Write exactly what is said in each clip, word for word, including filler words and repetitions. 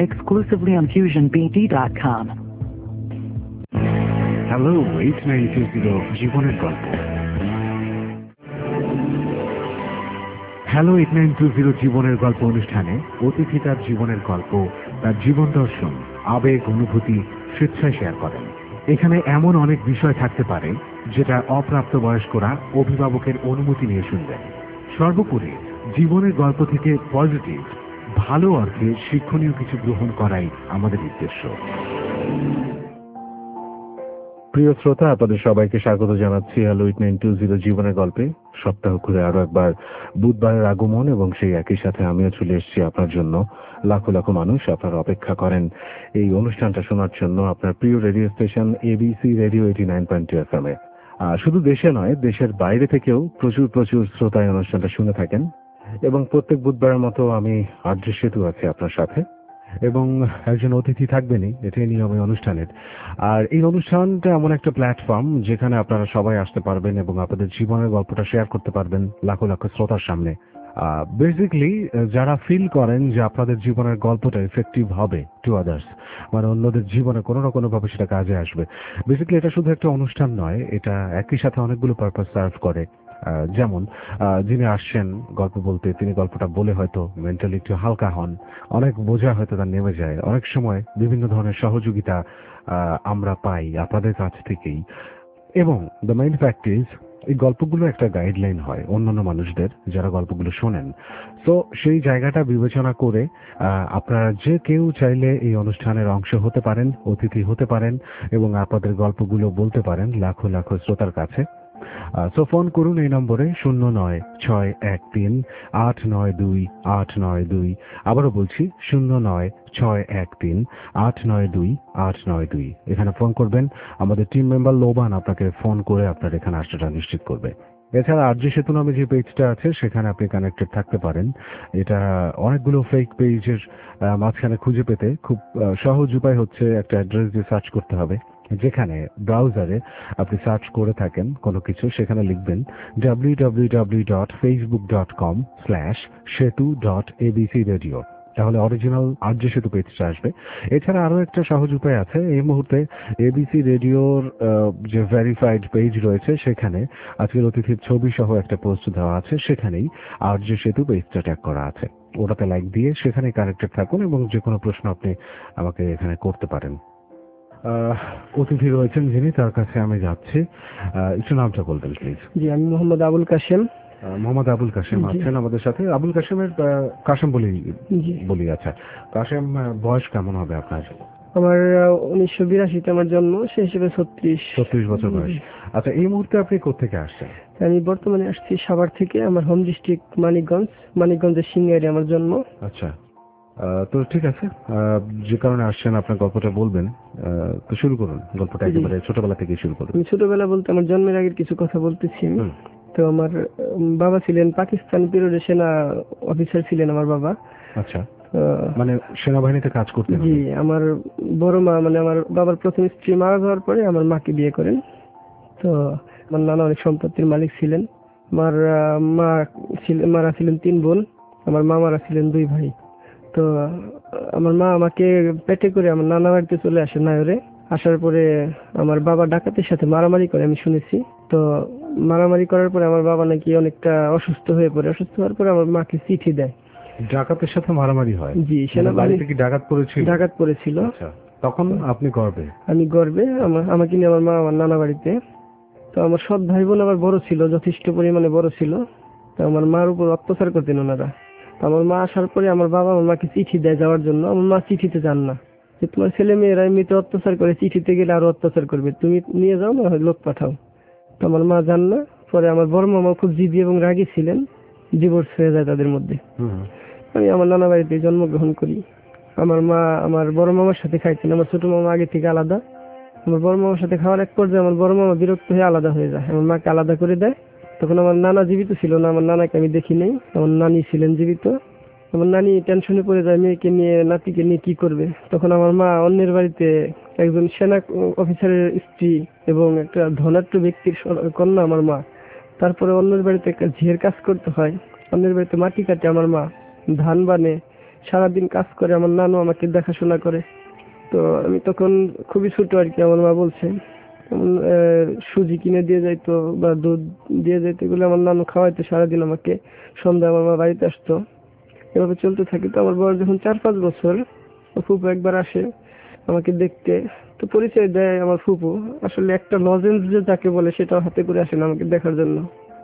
exclusively on fusion b d dot com. Hello eight nine two zero জীবনের গল্প। Hello eight nine two zero জীবনের গল্প অনুষ্ঠানে অতিথি তার জীবনের গল্প, তার জীবন দর্শন, আবেগ, অনুভূতি স্বেচ্ছায় শেয়ার করেন। এখানে এমন অনেক বিষয় থাকতে পারে যেটা অপ্রাপ্তবয়স্করা অভিভাবকের অনুমতি নিয়ে শুনবেন। সর্বোপরি জীবনের গল্প থেকে পজিটিভ, ভালো অর্থে শিক্ষণীয় কিছু গ্রহণ করাই আমাদের উদ্দেশ্য। প্রিয় শ্রোতা, আপনাদের সবাইকে স্বাগত জানাচ্ছি hello eight nine two zero জীবনের গল্পে। সপ্তাহ ঘুরে আরো একবার বুধবারের আগমন, এবং সেই একই সাথে আমিও চলে এসেছি আপনার জন্য। লাখো লাখো মানুষ আপনার অপেক্ষা করেন এই অনুষ্ঠানটা শোনার জন্য আপনার প্রিয় radio station ABC radio eighty nine point two F M এ। শুধু দেশে নয়, দেশের বাইরে থেকেও প্রচুর প্রচুর শ্রোতা এই অনুষ্ঠানটা শুনে থাকেন। এবং প্রত্যেক বুধবারের মতো আমি আর্য সেতু আছি আপনার সাথে, এবং একজন অতিথি থাকবেনই, এটাই নিয়ম এই অনুষ্ঠানের। আর এই অনুষ্ঠানটা এমন একটা প্ল্যাটফর্ম যেখানে আপনারা সবাই আসতে পারবেন এবং আপনাদের জীবনের গল্পটা শেয়ার করতে পারবেন লাখো লাখো শ্রোতার সামনে। বেসিক্যালি যারা ফিল করেন যে আপনাদের জীবনের গল্পটা এফেক্টিভ হবে টু আদার্স, মানে অন্যদের জীবনে কোনো না কোনো ভাবে সেটা কাজে আসবে। বেসিক্যালি এটা শুধু একটা অনুষ্ঠান নয়, এটা একই সাথে অনেকগুলো পারপাস সার্ভ করে। যেমন যিনি আসছেন গল্প বলতে, তিনি গল্পটা বলে হয়তো মেন্টালি একটু হালকা হন, অনেক বোঝা হয়তো তার নেমে যায়। অনেক সময় বিভিন্ন ধরনের সহযোগিতা আমরা পাই আপনাদের কাছ থেকেই। এবং দ্য মেইন ফ্যাক্ট ইজ, এই গল্পগুলো একটা গাইডলাইন হয় অন্যান্য মানুষদের যারা গল্পগুলো শোনেন। তো সেই জায়গাটা বিবেচনা করে আপনারা যে কেউ চাইলে এই অনুষ্ঠানের অংশ হতে পারেন, অতিথি হতে পারেন, এবং আপনাদের গল্পগুলো বলতে পারেন লাখো লাখো শ্রোতার কাছে। সো ফোন করুন এই নম্বরে শূন্য নয় ছয় এক তিন আট নয় দুই আট নয় দুই। আবারও বলছি শূন্য নয় ছয় এক তিন আট নয় দুই আট নয় দুই। এখানে ফোন করবেন, আমাদের টিম মেম্বার লোবান আপনাকে ফোন করে আপনার এখানে আসাটা নিশ্চিত করবে। এছাড়া আর্য সেতু নামে যে পেজটা আছে সেখানে আপনি কানেক্টেড থাকতে পারেন। এটা অনেকগুলো ফেক পেজের মাঝখানে খুঁজে পেতে খুব সহজ উপায় হচ্ছে একটা অ্যাড্রেস দিয়ে সার্চ করতে হবে। যেখানে ব্রাউজারে আপনি সার্চ করে থাকেন কোনো কিছু, সেখানে লিখবেন W W W dot Facebook dot com slash Setu dot ABC radio. তাহলে অরিজিনাল আর্য সেতু পেজটা আসবে। এছাড়া আরো একটা সহজ উপায় আছে, এই মুহূর্তে এবিসি রেডিওর যে ভেরিফাইড পেজ রয়েছে সেখানে আজকের অতিথির ছবি সহ একটা পোস্ট দেওয়া আছে, সেখানেই আর্য সেতু পেজটা ট্যাগ করা আছে। ওটাতে লাইক দিয়ে সেখানে কানেক্টেড থাকুন এবং যে কোনো প্রশ্ন আপনি আমাকে এখানে করতে পারেন। অতিথি রয়েছেন যিনি, তার কাছে আমি যাচ্ছি। একটু নামটা বলবেন প্লিজ। জি, আমি মোহাম্মদ আবুল কাশেম। মোহাম্মদ আবুল কাশেম আছেন আমাদের সাথে। আবুল কাশেমের কাশেম বলি বলি আচ্ছা, কাশেম বয়স কেমন হবে আপনার? আমার উনিশশো বিরাশিতে আমার জন্ম, সেই হিসেবে ছত্রিশ ছত্রিশ বছর বয়স। আচ্ছা, এই মুহূর্তে আপনি কোথেকে আসছেন? আমি বর্তমানে আসছি সাভার থেকে। আমার হোম ডিস্ট্রিক্ট মানিকগঞ্জ, মানিকগঞ্জের সিংগাইরে আমার জন্ম। আচ্ছা, তো ঠিক আছে, যে কারণে আসছেন আপনার গল্পটা বলবেন, তো শুরু করুন গল্পটা, একেবারে ছোটবেলা থেকে শুরু করুন। আমি ছোটবেলা বলতে আমার জন্মের আগের কিছু কথা বলতেছি আমি। তো আমার বাবা ছিলেন পাকিস্তান পিরিয়ডে সেনা অফিসার ছিলেন আমার বাবা। আচ্ছা, মানে সেনাবাহিনীতে কাজ করতেন? জি, আমার বড় মা মানে আমার বাবার প্রথম স্ত্রী মারা যাওয়ার পরে আমার মাকে বিয়ে করেন। তো আমার নানা অনেক সম্পত্তির মালিক ছিলেন। আমার মা ছিলেন মারা ছিলেন তিন বোন, আমার মামারা ছিলেন দুই ভাই। তো আমার মা আমাকে পেটে করে আমার নানা বাড়িতে চলে আসে নায়রে। আসার পরে আমার বাবা ডাকাতের সাথে মারামারি করে আমি শুনেছি। তো মারামারি করার পরে আমার বাবা নাকি অনেকটা অসুস্থ হয়ে পড়ে। অসুস্থ হওয়ার পরে আমার মাকে চিঠি দেয়। ডাকাতের সাথে মারামারি হয়? জি, সেনাবাহিনীতে কি ডাকাত পড়েছিল? ডাকাত পড়েছিল। আচ্ছা, তখন আপনি গর্বে? আমি গর্বে, আমাকে নিয়ে আমার মা আমার নানা বাড়িতে। তো আমার সৎ ভাই বোন আমার বড় ছিল, যথেষ্ট পরিমাণে বড় ছিল। তো আমার মার উপর অত্যাচার করতেন ওনারা। আমার মা আসার পরে আমার বাবা আমার মাকে চিঠি দেয় যাওয়ার জন্য। আমার মা চিঠিতে যান না, যে তোমার ছেলে মেয়েরা এমনিতে অত্যাচার করে, চিঠিতে গেলে আরো অত্যাচার করবে, তুমি নিয়ে যাও না, লোক পাঠাও। তো আমার মা যান না। পরে আমার বড় মামা খুব জিদি এবং রাগী ছিলেন, ডিভোর্স হয়ে যায় তাদের মধ্যে। আমি আমার নানা বাড়িতে জন্মগ্রহণ করি। আমার মা আমার বড় মামার সাথে খাইতেন। আমার ছোট মামা আগে থেকে আলাদা। আমার বড় মামার সাথে খাওয়ার এক পর্যায়ে আমার বড় মামা বিরক্ত হয়ে আলাদা হয়ে যায়, আমার মাকে আলাদা করে দেয়। তখন আমার নানা জীবিত ছিল না, আমার নানাকে আমি দেখি নাই। আমার নানি ছিলেন জীবিত। আমার নানি টেনশনে পড়ে যায়, মেয়েকে নিয়ে নাতিকে নিয়ে কি করবে। তখন আমার মা অন্যের বাড়িতে একজন সেনা অফিসারের স্ত্রী এবং একটা ধনাঢ্য ব্যক্তির কন্যা আমার মা। তারপরে অন্যের বাড়িতে একটা ঝিয়ের কাজ করতে হয়, অন্যের বাড়িতে মাটি কাটে আমার মা, ধান বানে, সারাদিন কাজ করে, আমার নানু আমাকে দেখাশোনা করে। তো আমি তখন খুবই ছোট আর কি, আমার মা বলছে যেমন আহ, সুজি কিনে দিয়ে যাইতো বা দুধ দিয়ে যাইতো, এগুলো আমার নানু খাওয়াইতো সারাদিন আমাকে। সন্ধ্যা আমার মা বাড়িতে আসতো, এভাবে চলতে থাকে। তো আমার বয়স যখন চার পাঁচ বছর, ফুপু একবার আসে আমাকে দেখতে। তো পরিচয় দেয় আমার ফুপু, আসলে একটা লজেন্স যে যাকে বলে সেটাও হাতে করে আসেন আমাকে দেখার জন্য।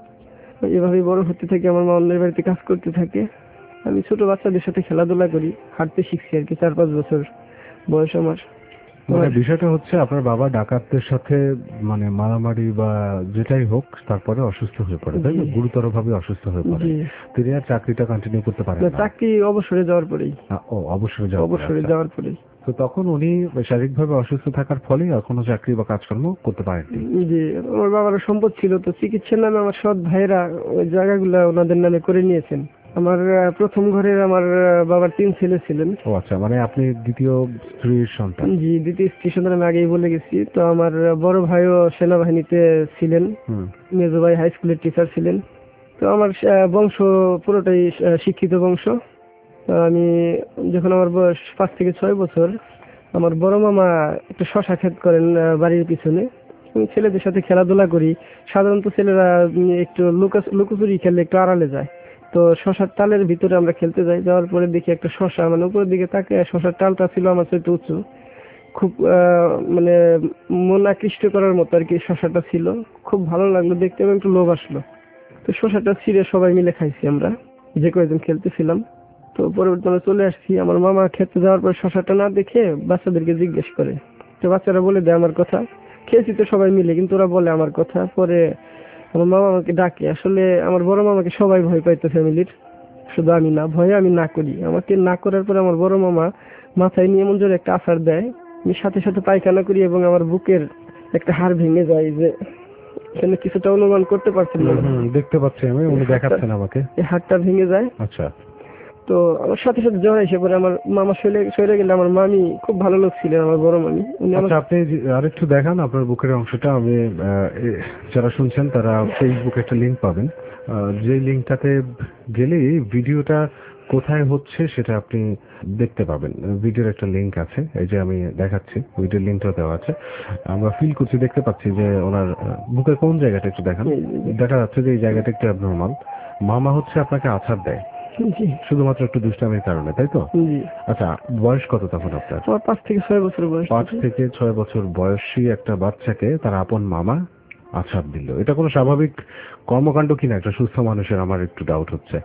এভাবেই বড় হতে থাকে, আমার মা অন্যের বাড়িতে কাজ করতে থাকে। আমি ছোট বাচ্চাদের সাথে খেলাধুলা করি, হাঁটতে শিখছি আর কি চার পাঁচ বছর বয়স আমার। মানে বিষয়টা হচ্ছে আপনার বাবা ডাকাতদের সাথে মানে মারামারি বা যেটাই হোক তারপরে অসুস্থ হয়ে পড়ে, তাই না? জি গুরুতর ভাবে অসুস্থ হয়ে পড়ে। জি। তিনি আর চাকরিটা কন্টিনিউ করতে পারেন না, না। চাকরি অবসরে যাওয়ার পরেই। আ, ও অবসরে যাওয়ার পরে, অবসরে আচ্ছা। যাওয়ার পরেই। তো তখন উনি শারীরিকভাবে অসুস্থ থাকার ফলে এখনো চাকরি বা কাজকর্ম করতে পারেননি। জি, আমার বাবার সম্পদ ছিল, তো চিকিৎসার নামে আমার সৎ ভাইরা ওই জায়গাগুলো ওনাদের নামে করে নিয়েছেন। আমার আহ, প্রথম ঘরের আমার আহ, বাবার তিন ছেলে ছিলেন। ও আচ্ছা, মানে আপনি দ্বিতীয় স্ত্রীর সন্তান। জি, দ্বিতীয় স্ত্রী সন্তান আমি আগেই বলে গেছি। তো আমার আহ, বড় ভাইও সেনাবাহিনীতে ছিলেন, হুম। মেজো ভাই হাই স্কুলের টিচার ছিলেন। তো আমার আহ, বংশ পুরোটাই আহ, শিক্ষিত বংশ। তো আমি যখন আমার বয়স পাঁচ থেকে ছয় বছর, আমার বড় মামা একটা শশা ক্ষেত করেন আহ, বাড়ির পিছনে। আমি ছেলেদের সাথে খেলাধুলা করি। সাধারণত ছেলেরা উম, একটু লুকা লুকোচুরি খেলে একটু আড়ালে যায়। তো শশার টালের ভিতরে আমরা খেলতে যাই, যাওয়ার পরে দেখি একটা শশা, মানে উপরের দিকে তাকে শশার টালটা ছিল আমার চাইতে উঁচু, খুব আহ, মানে মন আকৃষ্ট করার মতো আর কি শশাটা ছিল। খুব ভালো লাগলো দেখতে এবং একটু লোভ আসলো। তো শশাটা ছিঁড়ে সবাই মিলে খাইছি আমরা, যে কয়েকজন খেলতেছিলাম। তো পরবর্তী আমরা চলে আসছি, আমার মামা খেতে যাওয়ার পর শশাটা না দেখে বাচ্চাদেরকে জিজ্ঞেস করে। তো বাচ্চারা বলে দেয় আমার কথা। খেয়েছি তো সবাই মিলে, কিন্তু ওরা বলে আমার কথা। পরে আমার মামা আমাকে ডাকে। আসলে আমার বড় মামাকে সবাই ভয় পাইতো ফ্যামিলির, শুধু আমি না। ভয়ে আমি না করি, আমাকে না করার পরে আমার বড় মামা মাথায় নিয়ে এমন জোরে একটা আছাড় দেয়, আমি সাথে সাথে পায়খানা করি এবং আমার বুকের একটা হাড় ভেঙে যায়। যে এখানে কিছুটা অনুমান করতে পারছেন হুম মনে হয়। হুম, দেখতে পাচ্ছি আমি, উনি এই হাড়টা দেখাচ্ছেন আমাকে। এই হাড়টা ভেঙে যায়। আচ্ছা। তো আমার সাথে সাথে জ্বর এসে পরে। আমার মামা সরে সরে গেলে আমার মামি খুব ভালো লোক ছিলেন, আমার বড় মামি, উনি আমার। আচ্ছা, আপনি যে- আরেকটু দেখান আপনার বুকের অংশটা। আমি আহ, এ- যারা শুনছেন তারা ফেসবুকে একটা লিংক পাবেন, আহ, যে লিংকটাতে গেলে ভিডিওটা কোথায় হচ্ছে সেটা আপনি দেখতে পাবেন। ভিডিওর একটা লিংক আছে, এই যে আমি দেখাচ্ছি, ভিডিওর লিংকটা দেওয়া আছে। আমরা ফিল করছি, দেখতে পাচ্ছি যে ওনার আহ, বুকের কোন জায়গাটা একটু দেখান। দেখা যাচ্ছে যে এই জায়গাটা একটু অ্যাবনর্মাল। মামা হচ্ছে আপনাকে আছাড় দেয় জি শুধুমাত্র একটু দুষ্টামির কারণে, তাই তো? জি। আচ্ছা, বয়স কত তখন আপনার? আমার পাঁচ থেকে ছয় বছর বয়স পাঁচ তখন। থেকে ছয় বছর বয়সী একটা বাচ্চাকে তার আপন মামা আছাড় দিল, এটা কোনো স্বাভাবিক কর্মকাণ্ড কিনা একটা সুস্থ মানুষের, আমার একটু ডাউট হচ্ছে।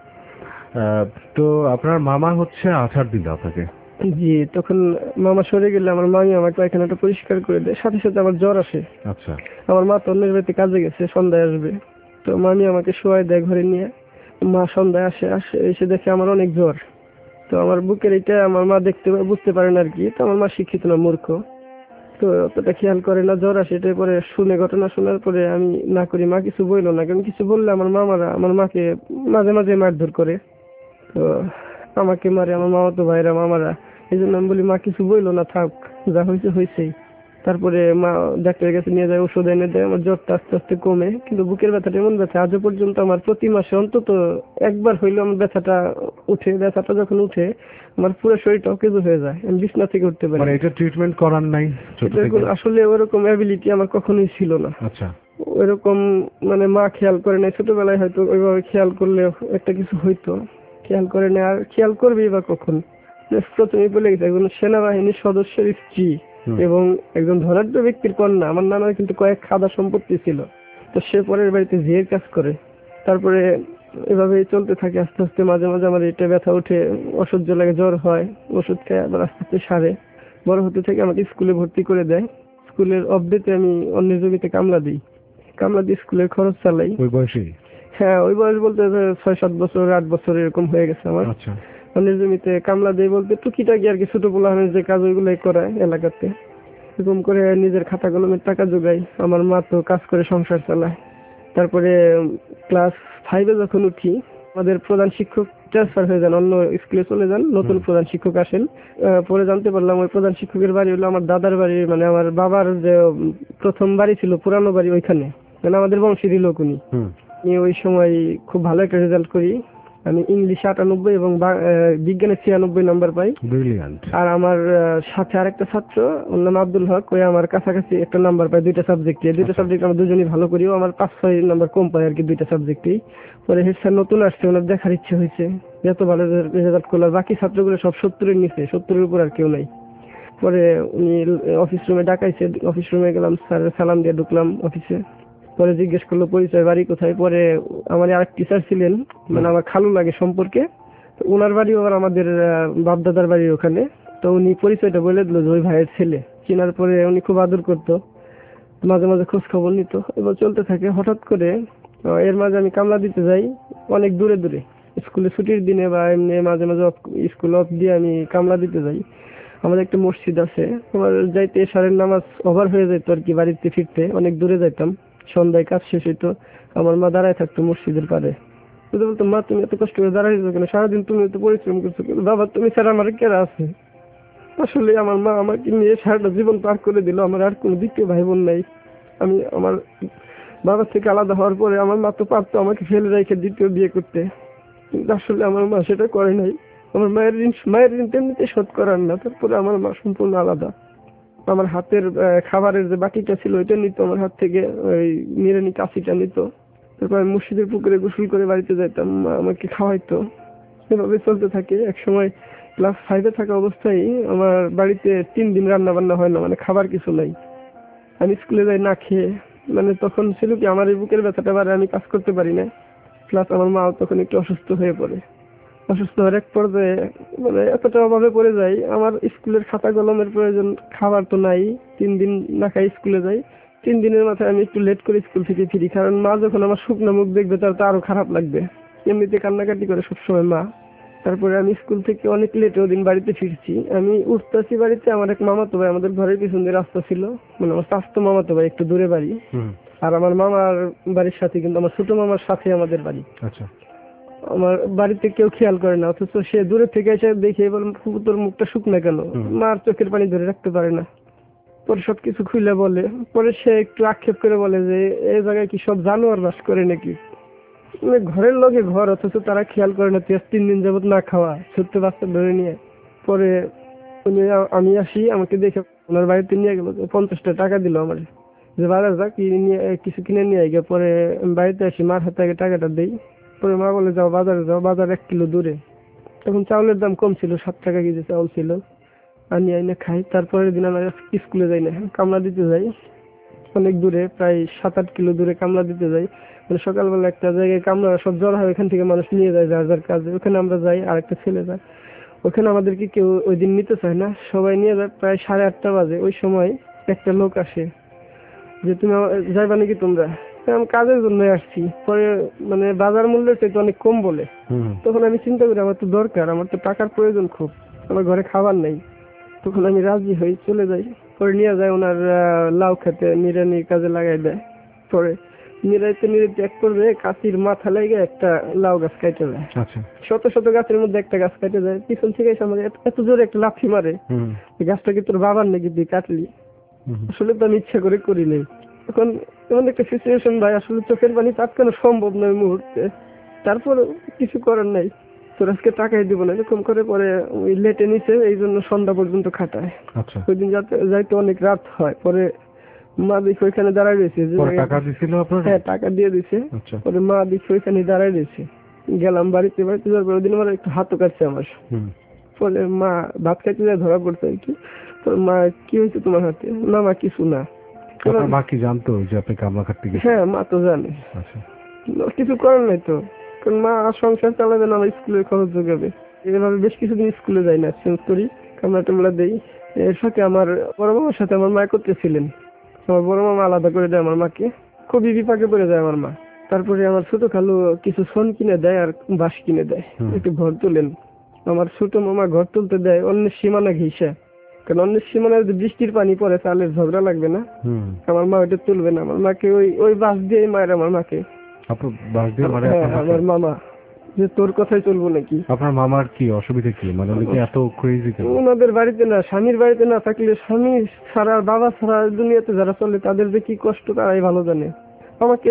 আহ, তো আপনার মামা হচ্ছে আছাড় দিল আপনাকে। জি, তখন মামা সরে গেলে আমার মামি আমার পায়খানাটা পরিষ্কার করে দেয়। সাথে সাথে আমার জ্বর আসে। আচ্ছা। আমার মা তো অন্যের বাড়িতে কাজে গেছে, সন্ধ্যায় আসবে। তো মামি আমাকে শোয়ায় দেয় ঘরে নিয়ে। মা সন্ধ্যায় আসে, আসে এসে দেখে আমার অনেক জ্বর। তো আমার বুকের এটা আমার মা দেখতে বুঝতে পারেন আর কি। তো আমার মা শিক্ষিত না, মূর্খ, তো অতটা খেয়াল করে না। জ্বর আসে, এটার পরে শুনে, ঘটনা শোনার পরে আমি না করি, মা কিছু বললো না। কারণ কিছু বললে আমার মামারা আমার মাকে মাঝে মাঝে মারধর করে। তো আমাকে মারে আমার মামাতো ভাইরা, মামারা। এই জন্য আমি বলি মা কিছু বললো না, থাক, যা হয়েছে হয়েছেই। তারপরে মা ডাক্তারের কাছে নিয়ে যায়, ওষুধ এনে দেয়। আমার জ্বরটা আস্তে আস্তে কমে, কিন্তু বুকের ব্যথাটা এমন ব্যথা আজও পর্যন্ত আমার প্রতি মাসে অন্তত একবার হইলো আমার ব্যথাটা উঠে। ব্যথাটা যখন উঠে আমার পুরো শরীরটা অকেজো হয়ে যায়, আমি বিছনা থেকে উঠতে পারি মানে না। এটা ট্রিটমেন্ট করার নাই ছোট এটার থেকে? কোনো আসলে ওরকম অ্যাবিলিটি আমার কখনোই ছিল না। আচ্ছা। ওইরকম মানে মা খেয়াল করে নাই ছোটবেলায়, হয়তো ওইভাবে খেয়াল করলে একটা কিছু হইতো, খেয়াল করে না। আর খেয়াল করবেই বা কখন? প্রথমেই বলে গেছে, একজন সেনাবাহিনীর সদস্যের স্ত্রী হুম। এবং একজন ধনাঢ্য ব্যক্তির কন্যা। আমার নানার কিন্তু কয়েক খাদা সম্পত্তি ছিল। তো সে পরের বাড়িতে জিয়ের কাজ করে। তারপরে এভাবেই চলতে থাকে। আস্তে আস্তে মাঝে মাঝে আমার এটা ব্যথা উঠে, অসহ্য লাগে, জ্বর হয়, ওষুধ খায়, আবার আস্তে আস্তে সারে। বড় হতে থেকে আমাকে স্কুলে ভর্তি করে দেয়। স্কুলের অফডেতে আমি অন্যের জমিতে কামলা দিই, কামলা দিয়ে স্কুলের খরচ চালাই। ওই বয়সী? হ্যাঁ, ওই বয়স বলতে যে ছয় সাত বছর আট বছর এরকম হয়ে গেছে আমার। আচ্ছা। অন্যের জমিতে কামলা দেয় বলতে টুকিটাকি আর কি, ছোট পোলাহানের যে কাজ ওইগুলাই করায় এলাকাতে। এরকম করে নিজের খাতা কলমের টাকা জোগাই। আমার মা তো কাজ করে সংসার চালায়। তারপরে ক্লাস ফাইভে যখন উঠি, আমাদের প্রধান শিক্ষক ট্রান্সফার হয়ে যান, অন্য স্কুলে চলে যান, নতুন হুম। প্রধান শিক্ষক আসেন। আহ, পরে জানতে পারলাম ওই প্রধান শিক্ষকের বাড়ি হলো আমার দাদার বাড়ি, মানে আমার বাবার যে উম, প্রথম বাড়ি ছিল, পুরানো বাড়ি, ওইখানে। মানে আমাদের বংশেরই লোক উনি। হুম। আমি ওই সময় খুব ভালো একটা রেজাল্ট করি, আমি ইংলিশে আটানব্বই এবং বা- আহ, বিজ্ঞানে ছিয়ানব্বই নাম্বার পাই। ব্রিলিয়ান্ট। আর আমার আহ, সাথে আরেকটা ছাত্র, ওর নাম আব্দুল হক, ওই আমার কাছাকাছি একটা নাম্বার পায় দুইটা সাবজেক্টে। দুইটা আচ্ছা। সাবজেক্ট আমরা দুজনই ভালো করিও, আমার পাঁচ ছয় নাম্বার কম পাই আর কি দুইটা সাবজেক্টেই। পরে হেড স্যার নতুন আসছে, ওনার দেখার ইচ্ছে হয়েছে যত ভালো রেজাল্ট করলো। আর বাকি ছাত্রগুলো সব সত্তরের নিচে, সত্তরের উপর আর কেউ নাই। পরে উনি অফিস রুমে ডাকাইছে, অফিস রুমে গেলাম, স্যার সালাম দিয়ে ঢুকলাম অফিসে। পরে জিজ্ঞেস করলো পরিচয়, বাড়ি কোথায়। পরে আমার আরেক টিচার ছিলেন, মানে আমার খালু লাগে সম্পর্কে, তো ওনার বাড়ি আবার আমাদের আহ, বাপদাদার বাড়ির ওখানে। তো উনি পরিচয়টা বলে দিল যে ওই ভাইয়ের ছেলে। চেনার পরে উনি খুব আদর করতো, মাঝে মাঝে খোঁজ খবর নিত। এবার চলতে থাকে। হঠাৎ করে আহ, এর মাঝে আমি কামলা দিতে যাই অনেক দূরে দূরে, স্কুলে ছুটির দিনে বা এমনি মাঝে মাঝে স্কুল অফ দিয়ে আমি কামলা দিতে যাই। আমাদের একটা মসজিদ আছে, আমার যাইতে এশারের নামাজ ওভার হয়ে যেত আর কি, বাড়িতে ফিরতে অনেক দূরে যাইতাম। সন্ধ্যায় কাজ শেষ হইতো, আমার মা দাঁড়ায় থাকতো মসজিদের পারে। বুঝতে বলতো, মা তুমি এত কষ্ট করে দাঁড়াইছো কেন, সারাদিন তুমি এত পরিশ্রম করছো কেন, বাবা তুমি ছাড়া আমার কেরা আছে। আসলে আমার মা আমাকে নিয়ে সারাটা জীবন পার করে দিল, আমার আর কোনো দ্বিতীয় ভাই বোন নাই। আমি আমার বাবার থেকে আলাদা হওয়ার পরে আমার মা তো পারতো আমাকে ফেলে রেখে দ্বিতীয় বিয়ে করতে, কিন্তু আসলে আমার মা সেটা করে নাই। আমার মায়ের ঋণ, মায়ের ঋণ তেমনিতে শোধ করার না। তারপরে আমার মা সম্পূর্ণ আলাদা। আমার হাতের আহ, খাবারের যে বাটিটা ছিল ওইটা নিত আমার হাত থেকে, ওই নিড়ানি কাশিটা নিত। তারপর আমি মসজিদের পুকুরে গোসল করে বাড়িতে যাইতাম, মা আমাকে খাওয়াইতো। এভাবে চলতে থাকে। এক সময় ক্লাস ফাইভে থাকা অবস্থায় আমার বাড়িতে তিন দিন রান্না বান্না হয় না, মানে খাবার কিছু নাই। আমি স্কুলে যাই না খেয়ে। মানে তখন ছিল কি, আমার এই বুকের ব্যথাটা বাড়ে, আমি কাজ করতে পারি না। প্লাস আমার মা তখন একটু অসুস্থ হয়ে পড়ে। অসুস্থ হওয়ার এক পর্যায়ে মানে এতটা অভাবে পড়ে যাই, আমার স্কুলের খাতা কলমের প্রয়োজন, খাবার তো নাই। তিন দিন না খাই স্কুলে যাই। তিন দিনের মাথায় আমি একটু লেট করে স্কুল থেকে ফিরি, কারণ মা যখন আমার শুকনো মুখ দেখবে তার তো আরো খারাপ লাগবে। এমনিতে কান্নাকাটি করে সবসময় মা। তারপরে আমি স্কুল থেকে অনেক লেটে ওদিন বাড়িতে ফিরছি। আমি উঠতেছি বাড়িতে, আমার এক মামাতো ভাই, আমাদের ঘরের পিছন দিয়ে রাস্তা ছিল, মানে আমার স্বাস্থ্য মামাতো ভাই, একটু দূরে বাড়ি। আর আমার মামার বাড়ির সাথে কিন্তু আমার ছোট মামার সাথে আমাদের বাড়ি। আচ্ছা। আমার বাড়িতে কেউ খেয়াল করে না, অথচ সে দূরে থেকে এসে দেখে এবার তোর মুখটা শুকনা কেন, মার চোখের পানি ধরে রাখতে পারে না। পরে সবকিছু খুলে বলে। পরে সে একটু আক্ষেপ করে বলে যে এই জায়গায় কি সব জানোয়ার বাস করে নাকি। মানে ঘরের লগে ঘর, অথচ তারা খেয়াল করে না তুই আজ তিন দিন যাবত না খাওয়া, ছোট্ট বাচ্চা ধরে নিয়ে। পরে উনি আ- আমি আসি, আমাকে দেখে ওনার বাড়িতে নিয়ে গেল, পঞ্চাশটা টাকা দিল আমার, যে বাজার যা কি নিয়ে কিছু কিনে নিয়ে গিয়ে। পরে আমি বাড়িতে আসি, মার হাতে আগে টাকাটা দেই। পরে মা বলে যাও বাজারে যাও, বাজার এক কিলো দূরে। তখন চাউলের দাম কম ছিল, সাত টাকা কেজি চাউল ছিল। আনি আইনে খাই। তারপরের দিন আমি স্কুলে যাই না, কামলা দিতে যাই অনেক দূরে, প্রায় সাত আট কিলো দূরে কামলা দিতে যাই। মানে সকালবেলা একটা জায়গায় কামলা সব জড়া হয়, ওখান থেকে মানুষ নিয়ে যায় যার যার কাজে, ওখানে আমরা যাই, আর একটা ছেলে যায়। ওখানে আমাদেরকে কেউ ওই দিন নিতে চায় না, সবাই নিয়ে যায়। প্রায় সাড়ে আটটা বাজে, ওই সময় একটা লোক আসে যে তুমি আমার- যাইবা নাকি তোমরা। তো আমি কাজের জন্য আসছি। পরে মানে বাজার মূল্যের চাইতে অনেক কম বলে। তখন আমি চিন্তা করি আমার তো দরকার, আমার তো টাকার প্রয়োজন খুব, আমার ঘরে খাবার নেই। তখন আমি রাজি হই, চলে যাই। পরে নিয়ে যায় ওনার আহ, লাউ খেতে, নিড়ানির কাজে লাগাই দেয়। পরে নিড়াইতে নিড়াইতে এক করবে কাশির মাথা লেগে একটা লাউ গাছ কেটে যায়। আচ্ছা। শত শত গাছের মধ্যে একটা গাছ কেটে যায়। পিছন থেকে এসে আমাকে এত- এত জোরে একটা লাথি মারে, এই গাছটা কি তোর বাবার নাকি তুই কাটলি। আসলে তো আমি ইচ্ছা করে করি নাই। এখন এমন একটা সিচুয়েশন ভাই, আসলে চোখের পানি আটকানো সম্ভব নয় মুহূর্তে। তারপর কিছু করার নাই, তোর আজকে টাকাই দিব না এরকম করে। পরে ওই লেটে নিচে, এই জন্য সন্ধ্যা পর্যন্ত খাটায়। আচ্ছা। ওই দিন যাতে যাইতে অনেক রাত হয়। পরে মা দেখি ওইখানে দাঁড়ায় রয়েছে যে পরে টাকা দিছিল আপনার? হ্যাঁ টাকা দিয়ে দিছে। আচ্ছা। পরে মা দেখি ওইখানে দাঁড়ায় রয়েছে। গেলাম বাড়িতে, বাড়িতে যাওয়ার পরে ওই দিন আমার একটু হাতও কাটছে আমার। হুম। পরে মা ভাত খাইতে যায়, ধরা পড়ছে আর কি। তো মা কি হয়েছে তোমার হাতে, না মা কিছু না। আপনার মা কি জানতো যে আপনি কামলা খাটতে গেছেন? হ্যাঁ মা তো জানে। আচ্ছা। কিছু করার নাই তো, কারণ মা সংসার চালাবে না, আমার স্কুলের খরচ যোগাবে। এইভাবে বেশ কিছুদিন স্কুলে যাই না, চেঞ্জ করি, কামলা টামলা দেই। এর সাথে আমার বড় মামার সাথে আমার মা করতেছিলেন। আমার বড় মামা আলাদা করে দেয় আমার মাকে, খুবই বিপাকে পড়ে যায় আমার মা। তারপরে আমার ছোট খালু কিছু সোন কিনে দেয় আর বাঁশ কিনে দেয়, একটু ঘর তোলেন। আমার ছোট মামা ঘর তুলতে দেয় অন্যের সীমানা ঘিসা, কারণ অন্যের সীমানায় যদি বৃষ্টির পানি পড়ে চালের ঝগড়া লাগবে না। আমার মা ওইটা তুলবে না, আমার মাকে ওই ওই বাঁশ দিয়ে মায়ের আমার মাকে। আপনার বাস দিয়ে মারে হ্যাঁ, আপনার মাকে? আমার মামা যে তোর কথাই চলবো নাকি। আপনার মামার কি অসুবিধা কি, মানে উনি কি এত ক্রেজি কেন? ওনাদের বাড়িতে না, স্বামীর বাড়িতে না থাকলে, স্বামী ছাড়া বাবা ছাড়া দুনিয়াতে যারা চলে তাদের যে কি কষ্ট তারাই ভালো জানে। আমাকে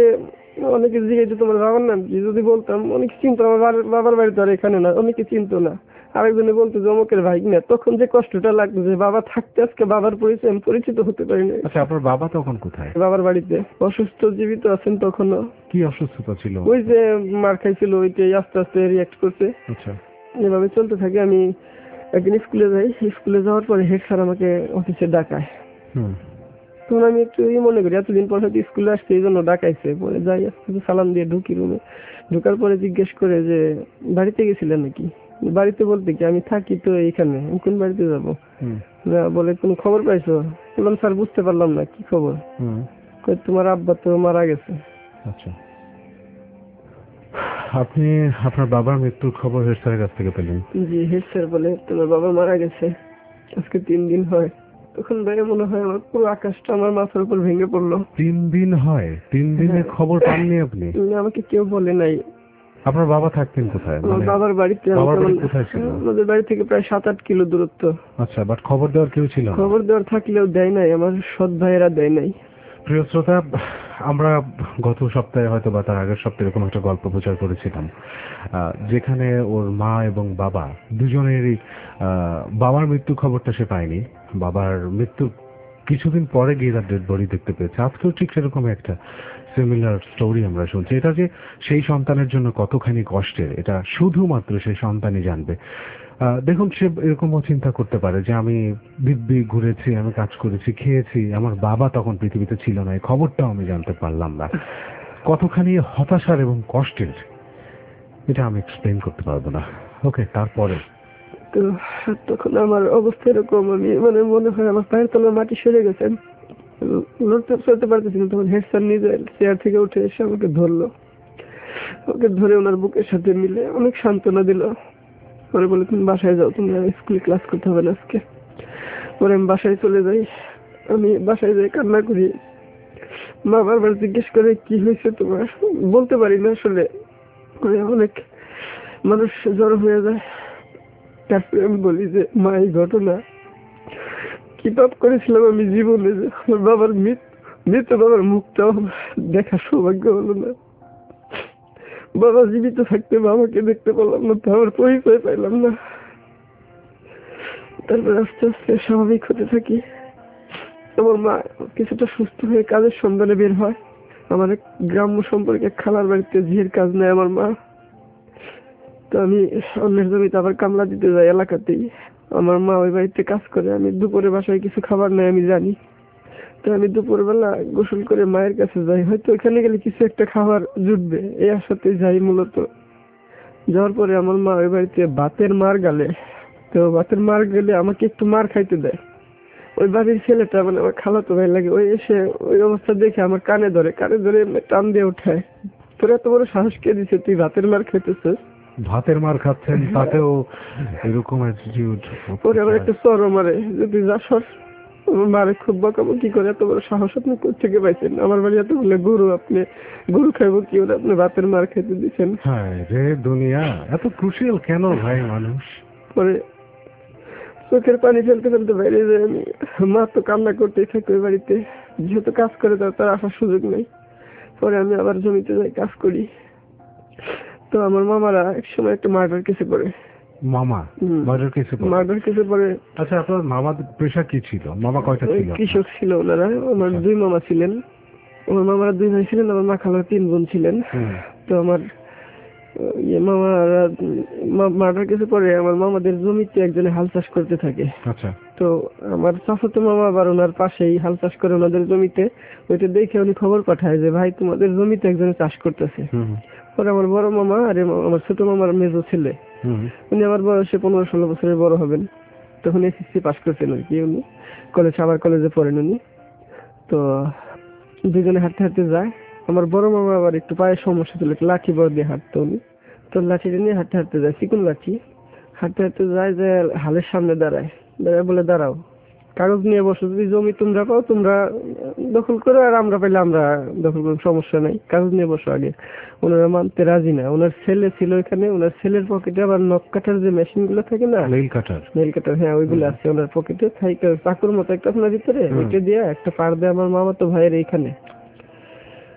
অনেকে জিজ্ঞাসা তোমার বাবার নাম কি, যদি বলতাম অনেকে চিনতো আমার বাবার- বাবার বাড়ি তো আর এখানে না, অনেকে চিনতো না। আরেকজনে বলতো যে অমুকের ভাই না, তখন যে কষ্টটা লাগতো যে বাবা থাকতে আজকে বাবার পরিচয় আমি পরিচিত হতে পারি না। আচ্ছা, আপনার বাবা তখন কোথায়? বাবার বাড়িতে অসুস্থ, জীবিত আছেন তখনও। কি অসুস্থতা ছিল? ওই যে মার খাইছিল, ওইটাই আস্তে আস্তে রিয়াক্ট করছে। আচ্ছা। এভাবে চলতে থাকে। আমি একদিন স্কুলে যাই, স্কুলে যাওয়ার পরে হেড স্যার আমাকে অফিসে ডাকায়। হুম। তখন আমি একটু ই মনে করি এতদিন পর হয়তো স্কুলে আসছে এই জন্য ডাকাইছে। পরে যাই, আস্তে সালাম দিয়ে ঢুকি রুমে। ঢুকার পরে জিজ্ঞেস করে যে বাড়িতে গেছিলেন নাকি? বাড়িতে বলতে কি আমি থাকি তো এইখানে, আমি কোন বাড়িতে যাবো? হুম। না, বলে কোনো খবর পাইছো? বললাম স্যার বুঝতে পারলাম না কি খবর। হুম। কই তোমার আব্বা তো মারা গেছে। আচ্ছা, আপনি আপনার বাবার মৃত্যুর খবর হেড স্যারের কাছ থেকে পেলেন? জি, হেড স্যার বলে তোমার বাবা মারা গেছে, আজকে তিন দিন হয়। তখন ভাই মনে হয় আমার পুরো আকাশটা আমার মাথার উপর ভেঙে পড়লো। তিন দিন হয়? তিন দিনে হ্যাঁ। খবর পাননি আপনি? উম, আমাকে কেউ বলে নাই। আপনার বাবা থাকতেন কোথায়? আমার মানে বাবার বাড়িতে। আমি বাবার বাড়ি তেমন- কোথায় ছিল? আমাদের বাড়ি থেকে প্রায় সাত আট কিলো দূরত্ব। আচ্ছা, বাট খবর দেওয়ার কেউ ছিল না? খবর দেওয়ার থাকলেও দেয় নাই, আমার সৎ ভাইয়েরা দেয় নাই। প্রিয় শ্রোতা, আমরা গত সপ্তাহে হয়তো বা তার আগের সপ্তাহে এরকম একটা গল্প প্রচার করেছিলাম, আহ, যেখানে ওর মা এবং বাবা দুজনেরই আহ, বাবার মৃত্যু খবরটা সে পায়নি, বাবার মৃত্যুর কিছুদিন পরে গিয়ে তার ডেড বডি দেখতে পেয়েছে। আজকেও ঠিক সেরকম একটা সিমিলার স্টোরি আমরা শুনছি। এটা যে সেই সন্তানের জন্য কতখানি কষ্টের, এটা শুধুমাত্র সেই সন্তানই জানবে। আহ, দেখুন, সে এরকমও চিন্তা করতে পারে যে আমি দিব্যি ঘুরেছি, আমি কাজ করেছি, খেয়েছি, আমার বাবা তখন পৃথিবীতে ছিল না, এই খবরটাও আমি জানতে পারলাম না। কতখানি হতাশার এবং কষ্টের, এটা আমি এক্সপ্লেন করতে পারবো না। ওকে, তারপরে? তো তখন আমার অবস্থা এরকম, আমি মানে মনে হয় আমার পায়ের তলার মাটি সরে গেছে, আমি লড়তে চলতে পারতেছি না। তখন হেড স্যার নিজে চেয়ার থেকে উঠে এসে আমাকে ধরলো, ওকে ধরে ওনার বুকের সাথে মিলে অনেক সান্ত্বনা দিল। পরে বলে তুমি বাসায় যাও, তুমি আর স্কুলে ক্লাস করতে হবে না আজকে। পরে আমি বাসায় চলে যাই। আমি বাসায় যাই কান্না করি। মা বারবার জিজ্ঞেস করে কি হয়েছে তোমার, বলতে পারি না আসলে, মানে অনেক মানুষ জড়ো হয়ে যায়। তারপরে আমি বলি যে মা এই ঘটনা কি পাপ করেছিলাম আমি জীবনে, যে আমার বাবার মৃত্যু মৃত বাবার মুখটাও দেখার সৌভাগ্য হলো না। বাবা জীবিত থাকতে বাবাকে দেখতে পেলাম না, আমার পরিচয় পাইলাম না। তারপর আস্তে আস্তে স্বাভাবিক হতে থাকি। আমার মা কিছুটা সুস্থ হয়ে কাজের সন্ধানে বের হয়। আমার এক গ্রাম্য সম্পর্কে খালার বাড়িতে ঝিয়ের কাজ নেয় আমার মা। তো আমি অন্যের জমিতে আবার কামলা দিতে যাই এলাকাতেই। আমার মা ওই বাড়িতে কাজ করে, আমি দুপুরে বাসায় কিছু খাবার নেই আমি জানি। তো আমি দুপুরবেলা গোসল করে মায়ের কাছে যাই, হয়তো ওখানে গেলে কিছু একটা খাবার জুটবে এই আশাতে যাই মূলত। যাওয়ার পরে আমার মা ওই বাড়িতে ভাতের মার গালে। তো ভাতের মার গেলে আমাকে একটু মার খাইতে দেয়। ওই বাড়ির ছেলেটা মানে আমার খালাতো ভাই লাগে, ওই এসে ওই অবস্থা দেখে আমার কানে ধরে, কানে ধরে টান দিয়ে উঠায়, তোর এত বড় সাহস কে দিছে, তুই ভাতের মার খেতেছিস? ভাতের মার খাচ্ছেন, তাতেও এরকম অ্যাটিটিউড? পরে আবার একটা চরও মারে যে তুই যা সর। আমার মারে খুব বকাবকি করে, এত বড় সাহস আপনি কোথেকে পাইছেন? আমার বাড়ি এত বলে গরু, আপনি গরু খাইবো কি ওরা, আপনি ভাতের মার খেতে দিচ্ছেন? হ্যাঁ রে দুনিয়া, এত ক্রুশিয়াল কেন ভাই মানুষ? পরে চোখের পানি ফেলতে ফেলতে বাইরে যাই আমি। মা তো কান্না করতেই থাকে ওই বাড়িতে, যেহেতু কাজ করে তার তার আসার সুযোগ নেই। পরে আমি আবার জমিতে যাই, কাজ করি। তো আমার মামারা এক সময় একটা মার্ডার কেসে পড়ে। মামা মার্ডার কেসে? মার্ডার কেসে পড়ে। আচ্ছা, আপনার মামার পেশা কি ছিল? মামা কয়টা ওই ছিল? কৃষক ছিল ওনারা। আমার আচ্ছা। দুই মামা ছিলেন। আমার মামারা দুই ভাই ছিলেন, আমার মা খালার তিন বোন ছিলেন। হুম। তো আমার আহ, ইয়ে মামারা মার্ডার কেসে পরে আমার মামাদের জমিতে একজনে হাল চাষ করতে থাকে। আচ্ছা। তো আমার চাচাতো মামা আবার ওনার পাশেই হাল চাষ করে ওনাদের জমিতে। ওইটা দেখে উনি খবর পাঠায় যে ভাই তোমাদের জমিতে একজনে চাষ করতেছে। হুম। পরে আমার বড় মামা আর এম- আমার ছোট মামার মেজো ছেলে, হুম। উনি আমার বয়সে পনেরো ষোলো বছরের বড় হবেন। তখন এসএসসি পাস করছেন আর কি উনি, কলেজ আবার কলেজে পড়েন উনি। তো দুজনে হাঁটতে হাঁটতে যায়। আমার বড় মামা আবার একটু পায়ের সমস্যা ছিল, একটু লাঠি বড় দিয়ে হাঁটতো উনি। তো লাঠিটা নিয়ে হাঁটতে হাঁটতে যায়, চিকুন লাঠি। হাঁটতে হাঁটতে যায় যে হালের সামনে দাঁড়ায়, দাঁড়ায় বলে দাঁড়াও, কাগজ নিয়ে বসো, যদি জমি তোমরা পাও তোমরা দখল করো, আর আমরা পাইলে আমরা দখল করবো, সমস্যা নাই, কাগজ নিয়ে বসো আগে। ওনারা মানতে রাজি না। ওনার ছেলে ছিল এখানে, ওনার ছেলের পকেটে আবার নখ কাটার যে মেশিন গুলো থাকে না, নেইল কাটার। নেল কাটার, হ্যাঁ ওইগুলো আছে ওনার পকেটে। চাকুর মতো একটা আপনার ভিতরে, হুম। ওইটা দিয়ে একটা পার দেয় আমার মামা তো ভাইয়ের এইখানে।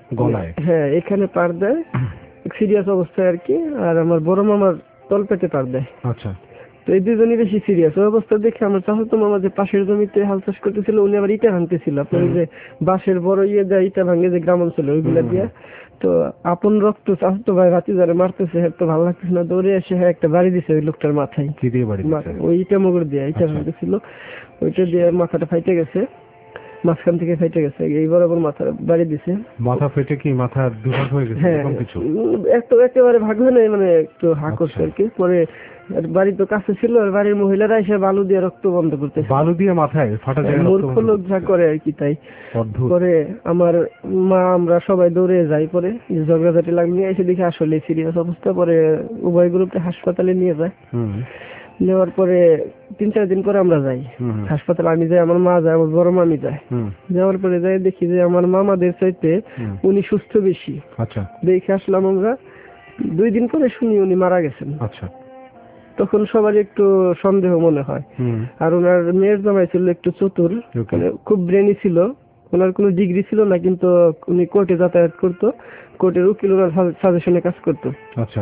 গলায়? হ্যাঁ, এখানে পার দেয় সিরিয়াস অবস্থায় আর কি, আর আমার বড় মামার তলপেটে পার দেয়। আচ্ছা। তো এই দুজনই বেশি সিরিয়াস। ওই অবস্থা দেখে আমার চাচাতো মামা যে পাশের জমিতে হাল চাষ করতেছিল, উনি আবার ইটা ভাঙতেছিল, আপনার ওই যে বাঁশের বড় ইয়ে দেয় ইটা ভাঙে যে গ্রাম অঞ্চলে ওইগুলা দিয়ে। তো আপন রক্ত চাচাতো ভাই রাতে যারা মারতেছে, হ্যাঁ তো ভালো লাগতেছে না, দৌড়ে এসে হ্যাঁ একটা বাড়ি দিছে ওই লোকটার মাথায়। কি দিয়ে বাড়ি দিছে? ওই ইটা মগর দিয়ে ইটা ভাঙতেছিল, ওইটা দিয়ে মাথাটা ফাইটে গেছে, মাঝখান থেকে ফেটে গেছে, এই বরাবর মাথা বাড়ি দিছে। মাথা ফেটে কি মাথা দুভাগ হয়ে গেছে হ্যাঁ, এরকম কিছু? এত একেবারে ভাগ হয় নাই, মানে একটু হা করছে আর কি। পরে বাড়ি তো কাছে ছিল, আর বাড়ির মহিলারা এসে বালু দিয়ে রক্ত বন্ধ করতেছে। বালু দিয়ে মাথায় ফাটা জায়গা মূর্খ লোক যা করে আর কি তাই। পরে আমার মা আমরা সবাই দৌড়ে যাই, পরে ঝগড়াঝাটি লাগলে এসে দেখি আসলে সিরিয়াস অবস্থা। পরে উভয় গ্রুপে হাসপাতালে নিয়ে যায়। নেওয়ার পরে তিন চার দিন পরে আমরা যাই হাসপাতালে, আমি যাই, আমার মা যায়, আমার বড় মামি যায়। যাওয়ার পরে যাই দেখি যে আমার মামাদের চাইতে উনি সুস্থ বেশি। আচ্ছা। দেখে আসলাম আমরা, দুই দিন পরে শুনি উনি মারা গেছেন। আচ্ছা। তখন সবারই একটু সন্দেহ মনে হয়। আর ওনার মেয়ের জামাই ছিল একটু চতুর, মানে খুব ব্রেনি ছিল, ওনার কোনো ডিগ্রি ছিল না, কিন্তু উনি কোর্টে যাতায়াত করতো, কোর্টের উকিল ওনার সাজেশনে কাজ করতো। আচ্ছা।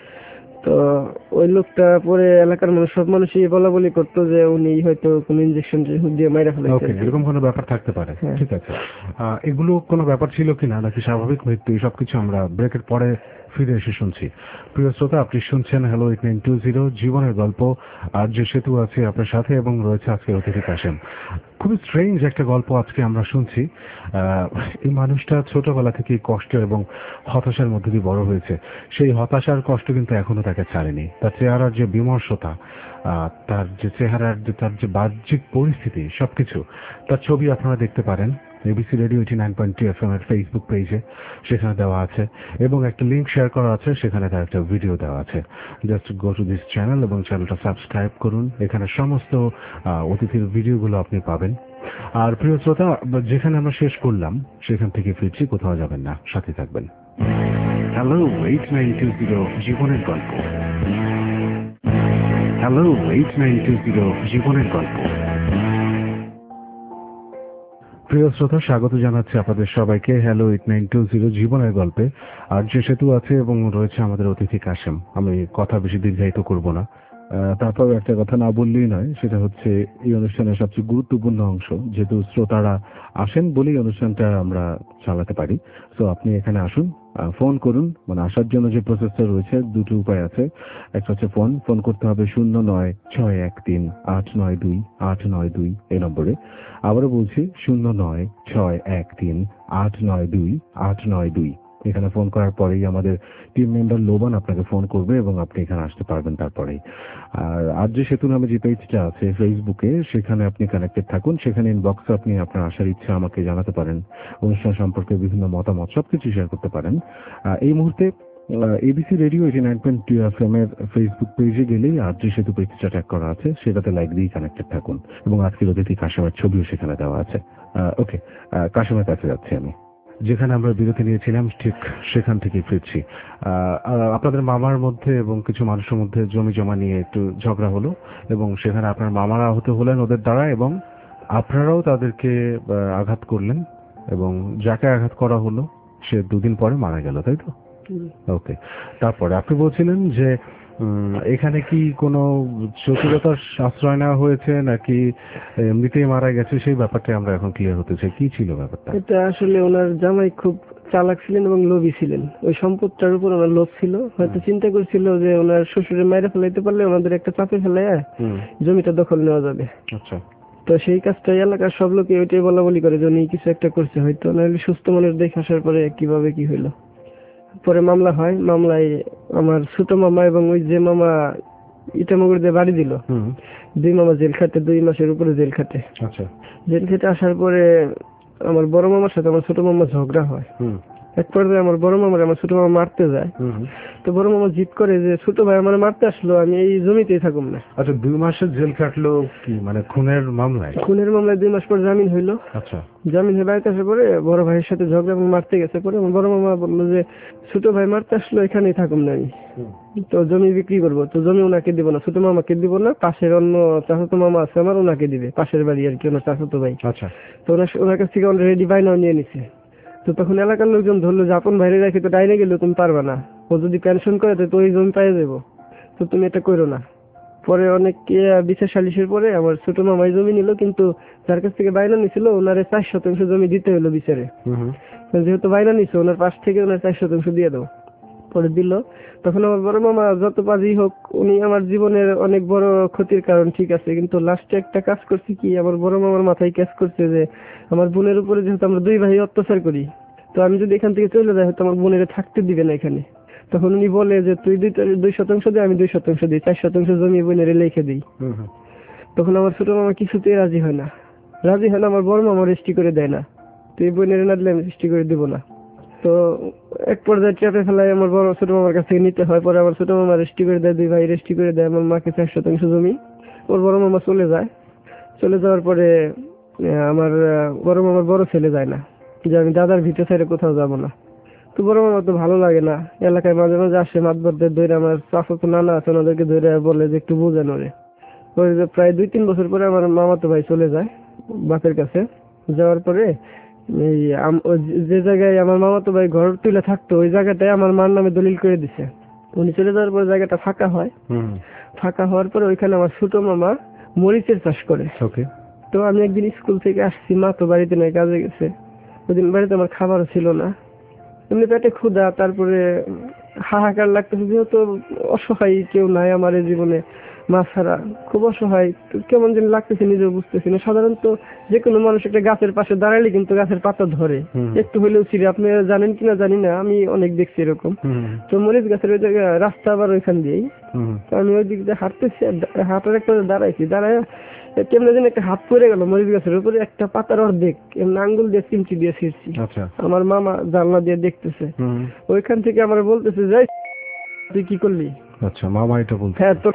তো ওই লোকটা পরে এলাকার মানুষ সব মানুষই বলা বলি করতো যে উনি হয়তো কোন ইনজেকশন দিয়ে মাইরা ফেলেছে, এরকম কোনো ব্যাপার থাকতে পারে। ঠিক আছে, এগুলো কোনো ব্যাপার ছিল কিনা নাকি স্বাভাবিক মৃত্যু, সবকিছু আমরা ব্রেকের পরে ফিরে এসে শুনছি। প্রিয় শ্রোতা, আপনি শুনছেন hello eight nine two zero জীবনের গল্প, আর যে সেতু আছে আপনার সাথে, এবং রয়েছে আজকে অতিথি কাশেম। খুবই স্ট্রেঞ্জ একটা গল্প আজকে আমরা শুনছি। এই মানুষটা ছোটবেলা থেকে কষ্ট এবং হতাশার মধ্যে দিয়ে বড় হয়েছে। সেই হতাশার কষ্ট কিন্তু এখনো তাকে ছাড়েনি। তার চেহারার যে বিমর্ষতা, তার যে চেহারার যে তার যে বাহ্যিক পরিস্থিতি, সবকিছু তার ছবি আপনারা দেখতে পারেন ABC radio eighty nine point two F M এর ফেসবুক পেজে, সেখানে দেওয়া আছে, এবং একটা লিঙ্ক শেয়ার করা আছে, সেখানে তার একটা ভিডিও দেওয়া আছে। Just go to this channel এবং চ্যানেলটা সাবস্ক্রাইব করুন, এখানে সমস্ত অতিথির ভিডিওগুলো আপনি পাবেন। আর প্রিয় শ্রোতা, যেখানে আমরা শেষ করলাম সেখান থেকে ফিরছি, কোথাও যাবেন না, সাথে থাকবেন। Hello eight nine two zero জীবনের গল্প, hello eight nine two zero জীবনের গল্প। প্রিয় শ্রোতা, স্বাগত জানাচ্ছি আপনাদের সবাইকে hello eight nine two zero জীবনের গল্পে। আর যে সেতু আছে এবং রয়েছে আমাদের অতিথি কাশেম। আমি কথা বেশি দীর্ঘায়িত করব না, তারপর একটা কথা না বললেই নয়, সেটা হচ্ছে এই অনুষ্ঠানের সবচেয়ে গুরুত্বপূর্ণ অংশ, যেহেতু শ্রোতারা আসেন বলেই অনুষ্ঠানটা আমরা চালাতে পারি। তো আপনি এখানে আসুন, ফোন করুন, মানে আসার জন্য যে প্রসেসটা রয়েছে দুটো উপায় আছে। একটা হচ্ছে ফোন ফোন করতে হবে শূন্য নয় ছয় এক তিন আট নয় দুই আট নয় দুই এই নম্বরে। আবারও বলছি শূন্য নয় ছয় এক তিন আট নয় দুই আট নয় দুই। এখানে ফোন করার পরেই আমাদের টিম মেম্বার লোবান আপনাকে ফোন করবে এবং আপনি এখানে আসতে পারবেন তারপরেই। আর আর যে সেতু নামে যে পেজটা আছে ফেসবুকে, সেখানে আপনি কানেক্টেড থাকুন, সেখানে ইনবক্সে আপনি আপনার আসার ইচ্ছা আমাকে জানাতে পারেন, অনুষ্ঠান সম্পর্কে বিভিন্ন মতামত সবকিছু শেয়ার করতে পারেন। এই মুহূর্তে ABC radio eighty nine point two F M এর ফেসবুক পেজে গেলেই আর যে সেতু পেজটা ট্যাগ করা আছে সেটাতে লাইক দিয়ে কানেক্টেড থাকুন, এবং আজকের অতিথি কাশেমের ছবিও সেখানে দেওয়া আছে। ওকে, কাশেমের কাছে যাচ্ছি আমি। যেখানে আমরা বিরতি নিয়েছিলাম ঠিক সেখান থেকে ফিরছি। আপনাদের মামার মধ্যে এবং কিছু মানুষের মধ্যে জমি জমা নিয়ে একটু ঝগড়া হলো, এবং সেখানে আপনার মামারা আহত হলেন ওদের দ্বারা, এবং আপনারাও তাদেরকে আঘাত করলেন, এবং যাকে আঘাত করা হলো সে দুদিন পরে মারা গেল, তাই তো? ওকে, তারপরে আপনি বলছিলেন যে এখানে কি কোনো চতুরতার আশ্রয় নেওয়া হয়েছে নাকি এমনিতেই মারা গেছে, সেই ব্যাপারটা আমরা এখন ক্লিয়ার হতে চাই। কি ছিল ব্যাপারটা? এটা আসলে ওনার জামাই খুব চালাক ছিলেন এবং লোভী ছিলেন। ওই সম্পদটার উপর ওনার লোভ ছিল, হয়তো চিন্তা করছিল যে ওনার শ্বশুরের মায়েরা ফেলাইতে পারলে ওনাদের একটা চাপে ফেলে জমিটা দখল নেওয়া যাবে। আচ্ছা, তো সেই কাজটা এলাকার সব লোকে ওইটাই বলা বলি করে যে উনি কিছু একটা করছে, হয়তো নাহলে সুস্থ মানুষ দেখে আসার পরে কিভাবে কি হইলো। পরে মামলা হয়, মামলায় আমার ছোট মামা এবং ওই যে মামা ইটামগর দিয়ে বাড়ি দিল, দুই মামা জেল খাটে, দুই মাসের উপরে জেল খাটে। আচ্ছা, জেল খেটে আসার পরে আমার বড় মামার সাথে আমার ছোট মামা ঝগড়া হয়। এক পর্যায়ে আমার বড় মামার আমার ছোট মামা মারতে যায়, তো বড় মামা জিদ করে যে ছোট ভাই আমার মারতে আসলো, আমি এই জমিতেই থাকুম না। আচ্ছা, দুই মাসের জেল কাটলো কি মানে খুনের মামলায়? খুনের মামলায় দুই মাস পর জামিন হইলো। আচ্ছা, জামিন হয়ে বাড়িতে আসার পরে বড় ভাইয়ের সাথে ঝগড়া এবং মারতে গেছে। পরে আমার বড় মামা বললো যে ছোট ভাই মারতে আসলো, এখানেই থাকুম না আমি, তো জমি বিক্রি করবো। তো জমি ওনাকে দিব না, ছোট মামাকে দিব না, পাশের অন্য চাচাতো মামা আছে আমার, ওনাকে দিবে, পাশের বাড়ি আর কি, ওনার চাচাতো ভাই। আচ্ছা, তো ওনার কাছ থেকে অলরেডি বাইনাও নিয়ে নিছে। তো তখন এলাকার লোকজন ধরলো যে আপন ভাইরে রেখে তো ডাইনে গেলে তুমি পারবে না, ও যদি পেনশন করে তো ওই জমি পাইয়ে যাবো, তো তুমি এটা করো না। পরে অনেক আহ, বিচার সালিশের পরে আমার ছোট মামাই জমি নিল, কিন্তু যার কাছ থেকে বাইনা নিছিল ওনারে চার শতাংশ জমি দিতে হলো বিচারে। যেহেতু বাইনা নিছে ওনার পাশ থেকে ওনার চার শতাংশ দিয়ে দাও, পরে দিল। তখন আমার বড় মামা যত বাজি হোক উনি আমার জীবনের অনেক বড় ক্ষতির কারণ, ঠিক আছে, কিন্তু লাস্টে একটা কাজ করছি কি, আমার বড় মামার মাথায় কাজ করছে যে আমার বোনের উপরে যেহেতু আমরা দুই ভাই অত্যাচার করি, তো আমি যদি এখান থেকে চলে যাই হয়তো আমার বোনের থাকতে দিবে না এখানে। তখন উনি বলে যে তুই দুই দুই শতাংশ দিই, আমি দুই শতাংশ দিই, চার শতাংশ জমি বোনের লিখে দিই। তখন আমার ছোট মামা কিছুতেই রাজি হয় না, রাজি হয় না, আমার বড় মামা রেজিস্ট্রি করে দেয় না, তুই বোনের না দিলে আমি রেজিস্ট্রি করে দেবো না। তো এক পর্যায়ে ট্র্যাপে ফেলায় আমার বড় ছোট মামার কাছ থেকে নিতে হয়। পরে আমার ছোট মামা রেজিস্ট্রি করে দেয়, দুই ভাই রেজিস্ট্রি করে দেয় আমার মাকে চার শতাংশ জমি। ওর বড় মামা চলে যায়, চলে যাওয়ার পরে আহ, আমার আহ, বড় মামার বড় ছেলে যায় না, যে আমি দাদার ভিটে ছেড়ে কোথাও যাব না। তো বড় মামা তো ভালো লাগে না, এলাকায় মাঝে মাঝে আসে মাতবরদের ধরে, আমার চাচাতো নানা আছে ওনাদেরকে ধরে বলে যে একটু বুঝেন ওরে। ওই যে প্রায় দুই তিন বছর পরে আমার মামাতো ভাই চলে যায় বাপের কাছে। যাওয়ার পরে এই আম- ওই যে জায়গায় আমার মামাতো ভাই ঘর তুলে থাকতো ওই জায়গাটায় আমার মার নামে দলিল করে দিছে। উনি চলে যাওয়ার পরে জায়গাটা ফাঁকা হয়। ফাঁকা হওয়ার পরে ওইখানে আমার ছোট মামা মরিচের চাষ করে। তো আমি একদিন স্কুল থেকে আসছি, মা তো বাড়িতে নাই, কাজে গেছে। ওইদিন বাড়িতে আমার খাবারও ছিল না, এমনি পেটে ক্ষুধা, তারপরে হাহাকার লাগতেছে, যেহেতু অসহায় কেউ নাই আমার এই জীবনে মা ছাড়া, খুব অসহায়। তো কেমন যেন লাগতেছে নিজেও বুঝতেছি না। সাধারণত যে কোনো মানুষ একটা গাছের পাশে দাঁড়াইলে কিন্তু গাছের পাতা ধরে, একটু হলেও ছিঁড়ে। আপনি জানেন কিনা জানি না, আমি অনেক দেখছি এরকম। তো মরিচ গাছের ওই জায়গায় রাস্তা আবার ওইখান দিয়েই, তো আমি ওই দিক দিয়ে হাঁটতেছি, হাঁটার একটা দাঁড়াইছি, দাঁড়ায় কেমন যেন একটা হাত পড়ে গেল মরিচ গাছের উপরে, একটা পাতার অর্ধেক এমনি আঙ্গুল দিয়ে চিমটি দিয়ে ছিঁড়ছি। আমার মামা জানলা দিয়ে দেখতেছে, ওইখান থেকে আমার বলতেছে যাই তুই কি করলি। আচ্ছা, মামা এটা বলতে? হ্যাঁ, তো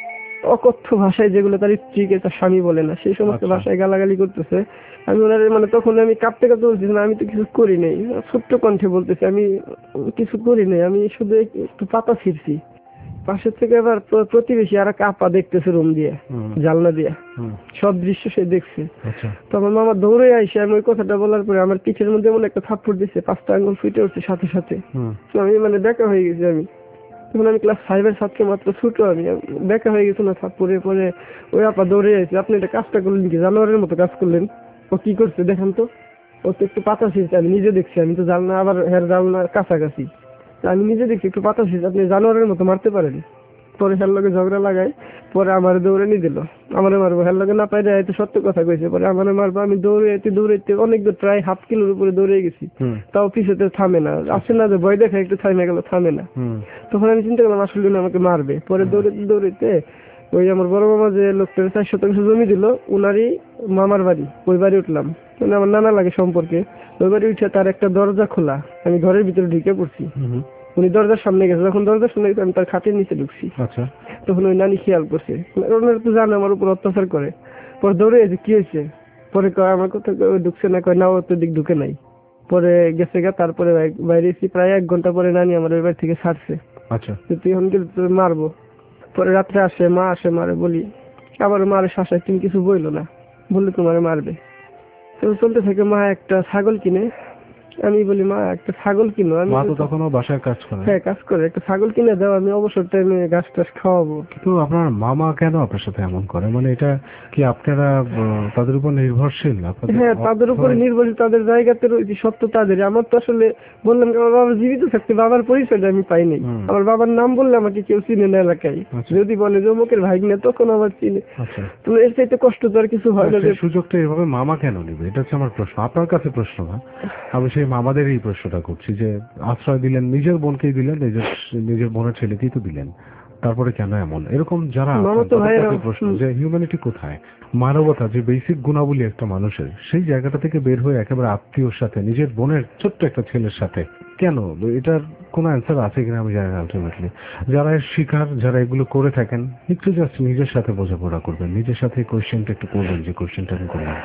অকথ্য ভাষায়, যেগুলো তার স্ত্রীকে তার স্বামী বলে না, সেই সমস্ত ভাষায় গালাগালি করতেছে। আমি ওনার মানে তখন আমি কাঁপতে কাঁপতে বলতেছি না আমি তো কিছু করি নাই, ছোট্ট কণ্ঠে বলতেছি আমি কিছু করি নাই, আমি শুধু একটু পাতা ছিঁড়ছি। পাশের থেকে আবার প্র- প্রতিবেশী আর কাপা দেখতেছে রুম দিয়ে, জানলা দিয়ে, সব দৃশ্য সে দেখছে। তো আমার মামা দৌড়ে আইসে আমি ওই কথাটা বলার পরে আমার পিঠের মধ্যে এমন একটা থাপ্পড় দিচ্ছে, পাঁচটা আঙ্গুল ফুটে উঠছে সাথে সাথে। তো আমি মানে দেখা হয়ে গেছি, আমি তখন আমি ক্লাস ফাইভের ছাত্র, মাত্র ছোট, আমি দেখা হয়ে গেছে না থাপ্পড়ে। পরে ওই আপা দৌড়ে আইছে, আপনি এটা কাজটা করলেন কি, জানোয়ারের মতো কাজ করলেন। ও কি করছে দেখেন তো, ও তো একটু পাতা ছিঁড়ছে, আমি নিজে দেখছি, আমি তো জানলা আবার হের জানলা কাছাকাছি, আমি নিজে দেখছি একটু পাতা ছিঁড়ছে, আপনি জানোয়ারের মতো মারতে পারেন। পরে হের লগে ঝগড়া লাগাই, পরে আমার দৌড়ে নিয়ে দিল, আমারে মারবো, হের লগে না পাইলে এত সত্য কথা কইছে, পরে আমারে মারবো। আমি দৌড়াইতে দৌড়াইতে অনেক দূর, প্রায় হাফ কিলোর উপরে দৌড়ে গেছি, তাও পিছুতে থামে না, আসে না যে ভয় দেখে একটু থামে গেল, থামে না। তখন আমি চিন্তা করলাম আসলে উনি আমাকে মারবে। পরে দৌড়াইতে দৌড়াইতে ওই আমার বড় মামা যে লোকটার চার শতাংশ জমি দিল উনারই মামার বাড়ি, ওই বাড়ি উঠলাম, মানে আমার নানা লাগে সম্পর্কে। ওই বাড়ি উঠে তার একটা দরজা খোলা, আমি ঘরের ভিতরে ঢুকে পড়ছি। উনি দরজার সামনে গেছে, যখন দরজার সামনে গেছে আমি তার খাটের নিচে ঢুকছি। তখন ওই নানি খেয়াল করছে, ওনারা তো জানে আমার উপর অত্যাচার করে। পরে দৌড়ে গেছে, কি হয়েছে, পরে কয় আমার কথা ঢুকছে না, কয় না ও তো দিক ঢুকে নাই। পরে গেছে গা, তারপরে বাইরে এসেছি, প্রায় এক ঘন্টা পরে নানি আমার ওই বাড়ি থেকে ছাড়ছে। তুই এখন কিন্তু তোর মারবো। পরে রাত্রে আসে, মা আসে, মারে বলি, আবার মারে শাসায়, তুমি কিছু বইলো না, বললে তোমারে মারবে। তো চলতে থাকে, মা একটা ছাগল কিনে, আমি বলি মা একটা ছাগল কিনো, আমি তখনও বাসায় কাজ করে। হ্যাঁ কাজ করে, একটা ছাগল কিনে দাও, আমি অবসর টাইমে ঘাস টাস খাওয়াবো। কিন্তু আপনার মামা কেন আপনার সাথে এমন করে, মানে এটা কি আপনারা তাদের উপর নির্ভরশীল? হ্যাঁ তাদের উপরে নির্ভরশীল, তাদের জায়গাতে রয়েছে, সত্য তাদের। আমার তো আসলে বললাম আমার বাবা জীবিত থাকতে বাবার পরিচয়টা আমি পাইনি, আমার বাবার নাম বললে আমাকে কেউ চিনে না এলাকায়, যদি বলে যে অমুকের ভাগ্নে তখন আমার চিনে। তো এর চাইতে কষ্ট তো আর কিছু হয় না। সুযোগটা এভাবে মামা কেন নেবে, এটা হচ্ছে আমার প্রশ্ন, আপনার কাছে প্রশ্ন না, আমি সেই মামাদের এই প্রশ্নটা করছি যে আশ্রয় দিলেন, নিজের বোনকেই দিলেন, নিজের নিজের বোনের ছেলেকেই তো দিলেন, তারপরে কেন এমন? এরকম যারা প্রশ্ন যে হিউম্যানিটি কোথায়, মানবতা, যে বেসিক গুণাবলী একটা মানুষের, সেই জায়গাটা থেকে বের হয়ে একেবারে আত্মীয়র সাথে, নিজের বোনের ছোট্ট একটা ছেলের সাথে কেন, এটার কোনো অ্যান্সার আছে কিনা আমি জানি না। আলটিমেটলি যারা এর শিকার, যারা এগুলো করে থাকেন, একটু জাস্ট নিজের সাথে বোঝাপড়া করবেন, নিজের সাথে কোয়েশ্চেনটা একটু করবেন, যে কোয়েশ্চেনটা আমি করলাম।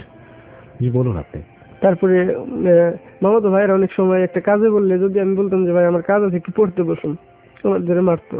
জি বলুন আপনি। তারপরে মামা তো ভাইয়ের অনেক সময় একটা কাজে বললে, যদি আমি বলতাম যে ভাই আমার কাজ আছে একটু পড়তে বসুন, আমার ধরে মারতো,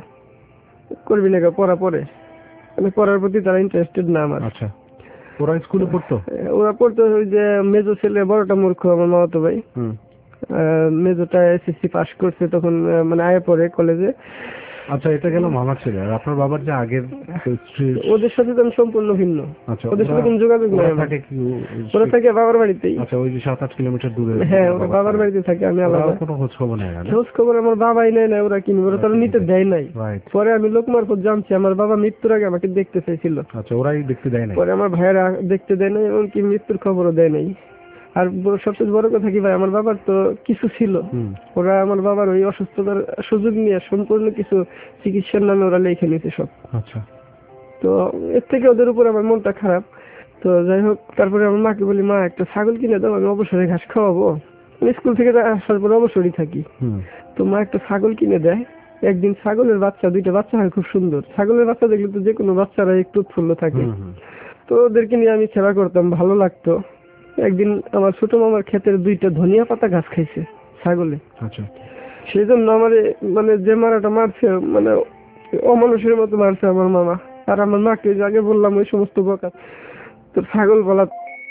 করবি না পড়া পড়ে, মানে পড়ার প্রতি তারা ইন্টারেস্টেড না আমার। আচ্ছা, ওরা স্কুলে পড়তো? ওরা পড়তো, ওই যে মেজো ছেলে বড়টা মূর্খ, আমার মামাতো ভাই, মেজোটা এসএসসি পাস করছে তখন আহ, মানে আয়া পড়ে কলেজে। আচ্ছা, এটা গেল মামার ছেলে। আর আপনার বাবার যে আগের স্ত্রীর? ওদের সাথে তো আমি সম্পূর্ণ ভিন্ন, আচ্ছা, ওদের সাথে ওরা- কোনো যোগাযোগ ওরা নাই আমার। থাকে কি? ওরা থাকে বাবার বাড়িতেই। আচ্ছা, ওই যে সাত আট কিলোমিটার দূরে? হ্যাঁ, ওরা বাবার বাড়িতে থাকে, আমি আলাদা। ওরাও কোনো খোঁজ খবর নেয় না? খোঁজ খবর আমার বাবাই নেয় না, ওরা কিনবে, ওরা তারা নিতে দেয় নাই। রাইট। পরে আমি লোক মারফত জানছি আমার বাবা মৃত্যুর আগে আমাকে দেখতে চাইছিল। আচ্ছা, ওরাই দেখতে দেয় না? পরে আমার ভাইয়েরা দেখতে দেয় নাই, এমনকি মৃত্যুর খবরও দেয় নাই। আর বড়- সবচেয়ে বড় কথা কি ভাই, আমার বাবার তো কিছু ছিল, হুম। ওরা আমার বাবার ওই অসুস্থতার সুযোগ নিয়ে সম্পূর্ণ কিছু চিকিৎসার নামে ওরা লিখে নিয়েছে সব। আচ্ছা। তো এর থেকে ওদের উপর আমার মনটা খারাপ। তো যাই হোক, তারপরে আমার মাকে বলি, মা একটা ছাগল কিনে দাও, আমি অবসরে ঘাস খাওয়াবো, আমি স্কুল থেকে আসার পর অবসরই থাকি। হুম। তো মা একটা ছাগল কিনে দেয়। একদিন ছাগলের বাচ্চা, দুইটা বাচ্চা হয় খুব সুন্দর। ছাগলের বাচ্চা দেখলে তো যে কোনো বাচ্চারা একটু উৎফুল্ল থাকে। হুম, হুম। তো ওদেরকে নিয়ে আমি সেবা করতাম, ভালো লাগতো। একদিন আমার ছোট মামার ক্ষেতের দুইটা ধনিয়া পাতা গাছ খাইছে ছাগলে। আচ্ছা। সেই জন্য আমার মানে যে মারাটা মারছে, মানে অমানুষের মতো মারছে আমার মামা। আর আমার মাকে যে আগে বললাম ওই সমস্ত বকা, তো ছাগল বলা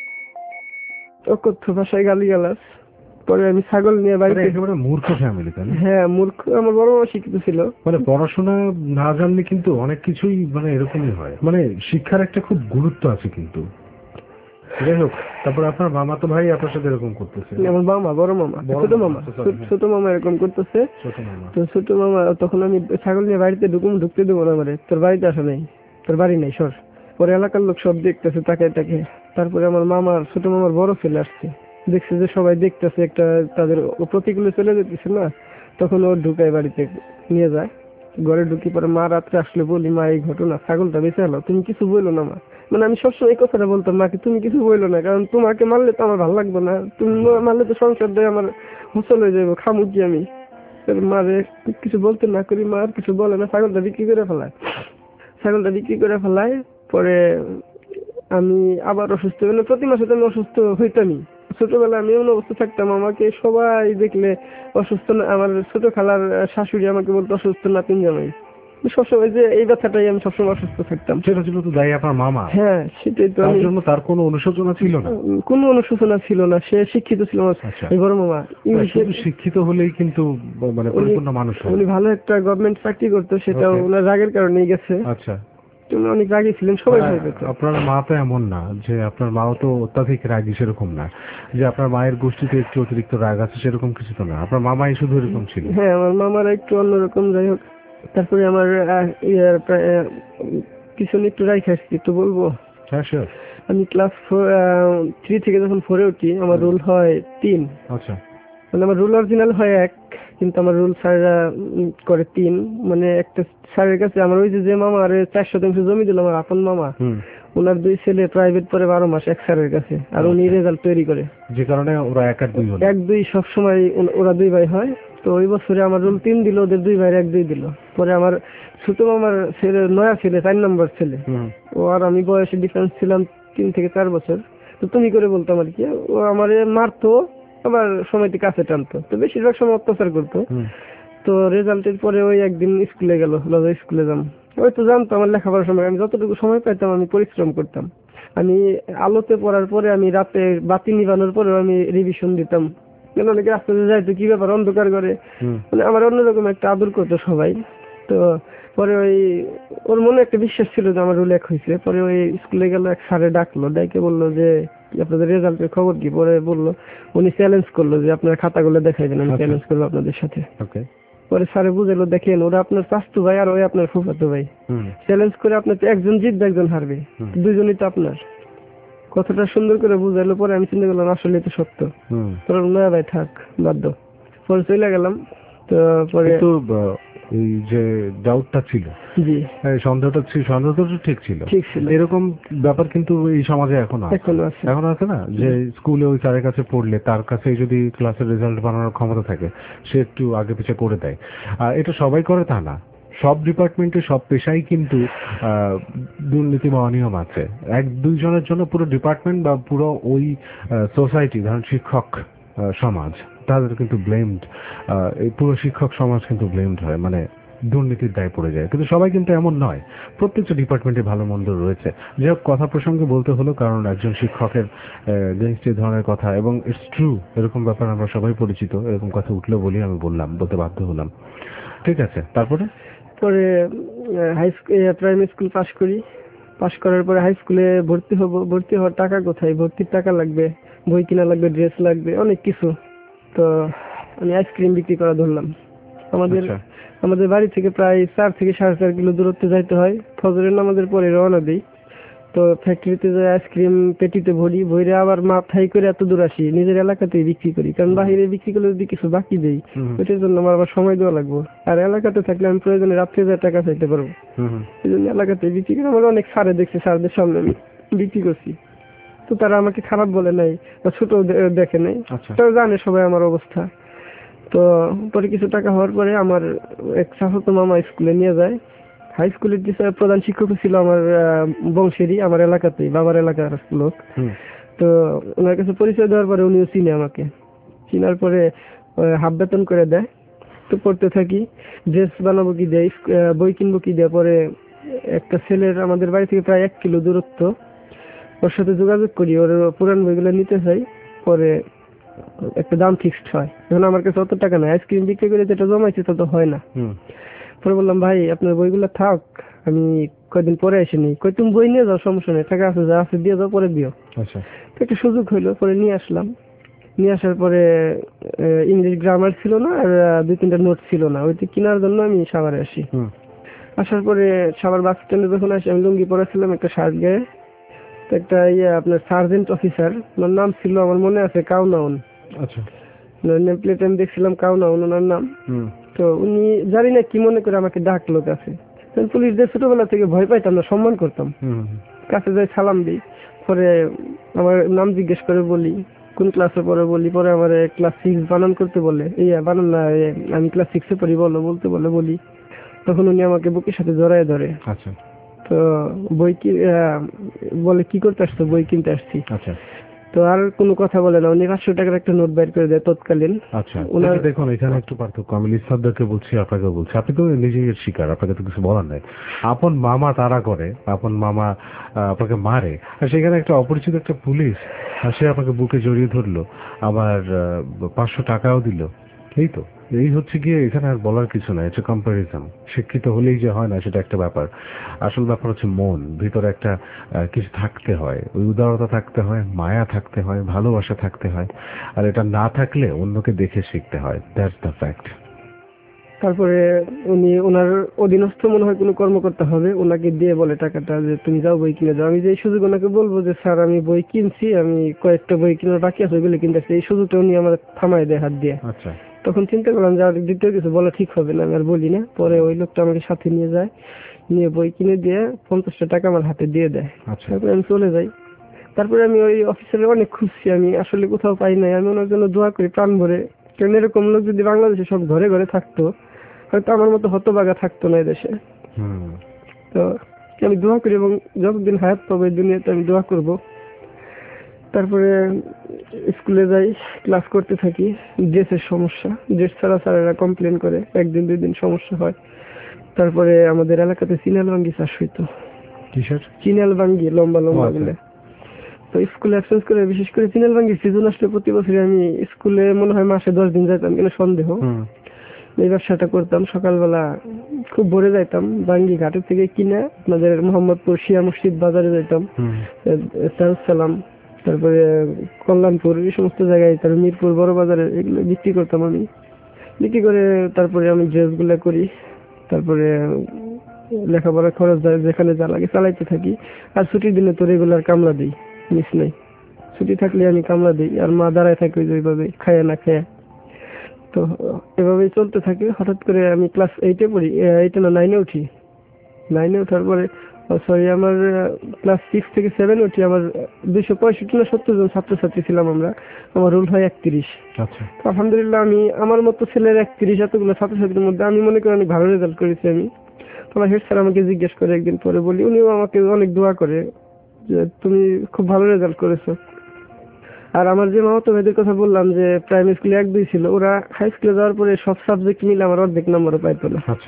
অকথ্য ভাষায় গালিগালাজ। পরে আমি ছাগল নিয়ে মানে বাড়িতে। একেবারে মূর্খ ফ্যামিলি, তাই না? হ্যাঁ মূর্খ, আমার বড় মামা শিক্ষিত ছিল। মানে পড়াশোনা না জানলে কিন্তু অনেক কিছুই মানে এরকমই হয়, মানে শিক্ষার একটা খুব গুরুত্ব আছে কিন্তু। যাই হোক, তারপর আপনার মামা তো ভাই আপনার সাথে এরকম করতেছে? আমার মামা, বড় মামা, বড় ছোট মামা, মামা, আচ্ছা, sorry, ছোট মামা এরকম করতেছে। ছোট মামা। তো ছোট মামা তখন আমি ছাগল নিয়ে বাড়িতে ঢুকুম, ঢুকতে দেবো না, মানে তোর বাড়িতে আসা নেই, তোর বাড়ি নেই, সর। পরে এলাকার লোক সব দেখতেছে তাকে তাকে। তারপরে আমার মামার ছোট মামার বড় ছেলে আসছে, দেখছে যে সবাই দেখতেছে, একটা তাদের প্রতিকূলে চলে যেতেছে না, তখন ও ঢুকায় বাড়িতে নিয়ে যায়। ঘরে ঢুকি পরে মা রাত্রে আসলে বলি, মা এই ঘটনা, ছাগলটা বেঁচে এলো, তুমি কিছু বললো না মা। মানে আমি সবসময় এই কথাটা বলতাম মাকে, তুমি কিছু বললো না, কারণ তোমাকে মারলে তো আমার ভালো লাগবে না, তুমি মারলে তো সংসার দেয় আমার মুসল হয়ে যাবো, খামু কি আমি। মারে কিছু বলতে না করি, মা আর কিছু বলে না, ছাগলটা বিক্রি করে ফেলায়। ছাগলটা বিক্রি করে ফেলায় পরে আমি আবার অসুস্থ, মানে প্রতি মাসে তো আমি অসুস্থ হইতামই। ছোটবেলায় আমি এমন অবস্থা থাকতাম, আমাকে সবাই দেখলে অসুস্থ না, আমার ছোট খালার শাশুড়ি আমাকে বলতো অসুস্থ নাতিন জামাই। সবসময় যে এই ব্যথাটাই, আমি সবসময় অসুস্থ থাকতাম। সেটা ছিল তো দায়ী আপনার মামা? হ্যাঁ সেটাই তো। তার আমি জন্য তার কোনো অনুশোচনা ছিল না? কোনো অনুশোচনা ছিল না, সে শিক্ষিত ছিল আমার আচ্ছা। এই বড় মামা। ইংলিশে শুধু শিক্ষিত হলেই কিন্তু মানে পরিপূর্ণ মানুষ হয়? উনি ভালো একটা গভর্নমেন্ট চাকরি করতো, সেটা Okay. ওনার রাগের কারণেই গেছে। আচ্ছা। উনি অনেক রাগী ছিলেন, সবাই ভয় পেত। আপনার মা তো এমন না যে, আপনার মাও তো অত্যাধিক রাগী সেরকম না যে আপনার মায়ের গোষ্ঠীতে একটু অতিরিক্ত রাগ আছে, সেরকম কিছু তো না। আপনার মামাই শুধু এরকম ছিল? হ্যাঁ, আমার মামারা একটু অন্যরকম। যাই হোক, তারপরে আমার আহ, ইয়ার প্রায় আহ, পিছনে একটু রাইখে আসছি, একটু বলবো। হ্যাঁ শিওর। আমি ক্লাস থ্রি থেকে যখন ফোরে উঠি, আমার রুল হয় তিন। আচ্ছা। মানে আমার রুল অরিজিনাল হয় এক, কিন্তু আমার রুল স্যাররা উম, করে তিন। মানে একটা স্যারের কাছে আমার ওই যে যে মামা আর চার শতাংশ জমি দিল, আমার আপন মামা, হুম। ওনার দুই ছেলে প্রাইভেট পরে বারো মাস এক স্যারের কাছে, আর উনি রেজাল্ট তৈরি করে। যে কারণে ওরা এক আর দুই হলো? এক দুই সবসময় ওন- ওরা দুই ভাই হয়। তো ওই বছরে আমার রুল তিন দিল, ওদের দুই ভাইয়ের এক দুই দিল। পরে আমার ছোট মামার ছেলে, নয়া ছেলে, চার নম্বর ছেলে, হুম। ও আর আমি বয়সে ডিফারেন্স ছিলাম তিন থেকে চার বছর। তো তুমি করে বলতাম আর কি, ও আমারে মারতো, আবার সময়টি কাছে টানতো, তো বেশিরভাগ সময় অত্যাচার করতো। হুম। তো রেজাল্টের পরে ওই একদিন স্কুলে গেল, লজা স্কুলে যাম। ওই তো জানতো আমার লেখাপড়ার সময়, আমি যতটুকু সময় পাইতাম আমি পরিশ্রম করতাম। আমি আলোতে পড়ার পরে, আমি রাতে বাতি নিবানোর পরেও আমি রিভিশন দিতাম। কেন অনেকে রাস্তাতে যাইতো, কি ব্যাপার অন্ধকার করে, হুম। মানে আমার অন্যরকম একটা আদর করতো সবাই। তো পরে ওই ওর মনে একটা বিশ্বাস ছিল যে আমার রুল এক হয়েছে। পরে ওই স্কুলে গেল, এক স্যারে ডাকলো, ডাকে বললো যে আপনাদের রেজাল্টের খবর কি। পরে বললো, উনি চ্যালেঞ্জ করলো যে আপনার খাতাগুলো দেখাইবেন, আমি আচ্ছা। চ্যালেঞ্জ করবো আপনাদের সাথে। ওকে। পরে স্যারে বুঝালো, দেখেন ওরা আপনার চাচতো ভাই আর ওই আপনার ফুফাতো ভাই, হুম। চ্যালেঞ্জ করে আপনার তো একজন জিতবে একজন হারবে, হুম। দুজনই তো আপনার। কথাটা সুন্দর করে বুঝাইলো। পরে আমি চিন্তা করলাম আসলে তো সত্য। হুম। তোর নয়া ভাই থাক, বাধ্য। পরে চলে গেলাম। তো পরে কিন্তু আহ, এই যে ডাউটটা ছিল, জি এই সন্দেহটা ছিল, সন্দেহটা তো ঠিক ছিল। ঠিক ছিল। এরকম ব্যাপার কিন্তু এই সমাজে এখনো আছে। এখনো আছে। এখন আছে না, যে স্কুলে ওই স্যারের কাছে পড়লে তার কাছে যদি ক্লাসের রেজাল্ট বানানোর ক্ষমতা থাকে, সে একটু আগে পিছে করে দেয়। আর এটা সবাই করে তা না, সব ডিপার্টমেন্টে সব পেশায় কিন্তু আহ, দুর্নীতি বা অনিয়ম আছে। এক দুইজনের জন্য পুরো ডিপার্টমেন্ট বা পুরো ওই সোসাইটি, ধরেন শিক্ষক আহ, সমাজ, তাদের কিন্তু ব্লেমড, এই পুরো শিক্ষক সমাজ কিন্তু ব্লেমড হয়। মানে দুর্নীতির দায় পড়ে যায়। কিন্তু সবাই কিন্তু এমন নয়, প্রত্যেকটা ডিপার্টমেন্টে ভালো মন্দ রয়েছে। যাই হোক, কথা প্রসঙ্গে বলতে হলো কারণ একজন শিক্ষকের এগেইনস্ট এই ধরনের কথা, এবং ইটস ট্রু, এরকম ব্যাপার আমরা সবাই পরিচিত, এরকম কথা উঠলেও বলি, আমি বললাম, বলতে বাধ্য হলাম। ঠিক আছে, তারপরে পরে high school primary school pass করি। পাশ করার পরে হাই স্কুলে ভর্তি হব। ভর্তি হওয়ার টাকা কোথায়? ভর্তির টাকা লাগবে, বই কিনা লাগবে, ড্রেস লাগবে, অনেক কিছু। তো আমি আইসক্রিম বিক্রি করা ধরলাম। আমাদের আচ্ছা। আমাদের বাড়ি থেকে প্রায় চার থেকে সাড়ে চার কিলো দূরত্বে যাইতে হয়। ফজরের নামাজের পরে রওনা দিই। তো ফ্যাক্টরিতে যাই, আইসক্রিম পেটিতে ভরি, ভরে আবার মাথায় করে এত দূর আসি, নিজের এলাকাতেই বিক্রি করি। কারণ বাহিরে বিক্রি করলে যদি কিছু বাকি দেই, ওইটার জন্য আমার আবার সময় দেওয়া লাগবে। আর এলাকাতে থাকলে আমি প্রয়োজনে রাত্রে যা টাকা চাইতে পারবো। এই জন্য এলাকাতে বিক্রি করে আমার অনেক সারে দেখছি, সারদের সামনে আমি বিক্রি করছি। তো তারা আমাকে খারাপ বলে নাই বা ছোট দেখে নাই, তারা জানে সবাই আমার অবস্থা। তো পরে কিছু টাকা হওয়ার পরে আমার এক চাচাতো মামা স্কুলে নিয়ে যায়। হাই স্কুলের যে প্রধান শিক্ষক ছিল আমার বংশেরই, আমার এলাকাতেই, বাবার এলাকার লোক। তো ওনার কাছে পরিচয় দেওয়ার পরে উনিও চিনে আমাকে। চিনার পরে হাফ বেতন করে দেয়। তো পড়তে থাকি, ড্রেস বানাবো কি দেয়, বই কিনবো কি দেয়। পরে একটা ছেলের আমাদের বাড়ি থেকে প্রায় এক কিলো দূরত্ব, ওর সাথে যোগাযোগ করি, ওর পুরান বইগুলো নিতে চাই। পরে একটা দাম ফিক্সড হয়। এখন আমার কাছে অত টাকা নাই, আইসক্রিম বিক্রি করে যেটা জমাইছি তা তো হয় না। পরে বললাম, ভাই আপনার বইগুলো থাক, আমি কয়দিন পরে আসিনি। কই তুমি বই নিয়ে যাও, সমস্যা নেই, টাকা আছে, যা আছে দিয়ে যাও, পরে দিও। তো একটা সুযোগ হইলো, পরে নিয়ে আসলাম। নিয়ে আসার পরে ইংলিশ গ্রামার ছিল না, আর দুই তিনটা নোট ছিল না, ওইটা কেনার জন্য আমি সাভারে আসি। আসার পরে সাভার বাস স্ট্যান্ডে যখন আসি, আমি লুঙ্গি পরেছিলাম, একটা শার্ট গায়ে। তো একটা ইয়ে আপনার সার্জেন্ট অফিসার, ওনার নাম ছিল আমার মনে আছে কাউনাউন। আচ্ছা। নেম প্লেট আমি দেখছিলাম কাউনাউন ওনার নাম। তো উনি জানি না কি মনে করে আমাকে ডাকলো কাছে। পুলিশদের ছোটবেলা থেকে ভয় পাইতাম না, সম্মান করতাম। কাছে যাই, সালাম দিই। পরে আমার নাম জিজ্ঞেস করে বলি, কোন ক্লাসে পড়ে বলি। পরে আমার ক্লাস সিক্স বানান করতে বলে, এই বানান না, আমি ক্লাস সিক্সে পড়ি বলো, বলতে বলে বলি। তখন উনি আমাকে বুকের সাথে জড়ায় ধরে। আচ্ছা। তো বই কি বলে, কি করতে আসছো? বই কিনতে আসছি। আচ্ছা। তো আর কোনো কথা বলে না, উনি পাঁচশো টাকার একটা নোট বাইর করে দেয় তৎকালীন। আচ্ছা, দেখুন এখানে একটু পার্থক্য, আমি লিসাদকে বলছি, আপনাকে বলছি, আপনি তো নিজেই এর শিকার, আপনাকে তো কিছু বলার নাই। আপন মামা তারা করে, আপন মামা আপনাকে মারে, আর সেখানে একটা অপরিচিত একটা পুলিশ, আর সে আপনাকে বুকে জড়িয়ে ধরলো, আবার পাঁচশো টাকাও দিল। এই তো, এই হচ্ছে গিয়ে এখানে আর বলার কিছু নাই, এটা কম্পারিজন। শিক্ষিত হলেই যে হয় না সেটা একটা ব্যাপার, আসল ব্যাপার হচ্ছে মন, ভিতরে একটা কিছু থাকতে হয়, ওই উদারতা থাকতে হয়, মায়া থাকতে হয়, ভালোবাসা থাকতে হয়, আর এটা না থাকলে অন্যকে দেখে শিখতে হয়। That's the fact. তারপরে উনি ওনার অধীনস্থ মনে হয় কোনো কর্মকর্তা হবে, ওনাকে দিয়ে বলে টাকাটা যে তুমি যাও বই কিনে যাও। আমি যে সুযোগ ওনাকে বলবো যে স্যার আমি বই কিনছি, আমি কয়েকটা বই কেনার বাকি আছে ওইগুলো কিনতে আসছি, এই সুযোগটা উনি আমার থামাই দেয় হাত দিয়ে। আচ্ছা। তখন চিন্তা করলাম যে আর দ্বিতীয় কিছু বলা ঠিক হবে না, আমি আর বলি না। পরে ওই লোকটা আমাকে সাথে নিয়ে যায়, নিয়ে বই কিনে দিয়ে পঞ্চাশটা টাকা আমার হাতে দিয়ে দেয়। তারপরে আমি চলে যাই। তারপরে আমি ওই অফিসারে অনেক খুশি, আমি আসলে কোথাও পাই নাই। আমি ওনার জন্য দোয়া করি প্রাণ ভরে, কারণ এরকম লোক যদি বাংলাদেশে সব ঘরে ঘরে থাকতো, হয়তো আমার মতো হতবাগা থাকতো না এদেশে। তো আমি দোয়া করি, এবং যতদিন হায়াত পাবো এই দুনিয়াতে আমি দোয়া করব। তারপরে স্কুলে যাই, ক্লাস করতে থাকি। ড্রেসের সমস্যা, ড্রেস ছাড়া স্যারেরা কমপ্লেন করে, একদিন দুই দিন সমস্যা হয়। তারপরে আমাদের এলাকাতে চিনাল বাঙ্গি চাষ হইতো। চিনাল বাঙ্গি লম্বা লম্বা গুলো, তো স্কুলে অ্যাবসেন্স করে, বিশেষ করে চিনাল বাঙ্গির সিজন আসলে প্রতি বছরই আমি স্কুলে মনে হয় মাসে দশ দিন যাইতাম, কিন্তু সন্দেহ এই ব্যবসাটা করতাম। সকালবেলা খুব ভোরে যাইতাম, বাঙ্গি ঘাটের থেকে কিনে আপনাদের মোহাম্মদপুর শিয়া মসজিদ বাজারে যাইতাম, সালাম, তারপরে কল্যাণপুর, এই সমস্ত জায়গায়, তারপরে মিরপুর বড় বাজারে, এগুলো বিক্রি করতাম আমি। বিক্রি করে তারপরে আমি ড্রেসগুলো করি, তারপরে লেখাপড়ার খরচ যেখানে যা লাগে চালাইতে থাকি। আর ছুটির দিনে তো রেগুলার কামলা দিই, মিস নেই। ছুটি থাকলে আমি কামলা দিই, আর মা দাঁড়ায় থাকি ওইভাবে খায় না খায়। তো এভাবেই চলতে থাকে। হঠাৎ করে আমি ক্লাস এইটে পড়ি, এইটে না নাইনে উঠি। নাইনে ওঠার পরে সরি আমার ক্লাস সিক্স থেকে সেভেন উঠি, আমার দুইশো পঁয়ষট্টি না সত্তর জন ছাত্রছাত্রী ছিলাম আমরা, আমার রোল হয় একত্রিশ। আলহামদুলিল্লাহ, আমি আমার মতো ছেলের একত্রিশ এতগুলো ছাত্রছাত্রীর মধ্যে আমি মনে করি অনেক ভালো রেজাল্ট করেছি আমি। আমার হেড স্যার আমাকে জিজ্ঞেস করে একদিন পরে, বলি, উনিও আমাকে অনেক দোয়া করে যে তুমি খুব ভালো রেজাল্ট করেছো। আর আমার যে মামাতো ভাইদের কথা বললাম যে প্রাইমারি স্কুলে এক দুই ছিল, ওরা হাই স্কুলে যাওয়ার পরে সব সাবজেক্ট মিলে আমার অর্ধেক নম্বরও পাইতো না।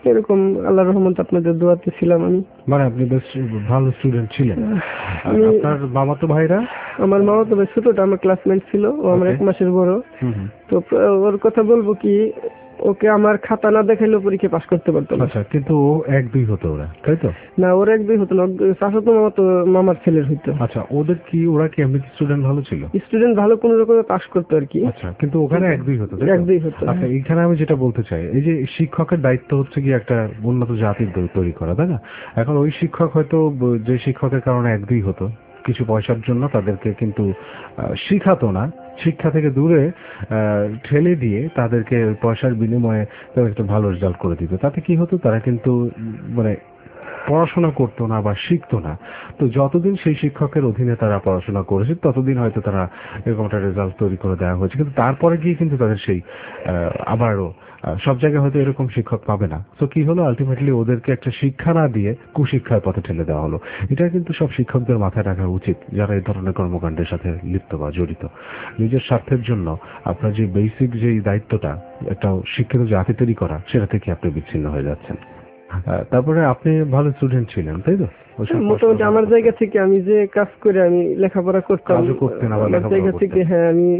এরকম আল্লাহর রহমত আপনাদের দোয়াতে ছিলাম আমি। মানে আপনি বেশ ভালো স্টুডেন্ট ছিলেন। আর আমি আপনার মামাতো ভাইরা? আমার মামা তো ভাই ছোটটা আমার ক্লাসমেট ছিল, ও আমার Okay. এক মাসের বড়। হুম হুম। তো প্র- ওর কথা বলবো কি, ওকে আমার খাতা না দেখাইলেও পরীক্ষা পাস করতে পারতো না। আচ্ছা, কিন্তু ও এক দুই হতো ওরা, তাই তো? না, ওর এক দুই হতো না, চাচাতো মামা তো মামার ছেলের হইতো। আচ্ছা, ওদের কি ওরা কি এমনি স্টুডেন্ট ভালো ছিল? স্টুডেন্ট ভালো কোনো রকমে পাস করতো আর কি। আচ্ছা, কিন্তু ওখানে এক দুই হতো, তাই তো? এক দুই হতো, আচ্ছা, হ্যাঁ। এইখানে আমি যেটা বলতে চাই, এই যে শিক্ষকের দায়িত্ব হচ্ছে কি একটা উন্নত জাতির তৈ- তৈরি করা, তাই না? এখন ওই শিক্ষক হয়তো ব- যে শিক্ষকের কারণে এক দুই হতো, কিছু পয়সার জন্য তাদেরকে কিন্তু আহ, শিখাতো না, শিক্ষা থেকে দূরে আহ, ঠেলে দিয়ে তাদেরকে ওই পয়সার বিনিময়ে তাদের একটা ভালো রেজাল্ট করে দিত। তাতে কি হতো, তারা কিন্তু উম, মানে পড়াশোনা করতো না বা শিখতো না। তো যতদিন সেই শিক্ষকের অধীনে তারা পড়াশোনা করেছে ততদিন হয়তো তারা এরকম একটা রেজাল্ট তৈরি করে দেওয়া হয়েছে, কিন্তু তারপরে গিয়ে কিন্তু তাদের সেই আহ, আবারও আহ, সব জায়গায় হয়তো এরকম শিক্ষক পাবে না। তো কি হলো, আলটিমেটলি ওদেরকে একটা শিক্ষা না দিয়ে কুশিক্ষার পথে ঠেলে দেওয়া হলো। এটা কিন্তু সব শিক্ষকদের মাথায় রাখা উচিত, যারা এই ধরনের কর্মকাণ্ডের সাথে লিপ্ত বা জড়িত। নিজের স্বার্থের জন্য আপনার যে বেসিক যে দায়িত্বটা একটা শিক্ষিত জাতি তৈরি করা, সেটা থেকে আপনি বিচ্ছিন্ন হয়ে যাচ্ছেন। আহ, তারপরে আপনি ভালো স্টুডেন্ট ছিলেন, তাই তো? ওইসব মোটামুটি পড়াশোনা আমার করতেন। জায়গা থেকে আমি যে কাজ করে আমি লেখাপড়া করতাম, কাজও করতেন আবার আমার লেখাপড়া জায়গা করতেন। থেকে, হ্যাঁ, আমি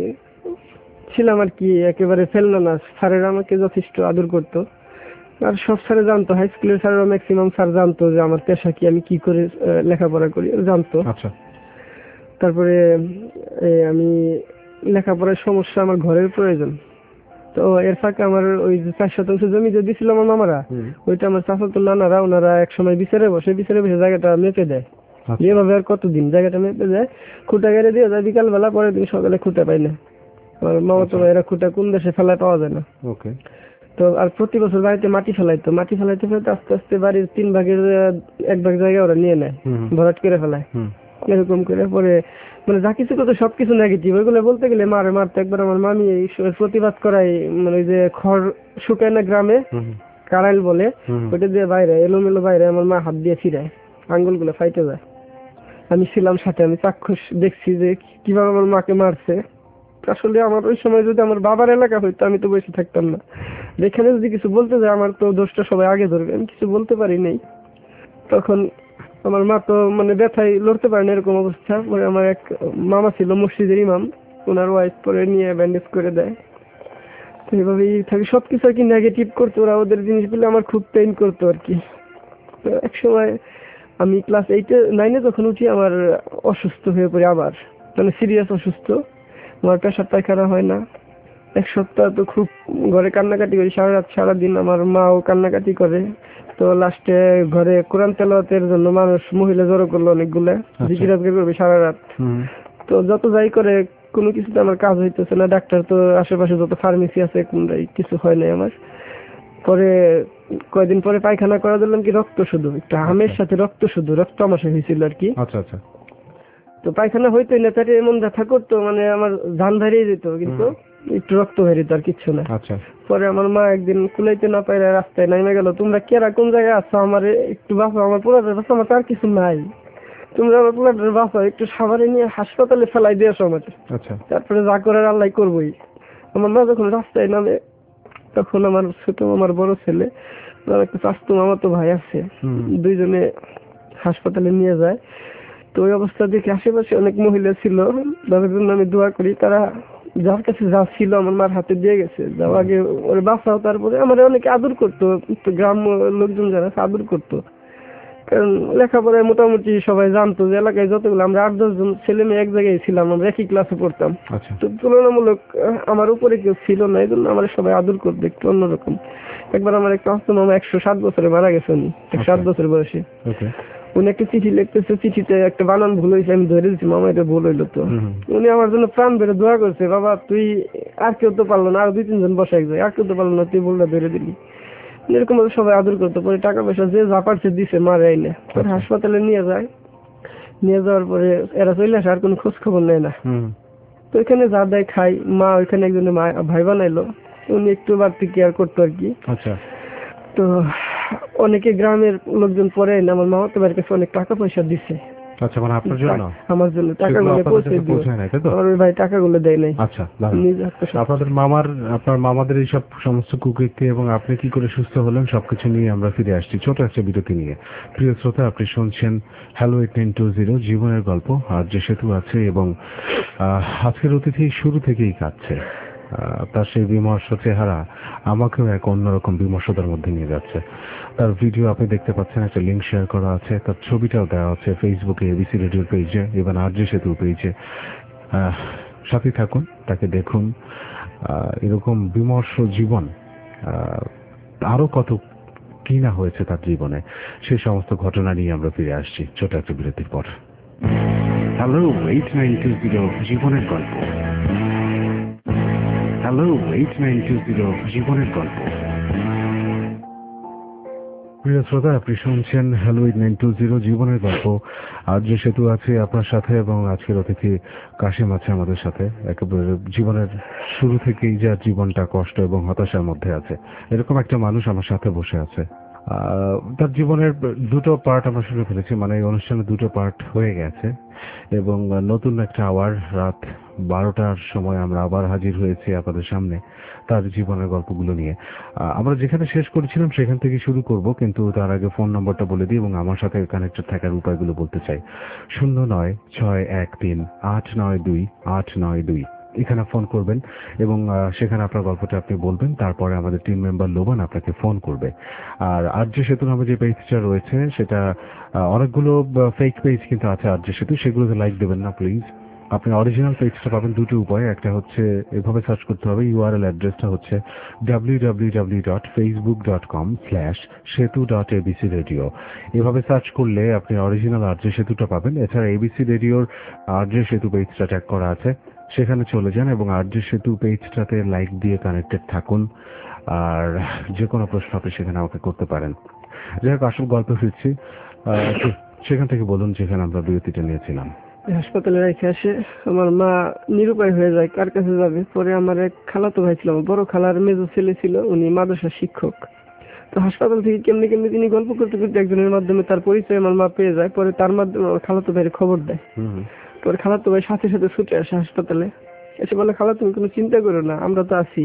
ছিলাম আর কি একেবারে ফেলনা না। স্যারেরা আমাকে যথেষ্ট আদর করতো, আর সব স্যারে জানতো, হাই স্কুলের স্যারেরা ম্যাক্সিমাম স্যার জানতো যে আমার পেশা কি, আমি কি করে আহ, লেখাপড়া করি, জানতো। আচ্ছা। তারপরে এ, আমি লেখাপড়ার সমস্যা, আমার ঘরের প্রয়োজন। তো এর ফাঁকে আমার ওই যে চার শতাংশ জমি যে দিছিল আমার মামারা, হুম। ওইটা আমার চাচাতো নানারা ওনারা এক সময় বিচারে বসে বিচারে বসে জায়গাটা মেপে দেয়। আচ্ছা। যেভাবে আর কতদিন জায়গাটা মেপে দেয়, খুঁটা গেড়ে দিয়ে যায়, বিকাল বেলা পরের দিন সকালে খুঁটা পাই না। আমার মামাতো আচ্ছা। ভাইয়েরা খুঁটা কোন দেশে ফেলায় পাওয়া যায় না। ওকে। তো আর প্রতি বছর বাড়িতে মাটি ফেলাইতো, মাটি ফেলাইতে ফেলাইতে আস্তে আস্তে বাড়ির তিন ভাগের আহ, এক ভাগ জায়গা ওরা নিয়ে নেয়, হুম হুম। ভরাট করে ফেলায়। হুম। এরকম করে পরে মানে যা কিছু করতো সবকিছু নেগেটিভ, ওইগুলো বলতে গেলে মারে মারতো। একবার আমার মামি এই স- প্রতিবাদ করাই, মানে ওই যে খড় শুকায় না গ্রামে, হুম হুম। কারাইল বলে, হুম হুম। ওইটা দিয়ে বাইরে এলোমেলো বাইরে আমার মা হাত দিয়ে ফিরায়, আঙ্গুলগুলো ফাইটে যায়। আমি ছিলাম সাথে, আমি চাক্ষুষ দেখছি যে কিভাবে আমার মাকে মারছে। আসলে আমার ওই সময় যদি আমার বাবার এলাকা হইতো আমি তো বসে থাকতাম না। যেখানে যদি কিছু বলতে যায় আমার তো দোষটা সবাই আগে ধরবে, আমি কিছু বলতে পারি নাই তখন। আমার মা তো মানে ব্যথায় লড়তে পারে না, এরকম অবস্থা। পরে আমার এক মামা ছিল মসজিদের ইমাম, ওনার ওয়াইফ পরে নিয়ে ব্যান্ডেজ করে দেয়। তো এইভাবেই থাকি, সবকিছু আর কি নেগেটিভ করতো ওরা, ওদের জিনিসগুলো আমার খুব পেইন করতো আর কি। তো এক সময় আমি ক্লাস এইটে নাইনে যখন উঠি আমার অসুস্থ হয়ে পড়ি আবার, মানে সিরিয়াস অসুস্থ। আমার প্রেশার পায়খানা হয় না এক সপ্তাহ, তো খুব ঘরে কান্নাকাটি করি সারা রাত সারাদিন, আমার মাও কান্নাকাটি করে। তো লাস্টে ঘরে কোরআন তেলাওয়াতের জন্য মানুষ মহিলা জড়ো করলো অনেকগুলা, জিকির আজকার করবে সারা রাত। হুম। তো যত যাই করে কোনো কিছুতে আমার কাজ হইতেছে না, ডাক্তার তো আশেপাশে যত ফার্মেসি আছে কোনটাই কিছু হয় নাই আমার। পরে কয়দিন পরে পায়খানা করা দিলাম কি রক্ত শুধু, একটা আমের সাথে রক্ত শুধু, রক্ত আমাশা হয়েছিল আর কি। আচ্ছা আচ্ছা। তো পায়খানা হইতোই না, তাতে এমন ব্যথা করতো মানে আমার ধান দাঁড়িয়ে যেত, কিন্তু একটু রক্ত বেরিত আর কিচ্ছু না। আচ্ছা। পরে আমার মা একদিন কুলাইতে না পাইলে রাস্তায় নামে গেল, তোমরা কেরা কোন জায়গায় আছো, আমার একটু বাঁচাও, আমার পোলাদের বাঁচাও, আমার আর কিছু নাই, তোমরা আমার পোলাদের বাঁচাও, একটু সাভারে নিয়ে হাসপাতালে ফেলাই দিয়ে আসো আমাকে। আচ্ছা। তারপরে যা করার আল্লাহ করবোই। আমার মা যখন রাস্তায় নামে তখন আমার ছোট আমার বড় ছেলে আর একটা চাস্তু মামাতো ভাই আছে, হুম। দুইজনে হাসপাতালে নিয়ে যায়। তো ওই অবস্থা দেখে আশেপাশে অনেক মহিলা ছিল, তাদের জন্য আমি দোয়া করি। তারা যার কাছে যা ছিল আমার মার হাতে দিয়ে গেছে, যাও আগে ওর বাঁচাও। তারপরে আমার অনেকে আদর করতো, তো গ্রাম্য লোকজন যারা আছে আদর করতো, কারণ লেখাপড়ায় মোটামুটি সবাই জানতো যে এলাকায় যতগুলো আমরা আট দশ জন ছেলে মেয়ে এক জায়গায় ছিলাম, আমরা একই ক্লাসে পড়তাম। আচ্ছা। তো তুলনামূলক আহ, আমার উপরে কেউ ছিল না, এই জন্য আমার সবাই আদর করতো একটু অন্যরকম। একবার আমার একটা হস্ত মামা একশো সাত বছরে মারা গেছে, উনি একশো আট বছর বয়সে। ওকে। উনি একটা চিঠি লিখতেছে, চিঠিতে একটা বানান ভুল হয়েছে, আমি ধরে দিচ্ছি মামা এটা ভুল হইলো। তো হুম। উনি আমার জন্য প্রাণ বেড়ে দোয়া করছে, বাবা তুই আর কেউ তো পারলো না, আর দুই তিনজন বসাই যায়, আর কেউ তো পারলো না, তুই ভুলটা ধরে দিলি। এরকম ভাবে সবাই আদর করতো। পরে টাকা পয়সা যে যা পারছে দিছে, মারে আইনে পরে হাসপাতালে নিয়ে যায়। নিয়ে যাওয়ার পরে এরা চলে আসে, আর কোনো খোঁজ খবর নেয় না। হুম। তো এখানে যা দেয় খাই, মা ওইখানে একজনের মা ভাই বানাইলো, উনি একটু বাড়তি কেয়ার করতো আর কি। আচ্ছা। তো অনেকে গ্রামের লোকজন পরে না আমার মামাতো ভাইয়ের কাছে অনেক টাকা পয়সা দিছে, আচ্ছা, মানে আপনার জন্য? আমার জন্য সেগুলো টাকাগুলো আপনাদের পৌঁছে কাছে দিও। পৌঁছায় নাই, তাই তো? আমার ওই ভাই টাকাগুলো দেয় নাই। আচ্ছা, দাঁড়ান। নিজে আত্মসাৎ। আপনাদের মামার আপনার মামাদের এইসব সমস্ত কুকীর্তি এবং আপনি কি করে সুস্থ হলেন সবকিছু নিয়ে আমরা ফিরে আসছি ছোট একটা বিরতি নিয়ে। প্রিয় শ্রোতা, আপনি শুনছেন hello eight nine two zero জীবনের গল্প। আর যে সেতু আছে এবং আহ, আজকের অতিথি শুরু থেকেই কাঁদছে। আহ, তার সেই বিমর্ষ চেহারা আমাকেও এক অন্যরকম বিমর্ষতার মধ্যে নিয়ে যাচ্ছে। তার ভিডিও আপনি দেখতে পাচ্ছেন, একটা লিঙ্ক শেয়ার করা আছে, তার ছবিটাও দেওয়া আছে ফেসবুকে, এবিসি রেডিওর পেজে, ইভেন আর যে সেতু পেজে। সাথে থাকুন, তাকে দেখুন। আহ, এরকম বিমর্ষ জীবন আহ, আরো কত কি না হয়েছে তার জীবনে, সেই সমস্ত ঘটনা নিয়ে আমরা ফিরে আসছি ছোট একটা বিরতির পর। Hello eight nine two zero জীবনের গল্প। Hello eight nine two zero জীবনের গল্প। প্রিয় শ্রোতা, আপনি শুনছেন hello eight nine two zero জীবনের গল্প। আজ যে সেতু আছে আপনার সাথে এবং আজকের অতিথি কাশিম আছে আমাদের সাথে। একেবারে জীবনের শুরু থেকেই যার জীবনটা কষ্ট এবং হতাশার মধ্যে আছে, এরকম একটা মানুষ আমার সাথে বসে আছে। আহ, তার জীবনের দুটো পার্ট আমরা শুনে ফেলেছি, মানে এই অনুষ্ঠানে দুটো পার্ট হয়ে গেছে এবং নতুন একটা আওয়ার রাত বারোটার সময় আমরা আবার হাজির হয়েছি আপনাদের সামনে তার জীবনের গল্পগুলো নিয়ে। আহ, আমরা যেখানে শেষ করেছিলাম সেখান থেকে শুরু করব, কিন্তু তার আগে ফোন নম্বরটা বলে দিই এবং আমার সাথে কানেক্টেড থাকার উপায়গুলো বলতে চাই। শূন্য নয় ছয় এক তিন আট নয় দুই আট নয় দুই, এখানে ফোন করবেন এবং সেখানে আপনার গল্পটা আপনি বলবেন। তারপরে আমাদের টিম মেম্বার লোবান আপনাকে ফোন করবে। আর আর্য সেতু নামে যে পেজটা রয়েছে সেটা অনেকগুলো ফেক পেজ কিন্তু আছে আর্য সেতু, সেগুলোতে লাইক দেবেন না প্লিজ। আপনি অরিজিনাল পেজটা পাবেন দুটো উপায়। একটা হচ্ছে এভাবে সার্চ করতে হবে, ইউআরএল অ্যাড্রেসটা হচ্ছে W W W dot Facebook dot com slash Setu dot ABC radio. এভাবে সার্চ করলে আপনি অরিজিনাল আর্য সেতুটা পাবেন। এছাড়া এবিসি রেডিওর আর্য সেতু পেজটা ট্যাগ করা আছে, সেখানে চলে যান এবং আর্য সেতু পেজটাতে লাইক দিয়ে কানেক্টেড থাকুন। আর যে কোনো প্রশ্ন আপনি সেখানে আমাকে করতে পারেন। যাই হোক, আসল গল্প ফিরছি। সেখান থেকে বলুন যেখানে আমরা বিরতিটা নিয়েছিলাম। হাসপাতালে রেখে আসে আমার মা নিরুপায় হয়ে যায়, কার কাছে যাবে। পরে আমার এক খালাতো ভাই ছিল, বড় খালার মেজো ছেলে ছিল, উনি মাদ্রাসা শিক্ষক। তো হাসপাতাল থেকে কেমনি কেমনি তিনি গল্প করতে করতে একজনের মাধ্যমে তার পরিচয় আমার মা পেয়ে যায়। পরে তার মাধ্যমে আমার খালাতো ভাইয়ের খবর দেয়। পরে খালাতো ভাই সাথে সাথে ছুটে আসে হাসপাতালে, এসে বলে খালা তুমি কোনো চিন্তা করো না, আমরা তো আছি।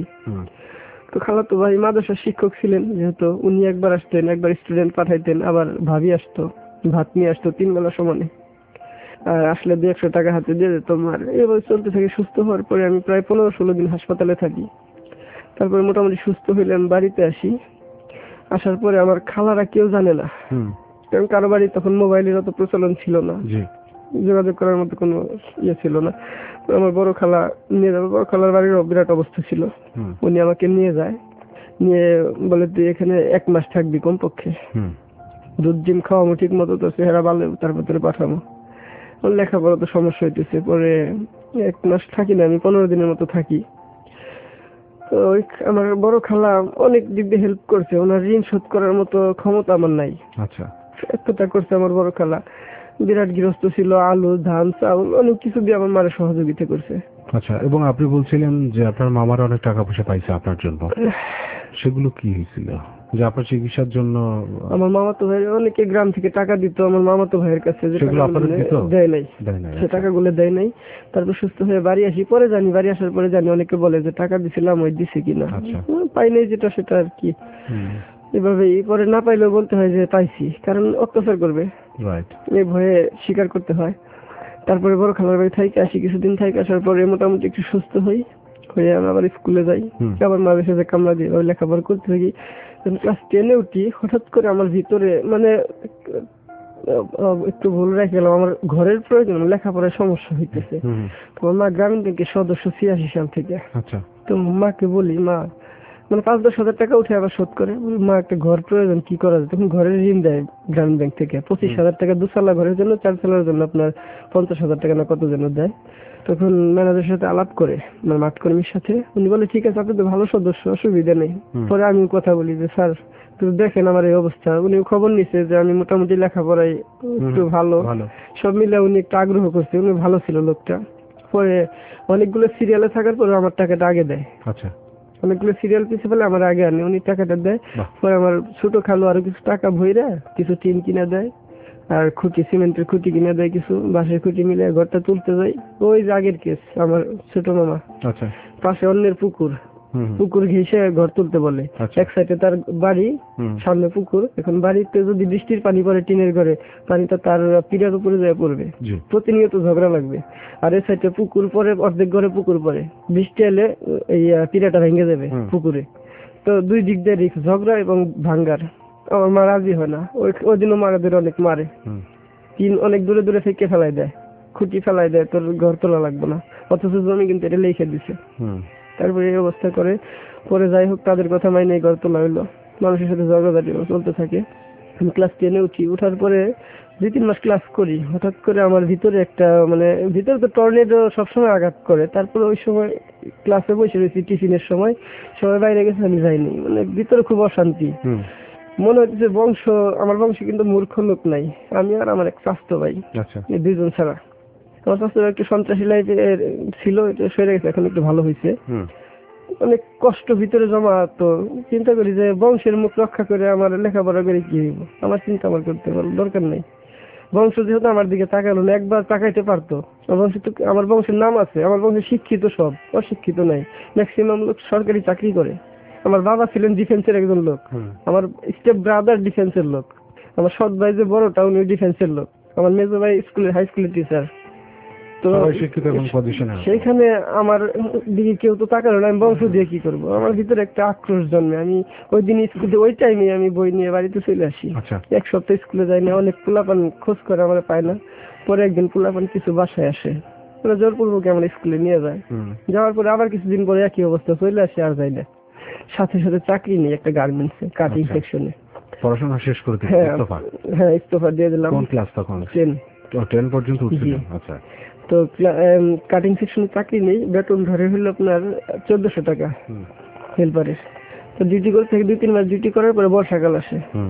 তো খালাতো ভাই মাদ্রাসা শিক্ষক ছিলেন, যেহেতু উনি একবার আসতেন, একবার স্টুডেন্ট পাঠাইতেন, আবার ভাবি আসতো, ভাত নিয়ে আসতো তিন বেলা সমানে। আর আসলে দু একশো টাকা হাতে দিয়ে যেত। আমার এভাবে চলতে থাকে। সুস্থ হওয়ার পরে আমি প্রায় পনেরো ষোলো দিন হাসপাতালে থাকি। তারপরে মোটামুটি সুস্থ হইলে আমি বাড়িতে আসি। আসার পরে আমার খালারা কেউ জানে না, কারণ কারো বাড়ি তখন মোবাইলের অত প্রচলন ছিল না, যোগাযোগ করার মতো কোনো ইয়ে ছিল না। আমার বড় খালা নিয়ে যাবে, বড় খালার বাড়ির বিরাট অবস্থা ছিল। উনি আমাকে নিয়ে যায়, নিয়ে বলে তুই এখানে এক মাস থাকবি কমপক্ষে, দুধ ডিম খাওয়াবো ঠিক মতো, তো চেহারা ভালো তার ভেতরে পাঠাবো। লেখাপড়া তো সমস্যা হইতেছে। পরে এক মাস থাকি না, আমি পনেরো দিনের মতো থাকি। তো আমার বড় খালা অনেক দিক দিয়ে হেল্প করছে, ওনার ঋণ শোধ করার মতো ক্ষমতা আমার নাই। আচ্ছা, এতটা করছে আমার বড় খালা। বিরাট গৃহস্থ ছিল, আলু ধান চাউল অনেক কিছু দিয়ে আমার মায়ের সহযোগিতা করছে। আচ্ছা, এবং আপনি বলছিলেন যে আপনার মামার অনেক টাকা পয়সা পাইছে আপনার জন্য, সেগুলো কি হয়েছিল? যে আপনার চিকিৎসার জন্য আমার মামাতো ভাই অনেকে গ্রাম থেকে টাকা দিত আমার মামাতো ভাইয়ের কাছে, যে দেয় নাই, সে টাকাগুলো দেয় নাই। তারপর সুস্থ হয়ে বাড়ি আসি, পরে জানি, বাড়ি আসার পরে জানি অনেকে বলে যে টাকা দিছিলাম, ওই দিছে কিনা, পাই নাই যেটা সেটা আর কি। এভাবেই পরে না পাইলেও বলতে হয় যে পাইছি, কারণ অত্যাচার করবে, এই ভয়ে স্বীকার করতে হয়। তারপরে বড় খালার বাড়ি থাইকে আসি, কিছুদিন থাইকে আসার পরে মোটামুটি একটু সুস্থ হই, হয়ে আমি আবার স্কুলে যাই। আবার মাঝে সাথে কামড়া দিয়ে লেখাপড়া করতে থাকি। ক্লাস টেনে উঠি, হঠাৎ করে আমার ভিতরে মানে একটু ভুল রেখে গেলাম, আমার ঘরের প্রয়োজন, লেখাপড়ার সমস্যা হইতেছে। তোমার মা গ্রামীণ ব্যাংকের সদস্য ছিয়াশি সাল থেকে। তো মাকে বলি, মা মানে পাঁচ দশ হাজার টাকা উঠে আবার শোধ করে, মা একটা ঘর প্রয়োজন, কি করা যায়? তখন ঘরের ঋণ দেয় গ্রামীণ ব্যাংক থেকে পঁচিশ হাজার টাকা, দুসালা ঘরের জন্য, চার সালের জন্য আপনার পঞ্চাশ হাজার টাকা না কত যেন দেয়। তখন ম্যানেজারের সাথে আলাপ করে, মানে মাঠ কর্মীর সাথে, উনি বলে ঠিক আছে আপনি তো ভালো সদস্য, অসুবিধা নেই। পরে আমি কথা বলি যে স্যার দেখেন আমার এই অবস্থা। উনি খবর নিছে যে আমি মোটামুটি লেখাপড়ায় একটু ভালো, সব মিলে উনি একটু আগ্রহ করছে, উনি ভালো ছিল লোকটা। পরে অনেকগুলো সিরিয়ালে থাকার পরে আমার টাকাটা আগে দেয়। আচ্ছা, অনেকগুলো সিরিয়াল পিছিয়ে ফেলে আমার আগে আনে, উনি টাকাটা দেয়। পরে আমার ছোট খালু আরো কিছু টাকা ভইরা কিছু টিন কিনা দেয়। আর খুঁটি সিমেন্টের খুঁটি কিনে দেয় কিছু, বাঁশের খুঁটি মিলে ঘরটা তুলতে যাই। ওই যে আগের কেস, আমার ছোট মামা আচ্ছা পাশে অন্যের পুকুর, হুম হুম, পুকুর ঘেঁষে ঘর তুলতে বলে। আচ্ছা। এক সাইডে তার বাড়ি, হুম সামনে পুকুর। এখন বাড়িতে যদি বৃষ্টির পানি পড়ে টিনের ঘরে, পানিটা তার পিঠার উপরে যায় পড়বে, জি প্রতিনিয়ত ঝগড়া লাগবে। আর এই সাইডে পুকুর পরে, অর্ধেক ঘরে পুকুর পরে, বৃষ্টি এলে এই আহ, পিঠাটা ভেঙে যাবে হুম। পুকুরে। তো দুই দিক দিয়ে রিস্ক, ঝগড়া এবং ভাঙ্গার। আমার মা রাজি হয় না, ওই ওই দিনও মারাদের অনেক মারে, হুম তিন অনেক দূরে দূরে থেকে ফেলাই দেয়, খুঁটি ফেলাই দেয়, তোর ঘর তোলা লাগবে না, অথচ জমি কিন্তু এটা লিখে দিছে। হুম তারপরে এই অবস্থা করে, পরে যাই হোক তাদের কথা মাইনে ঘর তোলা হইলো। মানুষের সাথে ঝগড়াঝাটি চলতে থাকে। আমি ক্লাস টেনে উঠি, উঠার পরে দুই তিন মাস ক্লাস করি, হঠাৎ করে আমার ভিতরে একটা মানে, ভিতরে তো টর্নেডো সবসময় আঘাত করে। তারপরে ওই সময় ক্লাসে বসে রয়েছি টিফিনের সময়, সবাই বাইরে গেছে, আমি যাইনি, মানে ভিতরে খুব অশান্তি। হুম, মনে হচ্ছে বংশ, আমার বংশে কিন্তু মূর্খ লোক নাই, আমি আর আমার এক স্বাস্থ্য ভাই, আচ্ছা এই দুইজন ছাড়া। আমার স্বাস্থ্য ভাই একটু সন্ত্রাসী লাইফের ছিল, এটা সরে গেছে, এখন একটু ভালো হয়েছে। হুম অনেক কষ্ট ভিতরে জমা, তো চিন্তা করি যে বংশের মুখ রক্ষা করে আমার লেখাপড়া করে কি হইব, আমার চিন্তা আমার করতে দরকার নেই। বংশ যেহেতু আমার দিকে তাকালো না, একবার তাকাইতে পারতো। আমার বংশে তো, আমার বংশের নাম আছে, আমার বংশে শিক্ষিত সব, অশিক্ষিত নাই। ম্যাক্সিমাম লোক সরকারি চাকরি করে। আমার বাবা ছিলেন ডিফেন্সের একজন লোক, হুম, আমার স্টেপ ব্রাদার ডিফেন্সের লোক, আমার সৎ ভাই যে বড়টা উনি ডিফেন্সের লোক, আমার মেজো ভাই স্কুলের হাই স্কুলের টিচার। তো সবাই শিক্ষিত এবং পজিশনে আছে। সেইখানে আমার দিকে কেউ তো তাকালো না, আমি বংশ দিয়ে কি করবো? আমার ভিতরে একটা আক্রোশ জন্মে। আমি ওই দিন স্কুলে, ওই টাইমে আমি বই নিয়ে বাড়িতে চলে আসি। আচ্ছা এক সপ্তাহ স্কুলে যাই না, অনেক পোলাপান খোঁজ করে আমার পায় না। পরে একদিন পোলাপান কিছু বাসায় আসে, ওরা জোরপূর্বক আমার স্কুলে নিয়ে যায়। হুম যাওয়ার পরে আবার কিছুদিন পরে একই অবস্থা, চলে আসে, আর যাই না। সাথে সাথে চাকরি নেই একটা গার্মেন্টসে, কাটিং আচ্ছা। সেকশনে। পড়াশোনা শেষ করে দিলেন, হ্যাঁ ইস্তফা? হ্যাঁ, ইস্তফা দিয়ে দিলাম। কোন ক্লাস তখন? টেন। টেন পর্যন্ত উঠছিলেন? আচ্ছা তো কাটিং সেকশনে চাকরি নেই, বেতন ধরে হলো আপনার চোদ্দশো টাকা হুম হেল্পারের। তো ডিউটি করতে থেকে দুই তিন মাস ডিউটি করার পরে বর্ষাকাল আসে, হুম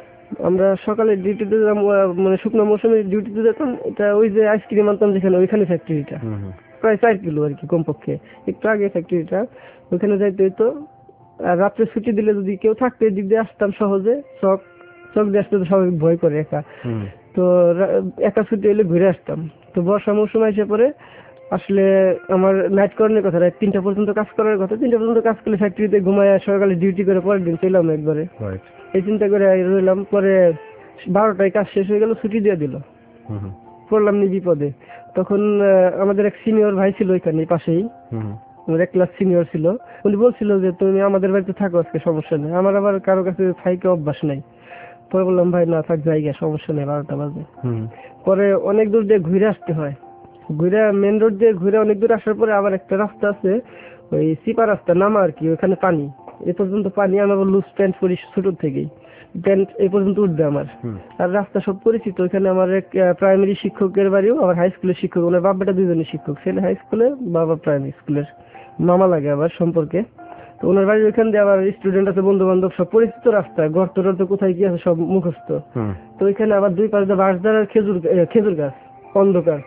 আমরা সকালে ডিউটিতে যেতাম, আহ, মানে শুকনো মৌসুমে ডিউটিতে যেতাম। এটা ওই যে আইসক্রিম আনতাম যেখানে, ওইখানে ফ্যাক্টরিটা, হুম হুম, প্রায় চার কিলো আর কি কমপক্ষে, একটু আগে ফ্যাক্টরিটা। ওইখানে যাইতে হইতো। আর রাত্রে ছুটি দিলে যদি কেউ থাকতো এদিক দিয়ে আসতাম সহজে, চক চক দিয়ে আসতে তো সবাই ভয় করে একা। হুম তো রা- একা ছুটি হলে ঘুরে আসতাম। তো বর্ষা মৌসুম এসে পরে আসলে আমার নাইট করানোর কথা, রাত তিনটা পর্যন্ত কাজ করার কথা। তিনটা পর্যন্ত কাজ করলে ফ্যাক্টরিতে ঘুমায় সকালে ডিউটি করে পরের দিন চলাম একবারে। রাইট এই চিন্তা করে রইলাম। পরে বারোটায় কাজ শেষ হয়ে গেল, ছুটি দিয়ে দিল। হুম হুম পড়লাম নি বিপদে। তখন আহ, আমাদের এক সিনিয়র ভাই ছিল ওইখানে পাশেই, হুম আমার এক ক্লাস সিনিয়র ছিল। উনি বলছিল যে তুমি আমাদের বাড়িতে থাকো আজকে, সমস্যা নেই। আমার আবার কারো কাছে থাইকে অভ্যাস নাই। পরে বললাম ভাই না থাক, জায়গা সমস্যা নেই, বারোটা বাজে। হুম পরে অনেক দূর দিয়ে ঘুরে আসতে হয়, ঘুরে মেন রোড দিয়ে ঘুরে অনেক দূর আসার পরে আবার একটা রাস্তা আছে, ওই সিপা রাস্তা নামা আর কি, ওখানে পানি, এ পর্যন্ত পানি। আমি আবার লুজ প্যান্ট পরি ছোট থেকেই, প্যান্ট এই পর্যন্ত উঠবে আমার। হুম আর রাস্তা সব পরিচিত। ওখানে আমার এক প্রাইমারি শিক্ষকের বাড়িও, আবার হাই স্কুলের শিক্ষক, ওনার বাপ বেটা দুজনই শিক্ষক, ছেলে হাই স্কুলে, বাবা প্রাইমারি স্কুলের, মামা লাগে আবার সম্পর্কে। তো ওনার বাড়ির ওইখান দিয়ে আবার স্টুডেন্ট আছে, বন্ধু বান্ধব সব পরিচিত রাস্তা, গর্ত টর্ত কোথায় কি আছে সব মুখস্থ। হুম তো ওইখানে আবার দুই পাশে বাঁশঝাড় আর খেজুর এ, খেজুর গাছ, অন্ধকার।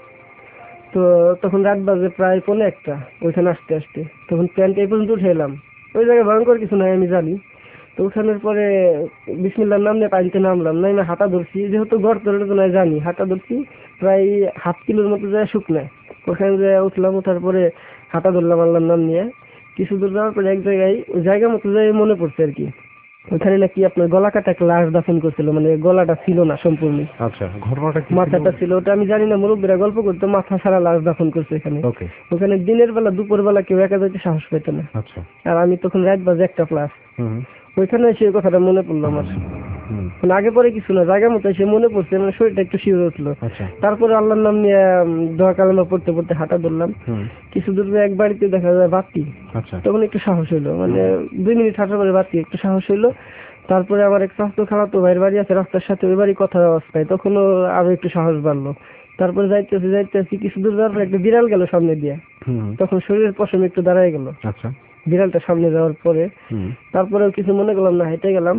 তো তখন রাত বাজে প্রায় পৌনে একটা, ওইখানে আসতে আসতে তখন প্যান্ট এই পর্যন্ত উঠে এলাম। ওই জায়গায় ভয়ঙ্কর কিছু নাই আমি জানি। তো উঠানোর পরে বিসমিল্লাহর নাম নিয়ে পানিতে নামলাম, নাই আমি হাঁটা ধরছি, যেহেতু গর্ত তো নাই জানি, হাঁটা ধরছি প্রায় হাফ কিলোর মতো যায় শুকনায়। ওখানে যায় উঠলাম, ওঠার পরে হাঁটা ধরলাম আল্লাহর নাম নিয়ে। কিছু দূর যাওয়ার পরে এক জায়গায়, ওই জায়গা মতো যাই মনে পড়ছে আর কি, ওখানে নাকি আপনার গলা কাটা একটা লাশ দাফন করছিল, মানে গলাটা ছিল না সম্পূর্ণ, আচ্ছা ঘটনাটা কি ছিল? মাথাটা ছিল, ওটা আমি জানি না, মুরব্বীরা গল্প করতো মাথা ছাড়া লাশ দাফন করছে এখানে। ওকে ওখানে দিনের বেলা দুপুর বেলা কেউ একা যাইতে সাহস পেত না। আচ্ছা আর আমি তখন রাত বাজে একটা প্লাস, হুম ওইখানে সেই কথাটা মনে পড়লো আমার। হুম মানে আগে পরে কিছু না, জায়গা মতো এসে মনে পড়ছে, মানে শরীরটা একটু শিউরে উঠলো। আচ্ছা তারপরে আল্লাহর নাম নিয়ে উম, দোয়া কালেমা পড়তে পড়তে হাঁটা ধরলাম। হুম কিছু দূর যায় এক বাড়িতে দেখা যায় বাতি, আচ্ছা তখন একটু সাহস হইলো, মানে দুই মিনিট হাঁটার পরে বাতি, একটু সাহস হইলো। তারপরে আমার এক স্বাস্থ্য খারাপ ভাইয়ের বাড়ি আছে রাস্তার সাথে, ওই বাড়ি কথা আওয়াজ পাই, তখনও আরো একটু সাহস বাড়লো। তারপরে যাইতেছি যাইতেছি কিছু দূর যাওয়ার পরে একটা বিড়াল গেল সামনে দিয়ে, হুম তখন শরীরের পশম একটু দাঁড়ায় গেল আচ্ছা বিড়ালটা সামনে যাওয়ার পরে। হুম তারপরেও কিছু মনে করলাম না, হেঁটে গেলাম।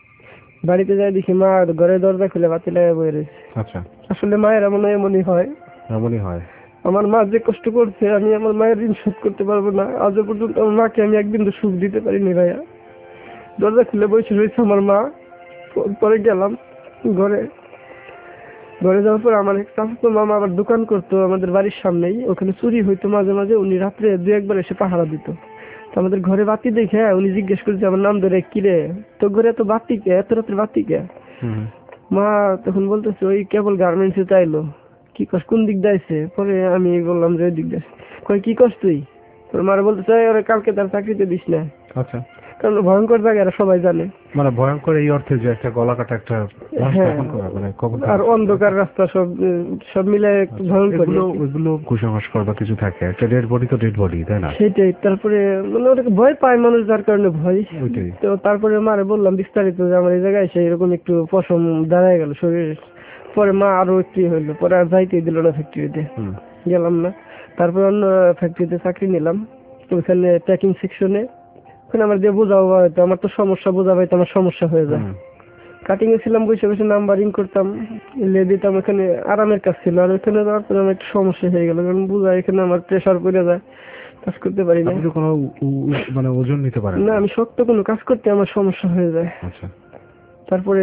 বাড়িতে যাই দেখি মা ঘরের দরজা খুলে বাতি লাগা বয়ে রয়েছে। আচ্ছা আসলে মায়ের এমন এমনই হয়। এমনই হয়। আমার মা যে কষ্ট করছে, আমি আমার মায়ের ঋণ শোধ করতে পারবো না। আজও পর্যন্ত আমার মাকে আমি একদিন তো সুখ দিতে পারিনি ভাইয়া। দরজা খুলে বসে রয়েছে আমার মা। প- পরে গেলাম ঘরে, ঘরে যাওয়ার পর আমার এক চাচাতো মামা আবার দোকান করতো আমাদের বাড়ির সামনেই, ওখানে চুরি হইতো মাঝে মাঝে, উনি রাত্রে দু একবার এসে পাহারা দিত। তো আমাদের ঘরে বাতি দেখে উনি জিজ্ঞেস করেছে আমার নাম ধরে, কিরে তো ঘরে এত বাতি কে, এত রাত্রে বাতি কে? মা তখন বলতেছে ওই কেবল গার্মেন্টসে চাইলো। কি কস, কোন দিক দাইছে? পরে আমি বললাম যে ওই দিক দাইছে। কই কি কস তুই? তোর মারা বলতেছে ওরা কালকে তার চাকরিতে দিস না। আচ্ছা, কারণ ভয়ঙ্কর জায়গা, এরা সবাই জানে। মানে ভয়ঙ্কর এই অর্থে যে একটা গলা কাটা একটা হ্যাঁ, মানে আর অন্ধকার রাস্তা, সব সব মিলে ভয়ঙ্কর। ওইগুলো কুসংস্কার বা কিছু থাকে, একটা ডেড বডি তো ডেড বডি, তাই না? সেটাই। তারপরে মানে ওটাকে ভয় পায় মানুষ, যার কারণে ভয়। তো তারপরে মারে বললাম বিস্তারিত যে আমার এই জায়গায় এসে এরকম একটু পশম দাঁড়ায় গেল শরীরে। পরে মা আরো একটু হইলো, পরে আর যাইতেই দিল না ফ্যাক্টরিতে, গেলাম না। তারপরে অন্য ফ্যাক্টরিতে চাকরি নিলাম, ওখানে প্যাকিং সেকশনে। ওখানে আমার দিয়ে বোঝাও হয়তো, আমার তো সমস্যা বোঝা হয়তো আমার সমস্যা হয়ে যায়। কাটিং এ ছিলাম, বসে বসে নাম্বারিং করতাম, লে দিতাম। ওখানে আরামের কাজ ছিল, আর ওখানে যাওয়ার পরে আমার একটু সমস্যা হয়ে গেল, কারণ বোঝা এখানে আমার প্রেশার পড়ে যায়, কাজ করতে পারি না। কোনো মানে ওজন নিতে পারেন না, আমি শক্ত কোনো কাজ করতে আমার সমস্যা হয়ে যায়। আচ্ছা। তারপরে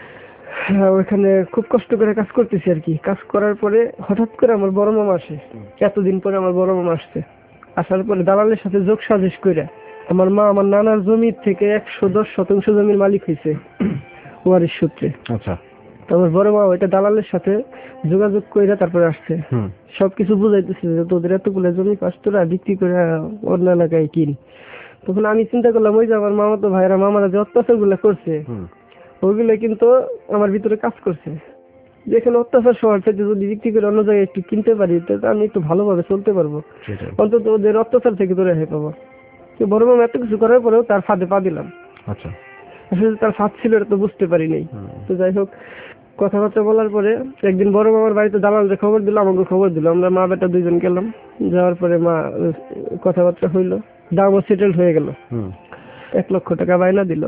ওইখানে খুব কষ্ট করে কাজ করতেছি আর কি। কাজ করার পরে হঠাৎ করে আমার বড় মামা আসে, এতদিন পরে আমার বড় মামা আসছে। আসার পরে দালালের সাথে যোগ সাজেশ করে আমার মা আমার নানার জমির থেকে একশো দশ শতাংশ জমির মালিক হয়েছে ওয়ারিশ সূত্রে। আচ্ছা। আমার বড় মা ওইটা দালালের সাথে যোগাযোগ করে তারপরে আসছে, সবকিছু বুঝাইতেছে যে তোদের এতগুলো জমি পাস তোরা বিক্রি করে অন্য এলাকায় কিন। তখন আমি চিন্তা করলাম ওই যে আমার মামাতো ভাইরা মামারা যে অত্যাচার গুলা করছে ওইগুলো কিন্তু আমার ভিতরে কাজ করছে। যেখানে অত্যাচার শহর থেকে যদি বিক্রি করে অন্য জায়গায় একটু কিনতে পারি তাহলে আমি একটু ভালোভাবে চলতে পারবো, অন্তত ওদের অত্যাচার থেকে দূরে হয়ে পাবো। বড় মামা এত কিছু করার পরেও তার ফাঁদে পা দিলাম। আচ্ছা। আসলে তার ফাঁদ ছিল এটা তো বুঝতে পারি নাই। তো যাই হোক, কথাবার্তা বলার পরে একদিন বড় মামার বাড়িতে দালালদের খবর দিল, আমাকে খবর দিল। আমরা মা বেটা দুইজন গেলাম, যাওয়ার পরে মা কথাবার্তা হইলো, দামও সেটেল হয়ে গেল। এক লক্ষ টাকা বায়না দিল,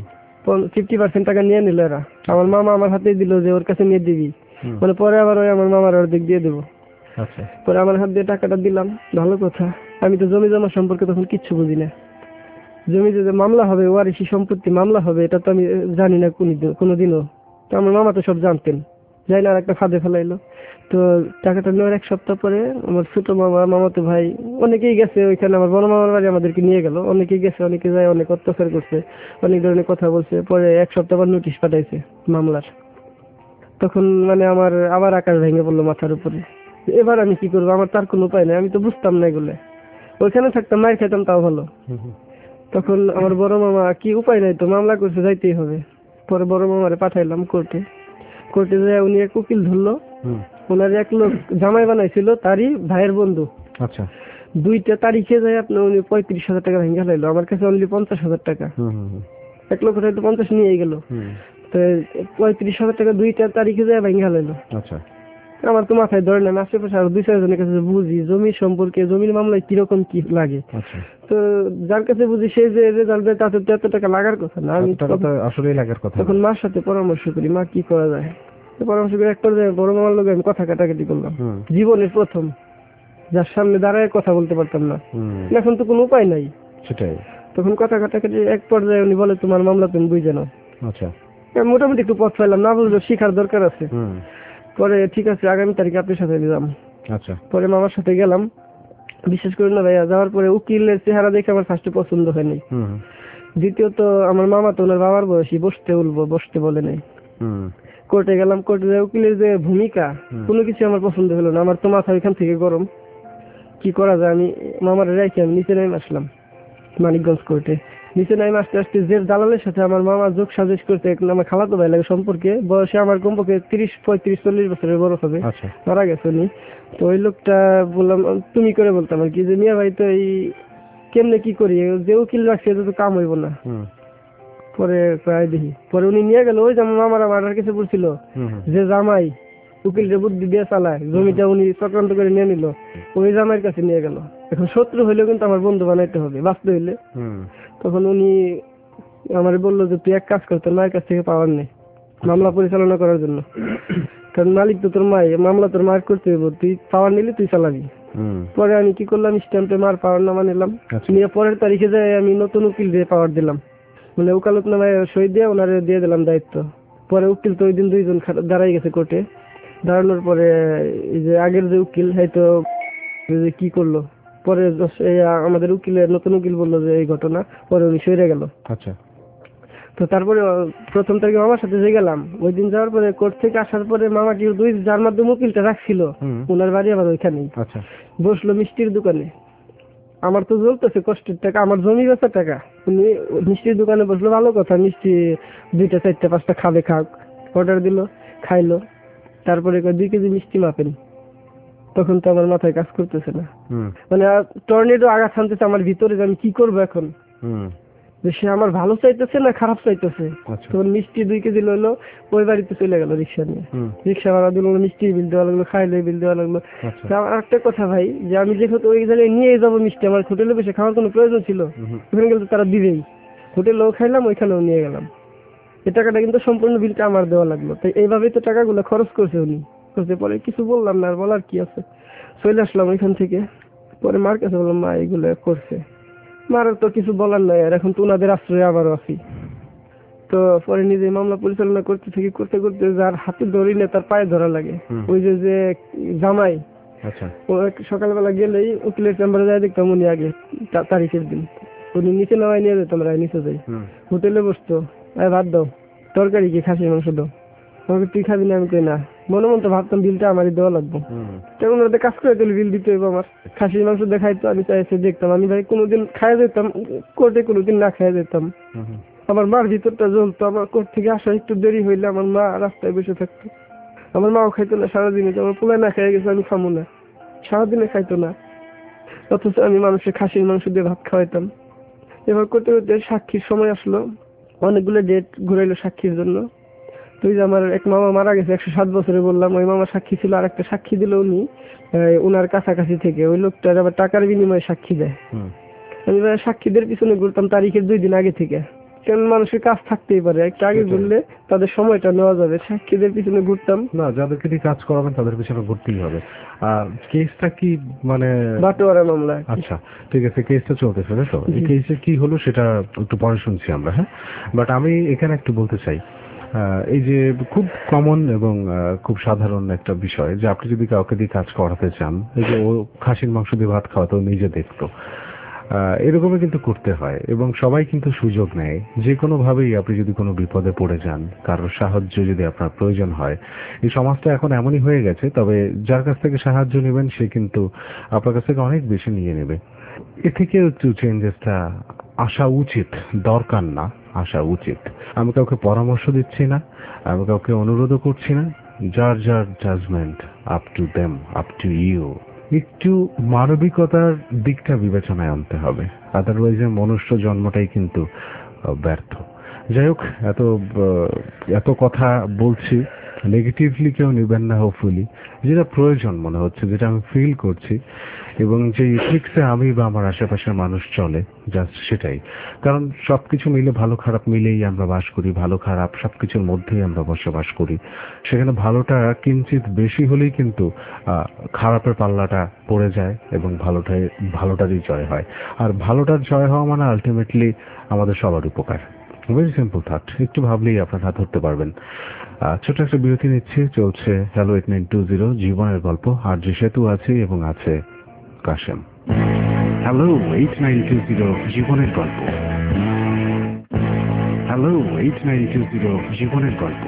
ফিফটি পার্সেন্ট টাকা নিয়ে নিল এরা। আমার মামা আমার হাতেই দিল যে ওর কাছে নিয়ে দিবি, মানে পরে আবার ওই আমার মামার অর্ধেক দিয়ে দেবো। পরে আমার হাত দিয়ে টাকাটা দিলাম, ভালো কথা। আমি তো জমি জমা সম্পর্কে তখন কিচ্ছু বুঝি না। জমি যে মামলা হবে, ওয়ারিশি সম্পত্তি মামলা হবে, এটা তো আমি জানি না কোনোদিনও। তো আমার মামা তো সব জানতেন, যাই না আর একটা ফাঁদে ফেলাইলো। তো টাকাটা নেওয়ার এক সপ্তাহ পরে আমার ছোট মামা, মামাতো ভাই অনেকেই গেছে ওইখানে। আমার বড় মামার বাড়ি আমাদেরকে নিয়ে গেল, অনেকেই গেছে, অনেকে যায়, অনেক অত্যাচার করছে, অনেক ধরনের কথা বলছে। পরে এক সপ্তাহ পর নোটিশ পাঠাইছে মামলার। তখন মানে আমার আবার আকাশ ভেঙে পড়লো মাথার উপরে। এবার আমি কি করবো, আমার তার কোনো উপায় নেই, আমি তো বুঝতাম না এগুলো। ওইখানে থাকতাম, মায়ের খেতাম, তাও ভালো। তখন আমার বড় মামা কি উপায় নাই, তো মামলা করছে, যাইতেই হবে। পরে বড় মামারে পাঠাইলাম কোর্টে। কোর্টে যায় উনি এক উকিল ধরলো, ওনার এক লোক জামাই বানাইছিল তারই ভাইয়ের বন্ধু। আচ্ছা। দুইটা তারিখে যায় আপনার উনি পঁয়ত্রিশ হাজার টাকা ভেঙে ফেলাইলো, আমার কাছে অনলি পঞ্চাশ হাজার টাকা। এক লক্ষ টাকা তো পঞ্চাশ নিয়ে গেল, তো পঁয়ত্রিশ হাজার টাকা দুইটা তারিখে যায় ভেঙে ফেলাইলো। আচ্ছা। আমার তো মাথায় ধরে না, আশেপাশে আর দুই চারজনের কাছে বুঝি জমি সম্পর্কে, জমির মামলায় কিরকম কি লাগে। তো যার কাছে বুঝি সেই যে রেজাল্ট দেয় তাতে এত টাকা লাগার কথা না, আমি আসলেই লাগার কথা। তখন মার সাথে পরামর্শ করি, মা কি করা যায়। পরামর্শ করে এক পর্যায়ে বড় মামার লোক আমি কথা কাটাকাটি করলাম, জীবনের প্রথম, যার সামনে দাঁড়ায় কথা বলতে পারতাম না, এখন তো কোনো উপায় নাই। সেটাই। তখন কথা কাটাকাটি এক পর্যায়ে উনি বলে তোমার মামলা তুমি বুঝে নাও। আচ্ছা। মোটামুটি একটু পথ পাইলাম, না বললে শিখার দরকার আছে। পরে ঠিক আছে আগামী তারিখে আপনার সাথে নিলাম। আচ্ছা। পরে মামার সাথে গেলাম, বিশেষ করে না ভাইয়া, যাওয়ার পরে উকিলের চেহারা দেখে আমার ফার্স্টে পছন্দ হয়নি। দ্বিতীয়ত আমার মামা তো ওনার বাবার বয়সী, বসতে উঠবো, বসতে বলে নাই। কোর্টে গেলাম, কোর্টে যে উকিলের যে ভূমিকা, কোনো কিছু আমার পছন্দ হলো না। আমার তো মাথা ওইখান থেকে গরম, কি করা যায়। আমি মামার রেখে আমি নিচে নেমে আসলাম মানিকগঞ্জ কোর্টে। নিচে নাইমে আসতে আসতে যে দালালের সাথে আমার মামা যোগ সাজেশ করতে, আমার খালাতো ভাই লাগে সম্পর্কে, বয়সে আমার কমপক্ষে তিরিশ পঁয়ত্রিশ চল্লিশ বছরের বড় হবে, মারা গেছে উনি। তো ওই লোকটা বললাম, তুমি করে বলতাম আর কি, যে মিয়া ভাই তো এই কেমনে কি করি, যে উকিল রাখছে তো কাম হইব না। পরে প্রায় দেখি, পরে উনি নিয়ে গেল ওই যে আমার মামারা মারার কিছু বলছিল যে জামাই উকিলকে বুদ্ধি দিয়ে চালায়, জমিটা উনি চক্রান্ত করে নিয়ে নিল, ওই জামাইয়ের কাছে নিয়ে গেল। এখন শত্রু হইলেও কিন্তু আমার বন্ধু বানাইতে হবে, বাঁচতে হইলে। তখন উনি আমার বললো যে তুই এক কাজ কর, তোর মায়ের কাছ থেকে পাওয়ার নেই মামলা পরিচালনা করার জন্য, কারণ মালিক তো তোর মাই, মামলা তোর মায়ের করতে হইব, তুই পাওয়ার নিলে তুই চালাবি। পরে আমি কি করলাম, স্ট্যাম্পে মার পাওয়ার নামা নিলাম, নিয়ে পরের তারিখে যাই আমি নতুন উকিল দিয়ে পাওয়ার দিলাম, মানে ওকালত নামায় সই দিয়ে ওনারে দিয়ে দিলাম দায়িত্ব। পরে উকিল তো ওই দিন দুইজন দাঁড়াই গেছে কোর্টে, দাঁড়ানোর পরে এই যে আগের যে উকিল হয়তো যে কি করলো, পরে যশ- এই আমাদের উকিলের নতুন উকিল বললো যে এই ঘটনা, পরে উনি সরে গেল। আচ্ছা। তো তারপরে আহ, প্রথম তারিখে মামার সাথে যে গেলাম, ওই দিন যাওয়ার পরে কোর্ট থেকে আসার পরে মামা কি দুই যার মাধ্যমে উকিলটা রাখছিল, হুম। ওনার বাড়ি আবার ওইখানেই, আচ্ছা। বসলো মিষ্টির দোকানে। আমার তো জ্বলতেছে কষ্টের টাকা, আমার জমি বেচার টাকা। উনি মিষ্টির দোকানে বসলো, ভালো কথা, মিষ্টি দুইটা চারটা পাঁচটা খাবে, খাক, অর্ডার দিল, খাইলো। তারপরে কয় দুই কেজি মিষ্টি মাপেন। তখন তো আমার মাথায় কাজ করতেছে না, হুম। মানে টর্নেডো আঘাত হানতেছে আমার ভিতরে, যে আমি কি করবো এখন, হুম। যে সে আমার ভালো চাইতেছে না খারাপ চাইতেছে। আচ্ছা। তখন মিষ্টি দুই কেজি লইলো, ওই বাড়িতে চলে গেল রিক্সা নিয়ে। হুম। রিক্সা ভাড়া দিল, মিষ্টি বিল দেওয়া লাগলো, খাইলে বিল দেওয়া লাগলো। আচ্ছা। তা আমার একটা কথা ভাই, যে আমি যেহেতু ওই জায়গায় নিয়ে যাবো মিষ্টি, আমার হোটেলে বসে খাওয়ার কোনো প্রয়োজন ছিল? হুম। ওখানে গেলে তো তারা দিবেই, হোটেলেও খাইলাম, ওইখানেও নিয়ে গেলাম। এই টাকাটা কিন্তু সম্পূর্ণ বিলটা আমার দেওয়া লাগলো। তাই এইভাবেই তো টাকাগুলো খরচ করছে উনি, করতে পরে কিছু বললাম না, আর বলার কি আছে, চলে আসলাম ওইখান থেকে। পরে মার কাছে বললাম, মা এগুলো করছে। মার তো কিছু বলার নাই, আর এখন তো ওনাদের আশ্রয়ে আবারও আছি। তো পরে নিজে মামলা পরিচালনা করতে থাকি, করতে করতে যার হাতে ধরি না তার পায়ে ধরা লাগে। হুম। ওই যে যে জামাই, আচ্ছা। ও এক সকালবেলা গেলেই উকিলের চেম্বারে যাই দেখতাম উনি আগে, তা- তারিখের দিন উনি নিচে নামাই নিয়ে যেতাম, রায় নিচে যাই, হুম। হোটেলে বসতো, আয় ভাত দাও, তরকারি কি, খাসির মাংস দাও। আমাকে তুই খাবি না, আমি কই না। মনে মনে তো ভাবতাম বিলটা আমারই দেওয়া লাগবে, হুম। তেমন ওদের কাজ করে দিলে বিল দিতে হইব আমার। খাসির মাংস দেখাইতো, আমি চাইছে দেখতাম, আমি ভাই কোনোদিন খাইয়া যেতাম কোর্টে, কোনোদিন না খাইয়া যেতাম। হুম। আমার মার ভিতরটা জ্বলতো, আমার কোর্ট থেকে আসা একটু দেরি হইলে আমার মা রাস্তায় বসে থাকতো, আমার মাও খাইতো না সারাদিনে, আমার পোলায় না খেয়ে গেছে আমি খামো না, সারাদিনে খাইতো না, অথচ আমি মানুষের খাসির মাংস দিয়ে ভাত খাওয়াইতাম। এবার করতে করতে সাক্ষীর সময় আসলো, অনেকগুলো ডেট ঘুরাইলো সাক্ষীর জন্য। তুই যে আমার এক মামা মারা গেছে একশো সাত বছরে বললাম, ওই মামা সাক্ষী ছিল, আর একটা সাক্ষী দিল উনি আহ, উনার কাছাকাছি থেকে, ওই লোকটার আবার টাকার বিনিময়ে সাক্ষী দেয়। হুম। আমি ভাই সাক্ষীদের পিছনে ঘুরতাম তারিখের দুই দিন আগে থেকে, কারণ মানুষের কাজ থাকতেই পারে, একটা আগে সেটাই। ঘুরলে তাদের সময়টা নেওয়া যাবে। সাক্ষীদের পিছনে ঘুরতাম, না, যাদেরকে দিয়ে কাজ করাবেন তাদের পিছনে ঘুরতেই হবে। আর কেসটা কি মানে? বাটোয়ারা মামলা আর কি। আচ্ছা, ঠিক আছে, কেসটা চলতেছে তাই তো? এই জি। কেসে কি হলো সেটা একটু পরে শুনছি আমরা, হ্যাঁ। বাট আমি এখানে একটু বলতে চাই, আহ, এই যে খুব কমন এবং আহ, খুব সাধারণ একটা বিষয়, যে আপনি যদি কাউকে দিয়ে কাজ করাতে চান, এই যে ও খাসির মাংস দিয়ে ভাত খাওয়াতো নিজে দেখতো, আহ, এরকমই কিন্তু করতে হয়, এবং সবাই কিন্তু সুযোগ নেয় যে কোনো ভাবেই। আপনি যদি কোনো বিপদে পড়ে যান, কারোর সাহায্য যদি আপনার প্রয়োজন হয়, এই সমাজটা এখন এমনই হয়ে গেছে, তবে যার কাছ থেকে সাহায্য নেবেন সে কিন্তু আপনার কাছ থেকে অনেক বেশি নিয়ে নেবে। এ থেকে একটু চেঞ্জেসটা আসা উচিত, দরকার না, আসা উচিত। আমি কাউকে পরামর্শ দিচ্ছি না, আমি কাউকে অনুরোধও করছি না। যার যার judgement, up to them, up to you. একটু মানবিকতার দিকটা বিবেচনায় আনতে হবে, আদারওয়াইজ মনুষ্য জন্মটাই কিন্তু আহ, ব্যর্থ। যাই হোক, এত আহ, এত কথা বলছি, নেগেটিভলি কেউ নেবেন না হোপফুলি। যেটা প্রয়োজন মনে হচ্ছে, যেটা আমি ফিল করছি, এবং যে ইথিক্সে আমি বা আমার আশেপাশের মানুষ চলে, জাস্ট সেটাই। কারণ সবকিছু মিলে, ভালো খারাপ মিলেই আমরা বাস করি, ভালো খারাপ সবকিছুর মধ্যেই আমরা বসবাস করি। সেখানে ভালোটা কিঞ্চিত বেশি হলেই কিন্তু আহ, খারাপের পাল্লাটা পড়ে যায়, এবং ভালোটাই ভালোটারই জয় হয়। আর ভালোটার জয় হওয়া মানে আলটিমেটলি আমাদের সবার উপকার। ভেরি সিম্পল থট, একটু ভাবলেই আপনার হাত ধরতে পারবেন। আহ, ছোট একটা বিরতি নিচ্ছে, চলছে hello eight nine two zero জীবনের গল্প, আর যে সেতু আছে এবং আছে Kashem. Hello eight nine two zero জীবনের গল্প, hello eight nine two zero জীবনের গল্প।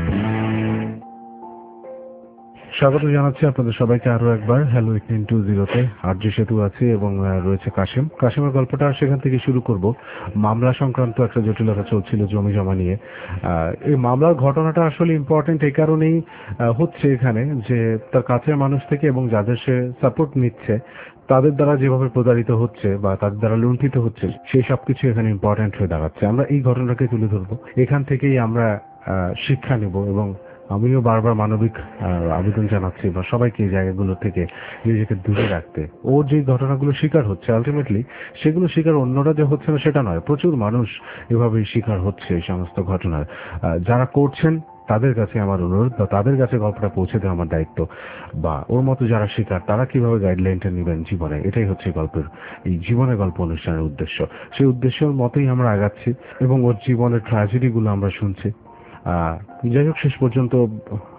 স্বাগত জানাচ্ছি আপনাদের সবাইকে আরো একবার হ্যালো এইট নাইন টু জিরোতে। আর যে সেতু আছে এবং আহ, রয়েছে কাশেম। কাশেমের গল্পটা সেখান থেকে শুরু করব। মামলা সংক্রান্ত একটা জটিলতা চলছিল জমি জমা নিয়ে। আহ, এই মামলার ঘটনাটা আসলে ইম্পর্টেন্ট এই কারণেই আহ, হচ্ছে এখানে, যে তার কাছের মানুষ থেকে এবং যাদের সে সাপোর্ট নিচ্ছে তাদের দ্বারা যেভাবে প্রতারিত হচ্ছে বা তাদের দ্বারা লুণ্ঠিত হচ্ছে, সেই সবকিছু এখানে ইম্পর্টেন্ট হয়ে দাঁড়াচ্ছে। আমরা এই ঘটনাটাকে তুলে ধরবো, এখান থেকেই আমরা আহ, শিক্ষা নেব, এবং আমিও বারবার মানবিক আহ, আবেদন জানাচ্ছি বা সবাইকে এই জায়গাগুলো থেকে নিজেকে দূরে রাখতে। ও যে ঘটনাগুলো শিকার হচ্ছে, আলটিমেটলি সেগুলো শিকার অন্যরা যে হচ্ছে না সেটা নয়, প্রচুর মানুষ এভাবেই শিকার হচ্ছে এই সমস্ত ঘটনার। আহ, যারা করছেন তাদের কাছে আমার অনুরোধ, বা তাদের কাছে গল্পটা পৌঁছে দেওয়া আমার দায়িত্ব, বা ওর মতো যারা শিকার তারা কিভাবে গাইডলাইনটা নেবেন জীবনে, এটাই হচ্ছে গল্পের, এই জীবনের গল্প অনুষ্ঠানের উদ্দেশ্য। সেই উদ্দেশ্যের মতোই আমরা আগাচ্ছি, এবং ওর জীবনের ট্র্যাজেডি গুলো আমরা শুনছি। আহ যাই হোক, শেষ পর্যন্ত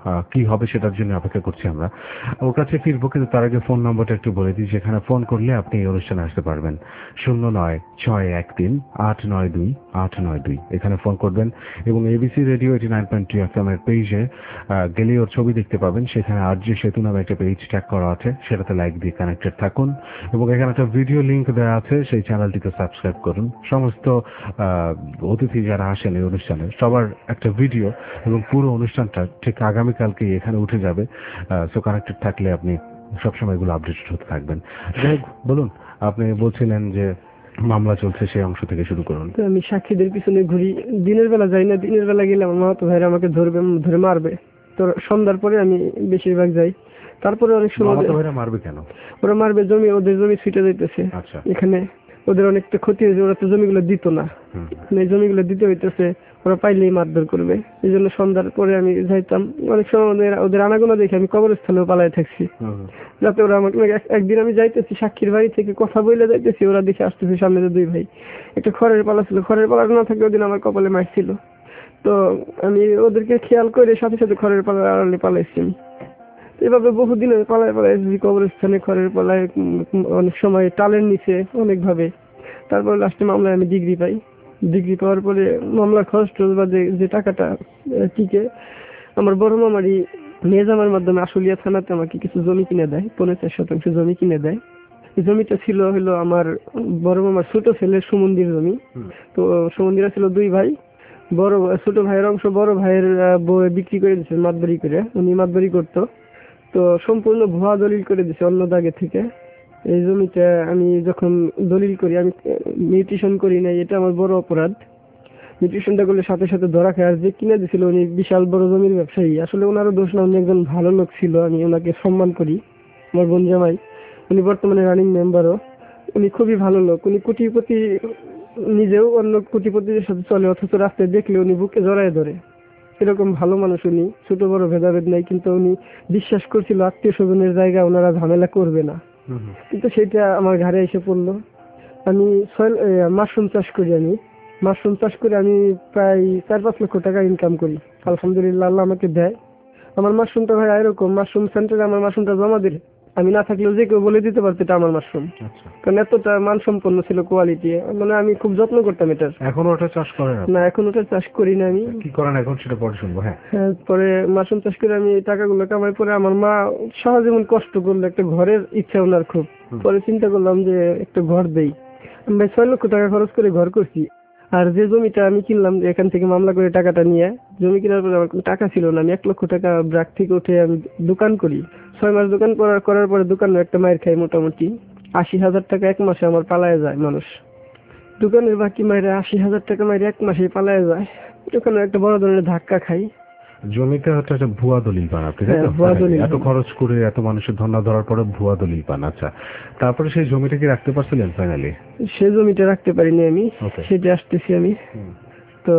আহ, কি হবে সেটার জন্য অপেক্ষা করছি আমরা। ওর কাছে ফিরবো, কিন্তু তার আগে ফোন নম্বরটা একটু বলে দিই, যেখানে ফোন করলে আপনি এই অনুষ্ঠানে আসতে পারবেন। শূন্য নয় ছয় এক তিন আট নয় দুই আট নয় দুই এখানে ফোন করবেন এবং ABC radio eighty nine point two F M এর পেজে গেলে ওর ছবি দেখতে পাবেন। সেখানে আর যে সেতু নামে একটা পেজ ট্যাগ করা আছে, সেটাতে লাইক দিয়ে কানেক্টেড থাকুন এবং এখানে একটা ভিডিও লিঙ্ক দেওয়া আছে, সেই চ্যানেলটিকে সাবস্ক্রাইব করুন। সমস্ত আহ, অতিথি যারা আসেন এই অনুষ্ঠানে সবার একটা ভিডিও এবং পুরো অনুষ্ঠানটা ঠিক আগামীকালকে এখানে উঠে যাবে। সো কানেক্টেড থাকলে আপনি সবসময় এগুলো আপডেটেড হতে থাকবেন। যাই হোক, বলুন, আপনি বলছিলেন যে মামলা চলছে, সেই অংশ থেকে শুরু করুন। তো আমি সাক্ষীদের পিছনে ঘুরি, দিনের বেলা যাই না, দিনের বেলা গেলে আমার মামাতো ভাইরা আমাকে ধরবে, ধরে মারবে। তো সন্ধ্যার পরে আমি বেশিরভাগ যাই। তারপরে অনেক সময় মামাতো ভাইরা মারবে কেন? ওরা মারবে, জমি ওদের জমি ছুটে যাইতেছে। আচ্ছা, এখানে ওদের অনেকটা ক্ষতি হয়েছে, ওরা তো জমিগুলো দিত না, এই জমিগুলো দিতে হইতেছে, ওরা পাইলেই মারধর করবে। এই জন্য সন্ধ্যার পরে আমি যাইতাম। অনেক সময় ওদের ওদের আনাগোনা দেখে আমি কবরস্থানেও পালাই থাকছি, যাতে ওরা আমাকে। একদিন আমি যাইতেছি সাক্ষীর বাড়ি থেকে কথা বলে যাইতেছি, ওরা দেখে আসতেছে সামনে যে দুই ভাই, একটা খড়ের পালা ছিল, খড়ের পালা না থাকলে ওদিন আমার কপালে মার ছিল। তো আমি ওদেরকে খেয়াল করে সাথে সাথে খড়ের পালা আড়ালে পালাইছি। এভাবে বহুদিন পালায় পালায় কবরস্থানে, খড়ের পালায়, অনেক সময় টালের নিচে, অনেক ভাবে। তারপরে লাস্টে মামলায় আমি ডিগ্রি পাই। ডিগ্রি পাওয়ার পরে মামলার খরচ বা যে টাকাটা টিকে, আমার বড় মামারই মেজামার মাধ্যমে আশুলিয়া থানাতে আমাকে কিছু জমি কিনে দেয়, পনেরো চার শতাংশ জমি কিনে দেয়। জমিটা ছিল হলো আমার বড় মামার ছোট ছেলের সুমন্দির জমি। তো সুমন্দিরা ছিল দুই ভাই, বড় ছোট ভাইয়ের অংশ বড় ভাইয়ের বউ বিক্রি করে দিচ্ছে মাতবাড়ি করে, উনি মাতবাড়ি করতো। তো সম্পূর্ণ ভুয়া দলিল করে দিছে অন্য দাগে থেকে। এই জমিটা আমি যখন দলিল করি, আমি মিউটেশন করি নাই, এটা আমার বড় অপরাধ। মিউটেশনটা করলে সাথে সাথে ধরা খায়। আর যে কিনে দিছিল উনি বিশাল বড় জমির ব্যবসায়ী, আসলে ওনারও দোষ না, উনি একজন ভালো লোক ছিল, আমি ওনাকে সম্মান করি। আমার বোন জামাই, উনি বর্তমানে রানিং মেম্বারও, উনি খুবই ভালো লোক। উনি কোটিপতি, নিজেও অন্য কোটিপতিদের সাথে চলে, অথচ রাস্তায় দেখলে উনি বুকে জড়ায় ধরে। এরকম ভালো মানুষ উনি, ছোট বড় ভেদাভেদ নাই। কিন্তু উনি বিশ্বাস করছিল আত্মীয় স্বজনের জায়গা ওনারা ঝামেলা করবে না, কিন্তু সেটা আমার ঘাড়ে এসে পড়লো। আমি মাশরুম চাষ করি, আমি মাশরুম চাষ করে আমি প্রায় চার পাঁচ লক্ষ টাকা ইনকাম করি, আলহামদুলিল্লাহ, আল্লাহ আমাকে দেয়। আমার মাশরুমটা ভাই এরকম, মাশরুম সেন্টারে আমার মাশরুমটা জমা দিলে আমি না থাকলেও যে কেউ বলে দিতে পারতো এটা আমার মাশরুম, কারণ এতটা মানসম্পন্ন ছিল, কোয়ালিটি। মানে আমি খুব যত্ন করতাম এটার। এখন ওটা চাষ করেন না, এখন ওটা চাষ করি না। আমি কি করেন এখন সেটা পরে শুনবো। হ্যাঁ, হ্যাঁ, পরে মাশরুম চাষ করে আমি টাকাগুলো কামাই। পরে আমার মা সহজীবন কষ্ট করলো, একটা ঘরের ইচ্ছা ওনার খুব। পরে চিন্তা করলাম যে একটা ঘর দেই। আমি ভাই ছয় লক্ষ টাকা খরচ করে ঘর করছি। আর যে জমিটা আমি কিনলাম, এখান থেকে মামলা করে টাকাটা নিয়ে, জমি কেনার পরে আমার কোনো টাকা ছিল না। আমি এক লক্ষ টাকা ব্র্যাক থেকে উঠে আমি দোকান করি। ছয় মাস দোকান করার করার পরে দোকানের একটা মায়ের খাই, মোটামুটি আশি হাজার টাকা এক মাসে আমার পালায় যায় মানুষ। দোকানের বাকি মায়ের আশি হাজার টাকা মায়ের এক মাসে পালায় যায়। ওখানে একটা বড় ধরনের ধাক্কা খাই। জমিতে হচ্ছে একটা ভুয়া দলিল পান আপনি, তাই তো? ভুয়া দলিল, এত খরচ করে এত মানুষের ধর্ণা ধরার পরে ভুয়া দলিল পান। আচ্ছা, তারপরে সেই জমিটা কি রাখতে পারছিলেন ফাইনালি? সে জমিটা রাখতে পারিনি আমি, সেটা আসতেছি আমি। তো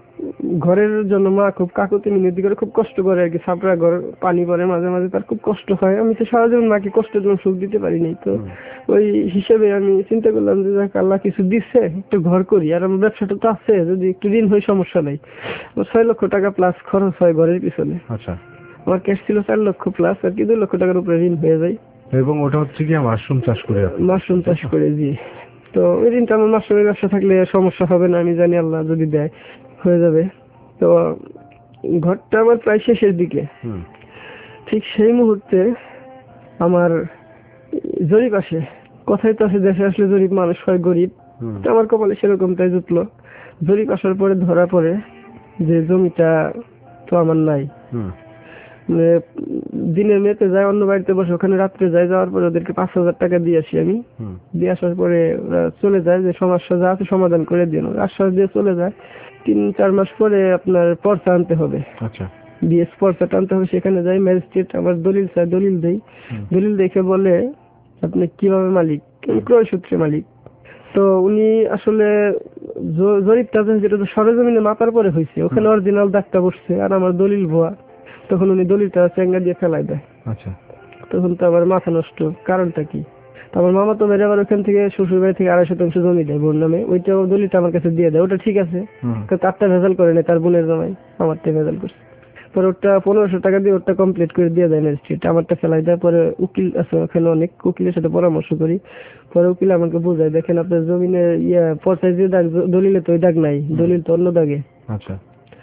ঘরের জন্য মা খুব কাকুতি মিনতি করে, খুব কষ্ট করে আর কি। ছাপড়া ঘর, পানি পড়ে মাঝে মাঝে, তার খুব কষ্ট হয়। আমি তো সারা জীবন মাকে কষ্টের জন্য সুখ দিতে পারিনি। তো ওই হিসেবে আমি চিন্তা করলাম যে যাক, আল্লাহ কিছু দিচ্ছে, একটু ঘর করি। আর আমার ব্যবসাটা তো আছে, যদি একটু ঋণ হয় সমস্যা নাই। ছয় লক্ষ টাকা প্লাস খরচ হয় ঘরের পিছনে। আচ্ছা, আমার ক্যাশ ছিল চার লক্ষ প্লাস, আর কি দুই লক্ষ টাকার উপরে ঋণ হয়ে যায়। এবং ওটা হচ্ছে কি মাশরুম চাষ করে? মাশরুম চাষ করে, জি। তো ওই ঋণটা আমার মাশরুমের ব্যবসা থাকলে সমস্যা হবে না, আমি জানি আল্লাহ যদি দেয় হয়ে যাবে। তো ঘরটা আমার প্রায় শেষের দিকে। ঠিক সেই মুহূর্তে আমার জরিপ আসে। কথাই তো আছে, দেশে আসলে জরিপ, মানুষ হয় গরিব। আমার কপালে সেরকম তাই জুটলো। জরিপ আসার পরে ধরা পড়ে যে জমিটা তো আমার নাই। দিনের মেয়েতে যায়, অন্য বাড়িতে বসে, ওখানে রাত্রে যায়। যাওয়ার পরে ওদেরকে পাঁচ হাজার টাকা দিয়ে আসি আমি। দিয়ে আসার পরে ওরা চলে যায়, যে সমস্যা যা আছে সমাধান করে দিন, আশ্বাস দিয়ে চলে যায়। তিন চার মাস পরে আপনার পর্চা আনতে হবে। আচ্ছা, বিএস পর্চাটা আনতে হবে। সেখানে যাই, ম্যাজিস্ট্রেট আমার দলিল চাই, দলিল দেই। দলিল দেখে বলে আপনি কিভাবে মালিক? ক্রয় সূত্রে মালিক। তো উনি আসলে জরিপটা যেটা তো সরেজমিনে মাপার পরে হয়েছে, ওখানে অরিজিনাল দাগটা বসছে, আর আমার দলিল ভুয়া। তখন উনি দলিলটা চেঙ্গা দিয়ে ফেলাই দেয়। আচ্ছা, তখন তো আমার মাথা নষ্ট। কারণটা কি? আমার মামা তো মেরে আবার ওখান থেকে শ্বশুর বাড়ি থেকে আড়াই শতাংশ জমি দেয় বোন নামে, ওইটাও দলিলটা আমার কাছে দিয়ে দেয়। ওটা ঠিক আছে, তারটা ভেজাল করে নেই, তার বোনের জামাই আমারটা ভেজাল করছে। পরে ওটা পনেরোশো টাকা দিয়ে ওটা কমপ্লিট করে দিয়ে দেয় ম্যাজিস্ট্রেট, আমারটা ফেলাই দেয়। পরে উকিল আছে ওখানে, অনেক উকিলের সাথে পরামর্শ করি। পরে উকিল আমাকে বোঝায়, দেখেন আপনার জমিনে ইয়া পর্চায় যে দাগ, দলিলে তো ওই দাগ নাই, দলিল তো অন্য দাগে। আচ্ছা।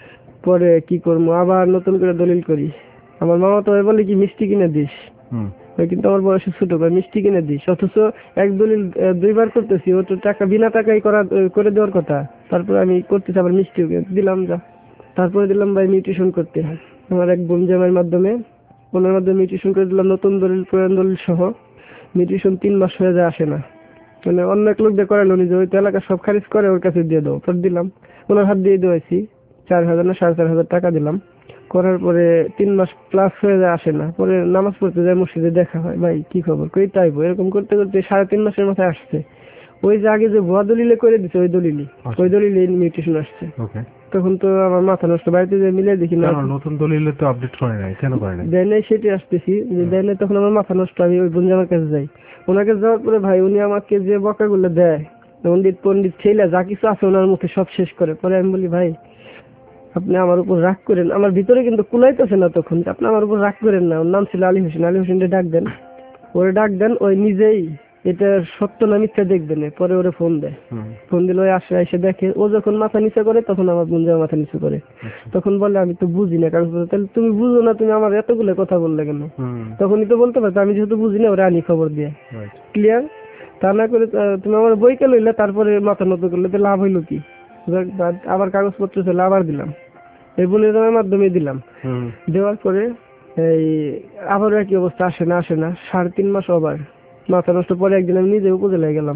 পরে কি করবো, আবার নতুন করে দলিল করি। আমার মামা তো ভাই বলে কি মিষ্টি কিনে দিস, হুম। ওই কিন্তু আমার বয়সে ছোট ভাই, মিষ্টি কিনে দিস, অথচ এক দলিল আহ, দুইবার করতেছি, ও তো টাকা বিনা টাকাই করা করে দেওয়ার কথা, তারপরে আমি করতেছি আবার মিষ্টি দিলাম যা। তারপরে দিলাম ভাই মিউটেশন করতে, আমার এক বোন জামাইয়ের মাধ্যমে, ওনার মাধ্যমে মিউটেশন করে দিলাম, নতুন দলিল পুরান দলিল সহ। মিউটেশন তিন মাস হয়ে যায়, আসে না। মানে অন্য এক লোক দিয়ে করালো, নিজে ওই তো এলাকা সব খারিজ করে ওর কাছে দিয়ে দাও, পর দিলাম, ওনার হাত দিয়ে দিয়েছি, চার হাজার না সাড়ে চার হাজার টাকা দিলাম। করার পরে তিন মাস প্লাস হয়ে যায়, আসে না। পরে নামাজ পড়তে যায়, মসজিদে দেখা হয়, ভাই কি খবর, কই তাইবো, এরকম করতে করতে সাড়ে তিন মাসের মাথায় আসছে। ওই যে আগে যে ভুয়া দলিলে করে দিছে ওই দলিলই, ওই দলিলে মিউটেশন আসছে। ওকে। তখন তো আমার মাথা নষ্ট, বাড়িতে যে মিলে দেখি না, নতুন দলিলে তো আপডেট করে নাই, কেন করে নাই? দেয় নাই, সেটি আসতেছি যে দেয় নাই, তখন আমার মাথা নষ্ট। আমি ওই বন্ধু আমার কাছে যাই, ওনার কাছে যাওয়ার পরে ভাই উনি আমাকে যে বকাগুলো দেয়, পণ্ডিত পণ্ডিত ছেলে যা কিছু আছে ওনার মুখে সব শেষ করে। পরে আমি বলি, ভাই আপনি আমার উপর রাগ করেন, আমার ভিতরে কিন্তু কুলাইতেছে না তখন, আপনি আমার উপর রাগ করেন না। ওর নাম ছিল আলী হোসেন, আলী হোসেনকে ডাক দেন, ওরে ডাক দেন, ওই নিজেই এটা সত্য না মিথ্যা দেখবেন। পরে ওরে ফোন দেয়, ফোন দিলে ওই আসে, এসে দেখে, ও যখন মাথা নিচে করে তখন আমার বোন জামা মাথা নিচে করে। তখন বলে আমি তো বুঝি না কাগজ, তাহলে তুমি বুঝো না, তুমি আমার এতগুলো কথা বললে কেন? তখনই তো বলতে পারতো, আমি যেহেতু বুঝি না ওরা আনি খবর দিয়ে, ক্লিয়ার। তা না করে আহ, তুমি আমার বইকে লইলে, তারপরে মাথা নত করলে তো লাভ হইলো কি? আবার কাগজপত্র ছিল, আবার দিলাম, এই বোনের জামার মাধ্যমে দিলাম। দেওয়ার পরে এই আবারও একই অবস্থা, আসে না আসে না, সাড়ে তিন মাস আবার মাথা নষ্ট। পরে একদিন আমি নিজে উপজেলায় গেলাম,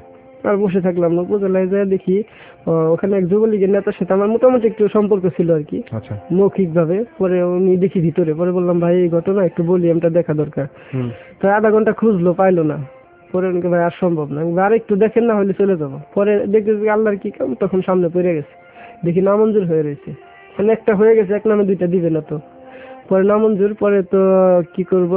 আর বসে থাকলাম না। উপজেলায় যায় দেখি আহ, ওখানে এক যুবলীগের নেতার সাথে আমার মোটামুটি একটু সম্পর্ক ছিল আর কি, মৌখিক ভাবে। পরে উনি দেখি ভিতরে, পরে বললাম ভাই এই ঘটনা একটু বলি, এটা দেখা দরকার। তো আধা ঘন্টা খুঁজলো, পাইলো না। পরে উনকে ভাই আর সম্ভব না, আর একটু দেখেন না হলে চলে যাবো। পরে দেখতে আল্লাহর কি কাম, তখন সামনে পড়ে গেছে, দেখি নামঞ্জুর হয়ে রয়েছে, মানে একটা হয়ে গেছে, এক নামে দুইটা দিবে না তো। পরে নামঞ্জুর, পরে তো কি করবো,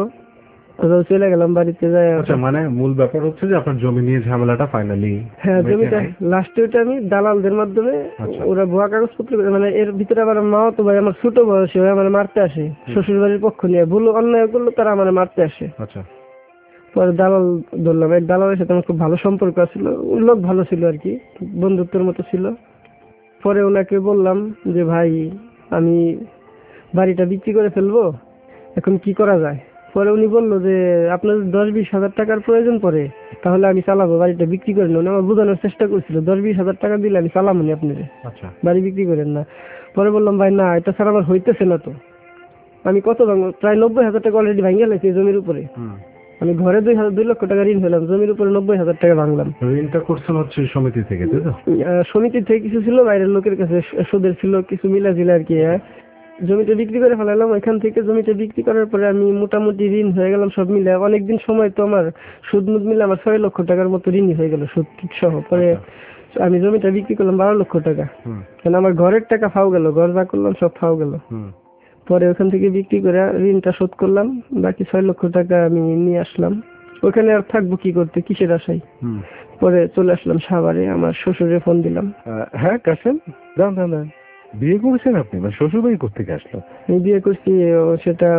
চলে গেলাম বাড়িতে যাই। আচ্ছা, মানে মূল ব্যাপার হচ্ছে যে আপনার জমি নিয়ে ঝামেলাটা ফাইনালি, হ্যাঁ জমিটা লাস্টে ওটা আমি দালালদের মাধ্যমে, ওরা ভুয়া কাগজপত্র, মানে এর ভিতরে আবার মাও তো ভাই আমার ছোট বয়সে হয়ে আমার মারতে আসে, শ্বশুর বাড়ির পক্ষ নিয়ে ভুল অন্যায় করলো, তারা আমার মারতে আসে। আচ্ছা। পরে দালাল ধরলাম, এক দালালের সাথে আমার খুব ভালো সম্পর্ক ছিল, লোক ভালো ছিল আর কি, বন্ধুত্বের মতো ছিল। পরে ওনাকে বললাম যে ভাই আমি বাড়িটা বিক্রি করে ফেলবো, এখন কি করা যায়? পরে উনি বললো যে আপনার দশ বিশ হাজার টাকার প্রয়োজন পড়ে, তাহলে আমি চালাবো, বাড়িটা বিক্রি করে নেন। আমার বোঝানোর চেষ্টা করছিল, দশ বিশ হাজার টাকা দিলে আমি চালাবো নি আপনার, বাড়ি বিক্রি করেন না। পরে বললাম ভাই না, এটা ছাড়া আমার হইতেছে না, তো আমি কত ভাঙবো, প্রায় নব্বই হাজার টাকা অলরেডি ভাঙে গেছি জমির উপরে। আমি ঘরে দুই হাজার দুই লক্ষ টাকা ঋণ হলাম, জমির উপরে নব্বই হাজার টাকা ভাঙলাম। ঋণটা করছেন হচ্ছে সমিতি থেকে, তাই তো? সমিতি থেকে কিছু ছিল, বাইরের লোকের কাছে সুদের ছিল কিছু, মিলা ছিল আর কি। জমিটা বিক্রি করে ফেলালাম, এখান থেকে জমিটা বিক্রি করার পরে আমি মোটামুটি ঋণ হয়ে গেলাম সব মিলে। অনেকদিন সময় তো আমার সুদ মুদ মিলে আমার ছয় লক্ষ টাকার মতো ঋণই হয়ে গেল, সুদ সহ। পরে আমি জমিটা বিক্রি করলাম বারো লক্ষ টাকা, কারণ আমার ঘরের টাকা ফাও গেল, ঘর যা করলাম সব ফাও গেল। পরে ওখান থেকে বিক্রি করে ঋণটা শোধ করলাম, বাকি ছয় লক্ষ টাকা আমি নিয়ে আসলাম। ওখানে আর থাকবো কি করতে, কিসের আশায়। পরে চলে আসলাম সাভারে, আমার শ্বশুরে ফোন দিলাম। হ্যাঁ কাশেম, দাঁড়ান দাঁড়ান, বিয়ে করেছেন আপনি? মানে শ্বশুর বাড়ি করতে আসলো? আমি বিয়ে করছি, সেটা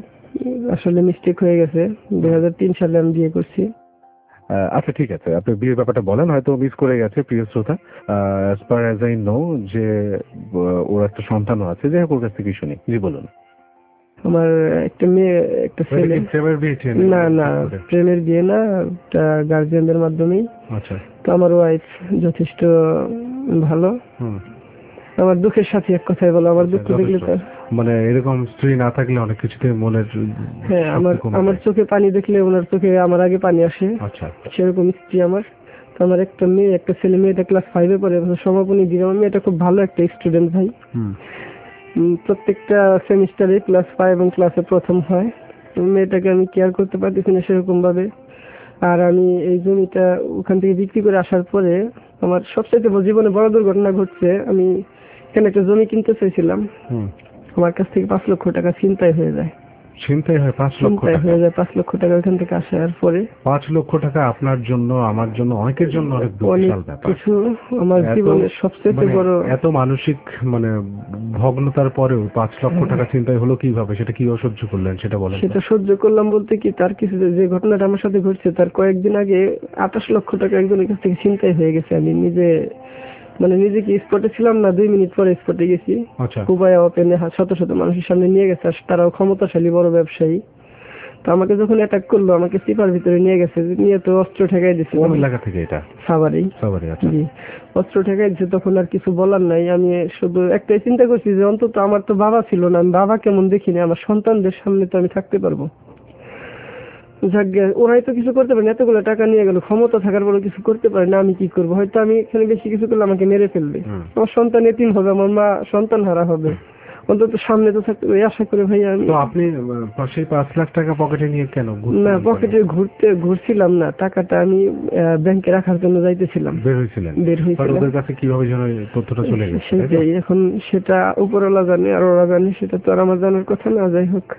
আসলে মিস্টেক হয়ে গেছে, দুই হাজার তিন সালে আমি বিয়ে করছি। আচ্ছা ঠিক আছে, আপনি বিয়ের ব্যাপারটা বলেন, হয়তো মিস করে গেছে প্রিয় শ্রোতা। As per as I know যে ওর একটা সন্তানও আছে, যাই হোক ওর কাছ থেকে শুনি। জি বলুন। আমার একটা মেয়ে একটা ছেলে। প্রেমের বিয়ে? না না, প্রেমের বিয়ে না, একটা গার্জিয়ানদের মাধ্যমেই। আচ্ছা। তো আমার ওয়াইফ যথেষ্ট ভালো, আমার দুঃখের সাথে এক কথায় বলো, আমার দুঃখ দেখলে তো মানে এরকম স্ত্রী না থাকলে অনেক কিছুতে মনের, হ্যাঁ আমার আমার চোখে পানি দেখলে ওনার চোখে আমার আগে পানি আসে। আচ্ছা। সেরকম স্ত্রী আমার। তো আমার একটা মেয়ে, একটা ছেলে, মেয়েটা ক্লাস ফাইভে পড়ে, সমাপনী দিন। আমার মেয়েটা খুব ভালো একটা স্টুডেন্ট ভাই, প্রত্যেকটা সেমিস্টারে ক্লাস ফাইভ এবং ক্লাসে প্রথম হয়। মেয়েটাকে আমি কেয়ার করতে পারতেছি না সেরকম ভাবে। আর আমি এই জমিটা ওখান থেকে বিক্রি করে আসার পরে আমার সবচেয়ে জীবনে বড় দুর্ঘটনা ঘটছে। আমি এখানে একটা জমি কিনতে চাইছিলাম, আমার কাছ থেকে পাঁচ লক্ষ টাকা ছিনতাই হয়ে যায়। ছিনতাই হয় পাঁচ লক্ষ চিন্তায় টাকা হয়ে যায় পাঁচ লক্ষ টাকা ওইখান থেকে আসার পরে। পাঁচ লক্ষ টাকা আপনার জন্য, আমার জন্য, অনেকের জন্য অনেক অনেক বিশাল ব্যাপার। কিছু, আমার এত- জীবনের সবচেয়ে মানে বড়। এত মানসিক মানে ভগ্নতার পরেও পাঁচ লক্ষ টাকা চিন্তাই হলো কিভাবে, সেটা কিভাবে সহ্য করলেন সেটা বলেন তো। সেটা সহ্য করলাম বলতে কি, তার কিছু যে ঘটনাটা আমার সাথে ঘটছে তার কয়েকদিন আগে আঠাশ লক্ষ টাকা একজনের কাছ থেকে ছিনতাই হয়ে গেছে। আমি নিজে মানে নিজে কি স্পটে ছিলাম না, দুই মিনিট পরে স্পটে গেছি। আচ্ছা, কুবায় ওপেনে শত শত মানুষের সামনে নিয়ে গেছে, আর তারাও ক্ষমতাশালী বড় ব্যবসায়ী। তো আমাকে যখন অ্যাটাক করলো, আমাকে সিপার ভিতরে নিয়ে গেছে, নিয়ে তো অস্ত্র ঠেকাই দিচ্ছে। কোন এলাকা থেকে এটা? সাভারেই। সাভারে, আচ্ছা। জি, অস্ত্র ঠেকাই দিচ্ছে। তখন আর কিছু বলার নাই, আমি শুধু একটাই চিন্তা করছি যে অন্তত আমার তো বাবা ছিল না, আমি বাবা কেমন দেখিনি, আমার সন্তানদের সামনে তো আমি থাকতে পারবো। যাক গে, ওরাই তো কিছু করতে পারে না, এতগুলো টাকা নিয়ে গেল, ক্ষমতা থাকার পরেও কিছু করতে পারে না, আমি কি করবো? হয়তো আমি এখানে বেশি কিছু করলে আমাকে মেরে ফেলবে, হুম। আমার সন্তান এতিম হবে, আমার মা সন্তান হারা হবে, অন্তত সামনে তো থাকতে ওই আশা করে ভাই আমি। তো আপনি আহ, সেই পাঁচ লাখ টাকা পকেটে নিয়ে কেন ঘুরতেন? না, পকেটে ঘুরতে ঘুরছিলাম না, টাকাটা আমি ব্যাংকে রাখার জন্য যাইতেছিলাম। বের হয়েছিলেন? বের বাট হয়েছিলাম। ওদের কাছে কিভাবে যেন এই তথ্যটা চলে গেছে, তাই তো? সেটাই, এখন সেটা উপরওয়ালা জানে আর ওরা জানে, সেটা তো আর আমার জানার কথা না। যাই হোক,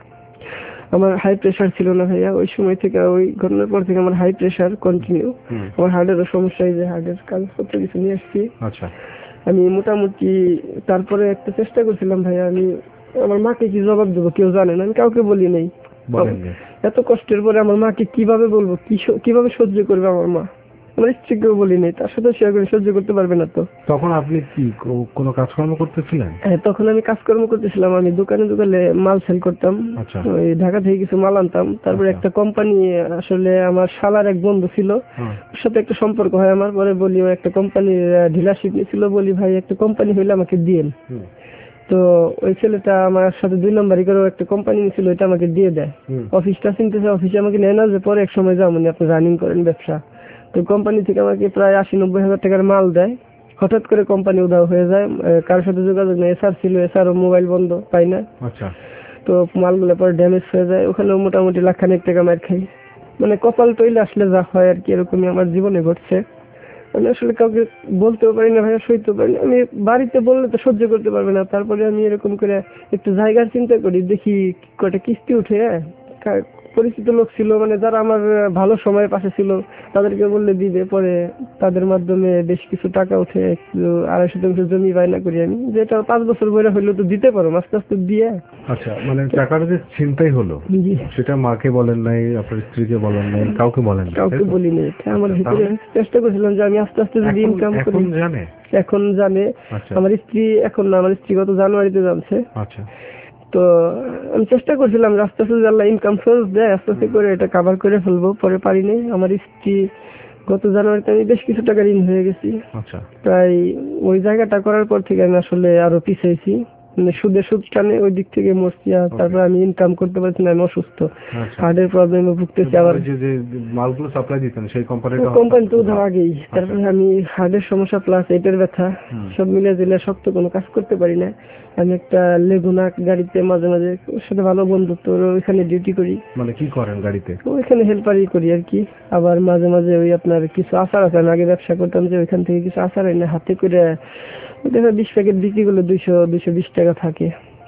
আমার হাই প্রেশার ছিল না ভাইয়া ওই সময় থেকে, ওই ঘটনার পর থেকে আমার হাই প্রেশার কন্টিনিউ। হুম। আমার হার্টেরও সমস্যা, এই যে হার্টের কাগজপত্র কিছু নিয়ে আসছি আচ্ছা, আমি মোটামুটি। তারপরে একটা চেষ্টা করছিলাম ভাইয়া, আমি আমার মাকে কি জবাব দেবো, কেউ জানে না, আমি কাউকে বলি নাই। বলেন যে। এত কষ্টের পরে আমার মাকে কিভাবে বলবো, কি স- কিভাবে সহ্য করবে আমার মা? আমার স্ত্রীকেও বলি নাই, তার সাথে শেয়ার করে, সহ্য করতে পারবে না তো। তখন আপনি কি কো- কোনো কাজকর্ম করতেছিলেন? হ্যাঁ, তখন আমি কাজকর্ম করতেছিলাম, আমি দোকানে দোকানে মাল সেল করতাম। আচ্ছা। ওই ঢাকা থেকে কিছু মাল আনতাম। তারপরে আচ্ছা। একটা কোম্পানি, আসলে আমার শালার এক বন্ধু ছিল, হুম। ওর সাথে একটা সম্পর্ক হয় আমার। পরে বলি, ও একটা কোম্পানির ডিলারশিপ নিয়েছিল, বলি ভাই একটা কোম্পানি হইলে আমাকে দিয়েন। হুম। তো ওই ছেলেটা আমার সাথে দুই নম্বরই করে একটা কোম্পানি নিয়েছিল, ওইটা আমাকে দিয়ে দেয়। হুম। অফিসটা চিনতেছে, অফিসে আমাকে নেয় না, যে পরে এক সময় যাও, মানে আপনি রানিং করেন ব্যবসা। তো কোম্পানি থেকে আমাকে প্রায় আশি নব্বই হাজার টাকার মাল দেয়। হঠাৎ করে কোম্পানি উধাও হয়ে যায়, আহ, কারোর সাথে যোগাযোগ নেই। এসআর ছিল, এসআরও মোবাইল বন্ধ, পাই না। আচ্ছা। তো মালগুলো পরে ড্যামেজ হয়ে যায়, ওখানেও মোটামুটি লাখখানেক টাকা মার খাই। মানে কপাল তৈলে আসলে যা হয় আর কি, এরকমই আমার জীবনে ঘটছে। আমি আসলে কাউকে বলতেও পারি না ভাইয়া, সইতেও পারি না। আমি বাড়িতে বললে তো সহ্য করতে পারবে না, তারপরে আমি এরকম করে একটু জায়গার চিন্তা করি, দেখি কয়টা কিস্তি উঠে। হ্যাঁ, কা- পরিচিত লোক ছিল, মানে যারা আমার ভালো সময়ের পাশে ছিল, তাদেরকে বললে দিবে। পরে তাদের মাধ্যমে বেশ কিছু টাকা উঠে, একটু আড়াই শতাংশ জমি বায়না করি আমি, যেটা পাঁচ বছর বয়রা হইলেও তো দিতে পারো আস্তে আস্তে দিয়ে। আচ্ছা, মানে টাকাটা যে ছিনতাই হলো জি, সেটা মাকে বলেন নাই, আপনার স্ত্রীকে বলেন নাই, কাউকে বলেন নাই, কাউকে তাই তো? বলিনি। এটা আমার আচ্ছা, ভিতরে তাহলে- চেষ্টা করছিলাম যে আমি আস্তে আস্তে যদি এখন- ইনকাম করি। এখন জানে? এখন জানে। আচ্ছা। আমার স্ত্রী এখন না, আমার স্ত্রী গত জানুয়ারিতে জানছে। আচ্ছা। তো আমি চেষ্টা করছিলাম যে আস্তে আস্তে আল্লাহ ইনকাম সোর্স দেয়, আস্তে আস্তে করে এটা কাভার করে ফেলবো, পরে পারিনি। আমার স্ত্রী গত জানুয়ারিতে আমি বেশ কিছু টাকা ঋণ হয়ে গেছি। আচ্ছা। প্রায় ওই জায়গাটা করার পর থেকে আমি আসলে আরো পিছিয়েছি, মানে সুদের সুদ টানে ওই দিক থেকে মরছি। আর তারপর আমি ইনকাম করতে পারছি না, আমি অসুস্থ, আচ্ছা। হার্টের প্রবলেমে ভুগতেছি। আবার ওই যে যে মালগুলো সাপ্লাই দিতেন সেই কোম্পানিটা কোম্পানি তো উধার আগেই। তারপরে আমি হার্টের সমস্যা প্লাস পেটের ব্যথা, হুম। সব মিলে দিলে শক্ত কোনো কাজ করতে পারি না। আমি একটা লেগুনা গাড়িতে মাঝে মাঝে, ওর সাথে ভালো বন্ধুত্ব, ওর ওইখানে ডিউটি করি, মানে কি করেন গাড়িতে? ওইখানে হেল্পারই করি আর কি। আবার মাঝে মাঝে ওই আপনার কিছু আচার আছে, আমি আগে ব্যবসা করতাম, যে ওইখান থেকে কিছু আচার এনে হাতে করে দেখা বিশ প্যাকেট বিক্রি করলে দুইশো দুইশো বিশ টাকা থাকে,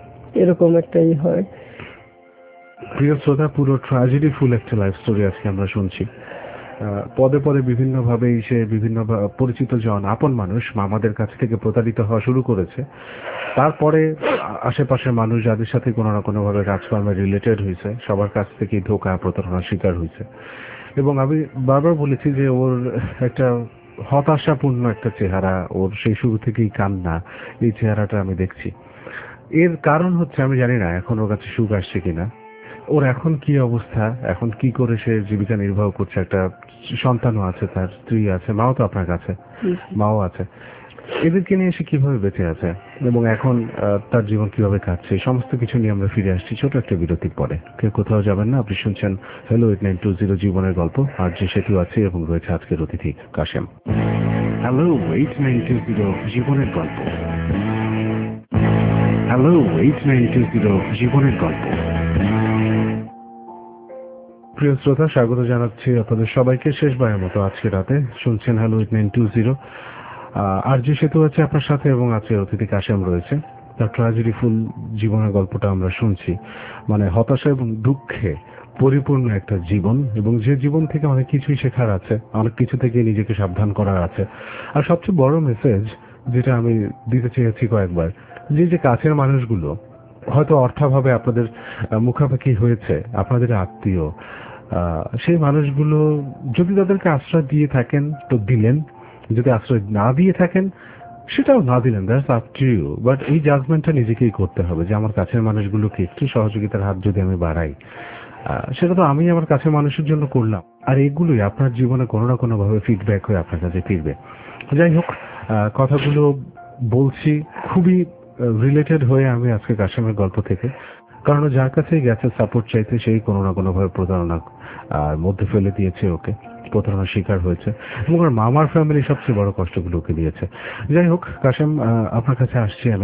এরকম একটাই হয়। প্রিয় শ্রোতা, পুরো ট্র্যাজেডি ফুল একটা লাইফ স্টোরি আজকে আমরা শুনছি। আহ, পদে পদে বিভিন্ন ভাবে সে বিভিন্ন ভা- পরিচিত জন, আপন মানুষ আমাদের কাছ থেকে প্রতারিত হওয়া শুরু করেছে। তারপরে আ- আশেপাশের মানুষ যাদের সাথে কোনো না কোনো ভাবে কাজকর্মে রিলেটেড হয়েছে, সবার কাছ থেকে ধোঁকা প্রতারণার শিকার হয়েছে। এবং আমি বারবার বলেছি যে ওর একটা হতাশাপূর্ণ একটা চেহারা, ওর সেই শুরু থেকেই কান্না, এই চেহারাটা আমি দেখছি। এর কারণ হচ্ছে আমি জানি না এখন ওর কাছে সুখ আসছে কিনা, ওর এখন কি অবস্থা, এখন কি করে সে জীবিকা নির্বাহ করছে। একটা সন্তানও আছে, তার স্ত্রী আছে, মাও তো আপনার কাছে, মাও আছে। এদেরকে নিয়ে সে কিভাবে বেঁচে আছে এবং এখন আহ, তার জীবন কিভাবে কাটছে, এই সমস্ত কিছু নিয়ে আমরা ফিরে আসছি ছোট একটা বিরতির পরে। কেউ কোথাও যাবেন না, আপনি শুনছেন hello eight nine two zero জীবনের গল্প। আর যে সেতু আছে এবং রয়েছে আজকের অতিথি Kashem. Hello eight nine two zero জীবনের গল্প। Hello eight nine two zero জীবনের গল্প। প্রিয় শ্রোতা, স্বাগত জানাচ্ছি আপনাদের সবাইকে শেষবারের মতো আজকে রাতে। শুনছেন hello eight nine two zero. আর যে সেতু আছে আপনার সাথে এবং আছে অতিথি কাশেম রয়েছে। তার ট্র্যাজেডিফুল জীবনের গল্পটা আমরা শুনছি, মানে হতাশা এবং দুঃখে পরিপূর্ণ একটা জীবন, এবং যে জীবন থেকে অনেক কিছুই শেখার আছে, অনেক কিছু থেকে নিজেকে সাবধান করার আছে। আর সবচেয়ে বড় মেসেজ যেটা আমি দিতে চেয়েছি কয়েকবার, যে যে কাছের মানুষগুলো হয়তো অর্থাভাবে আপনাদের মুখাপেক্ষি হয়েছে, আপনাদের আত্মীয়, সেই মানুষগুলো যদি তাদেরকে আশ্রয় দিয়ে থাকেন তো দিলেন, যদি আশ্রয় না দিয়ে থাকেন সেটাও না দিলেন, that's up to you. But এই জাজমেন্টটা নিজেকেই করতে হবে যে আমার কাছের মানুষগুলোকে একটু সহযোগিতার হাত যদি আমি বাড়াই, সেটা তো আমি আমার কাছের মানুষের জন্য করলাম, আর এগুলোই আপনার জীবনে কোনো না কোনো ভাবে ফিডব্যাক হয়ে আপনার কাছে ফিরবে। যাই হোক, কথাগুলো বলছি খুবই রিলেটেড হয়ে আমি আজকে কাশেমের গল্প থেকে, কারণ যার কাছেই গেছে সাপোর্ট চাইতে সেই কোনো না কোনো ভাবে প্রতারণা আর মধ্যে ফেলে দিয়েছে, ওকে প্রতারণার শিকার হয়েছে, এবং ওর মামার ফ্যামিলি সবচেয়ে বড় কষ্টগুলো ওকে দিয়েছে। যাই হোক কাশেম, আপনার কাছে আসছি আমি।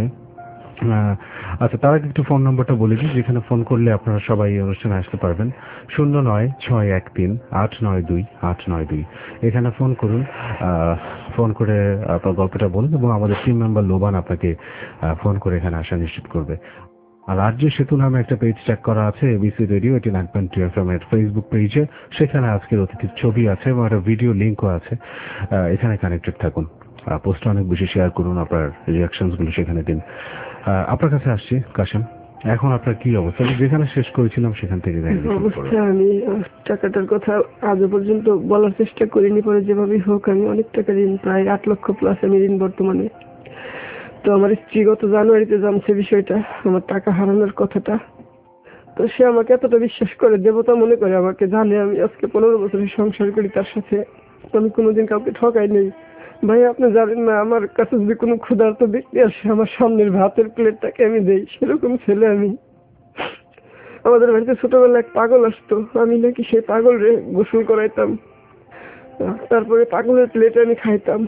আচ্ছা, তার আগে একটু ফোন নম্বরটা বলে দিই, যেখানে ফোন করলে আপনারা সবাই এই অনুষ্ঠানে আসতে পারবেন। শূন্য নয় ছয় এক তিন আট নয় দুই আট নয় দুই এখানে ফোন করুন, ফোন করে আপনার গল্পটা বলুন, এবং আমাদের টিম মেম্বার লোবান আপনাকে ফোন করে এখানে আসা নিশ্চিত করবে। আর রাজ্য সেতু নামে একটা পেজ চেক করা আছে ABC radio eighty nine point two F M এর ফেসবুক পেজে, সেখানে আজকের অতিথির ছবি আছে এবং একটা ভিডিও লিঙ্কও আছে, এখানে কানেক্টেড থাকুন। পোস্ট অনেক বেশি শেয়ার করুন, আপনার রিয়াকশনস গুলো সেখানে দিন। আপনার কাছে আসছি কাশেম, এখন আপনার কি অবস্থা? যেখানে শেষ করেছিলাম সেখান থেকে অবস্থা, আমি টাকাটার কথা আজ পর্যন্ত বলার চেষ্টা করিনি, পরে যেভাবেই হোক আমি অনেক টাকা ঋণ, প্রায় আট লক্ষ প্লাস আমি ঋণ বর্তমানে। তো আমার স্ত্রী গত জানুয়ারিতে জানছে বিষয়টা, আমার টাকা হারানোর কথাটা। তো সে আমাকে এতটা বিশ্বাস করে, দেবতা মনে করে আমাকে, জানে আমি আজকে পনেরো বছরের সংসার করি তার সাথে, আমি কোনোদিন কাউকে ঠকাই নেই। ভাই আপনি জানেন না, আমার কাছে যদি কোনো ক্ষুধার্ত ব্যক্তি আসে, আমার সামনের ভাতের প্লেটটাকে আমি দেই, সেরকম ছেলে আমি। আমাদের বাড়িতে ছোটবেলা এক পাগল আসতো, আমি নাকি সেই পাগল রে গোসল করাইতাম, তারপরে পাগলের প্লেটে আমি খাইতাম।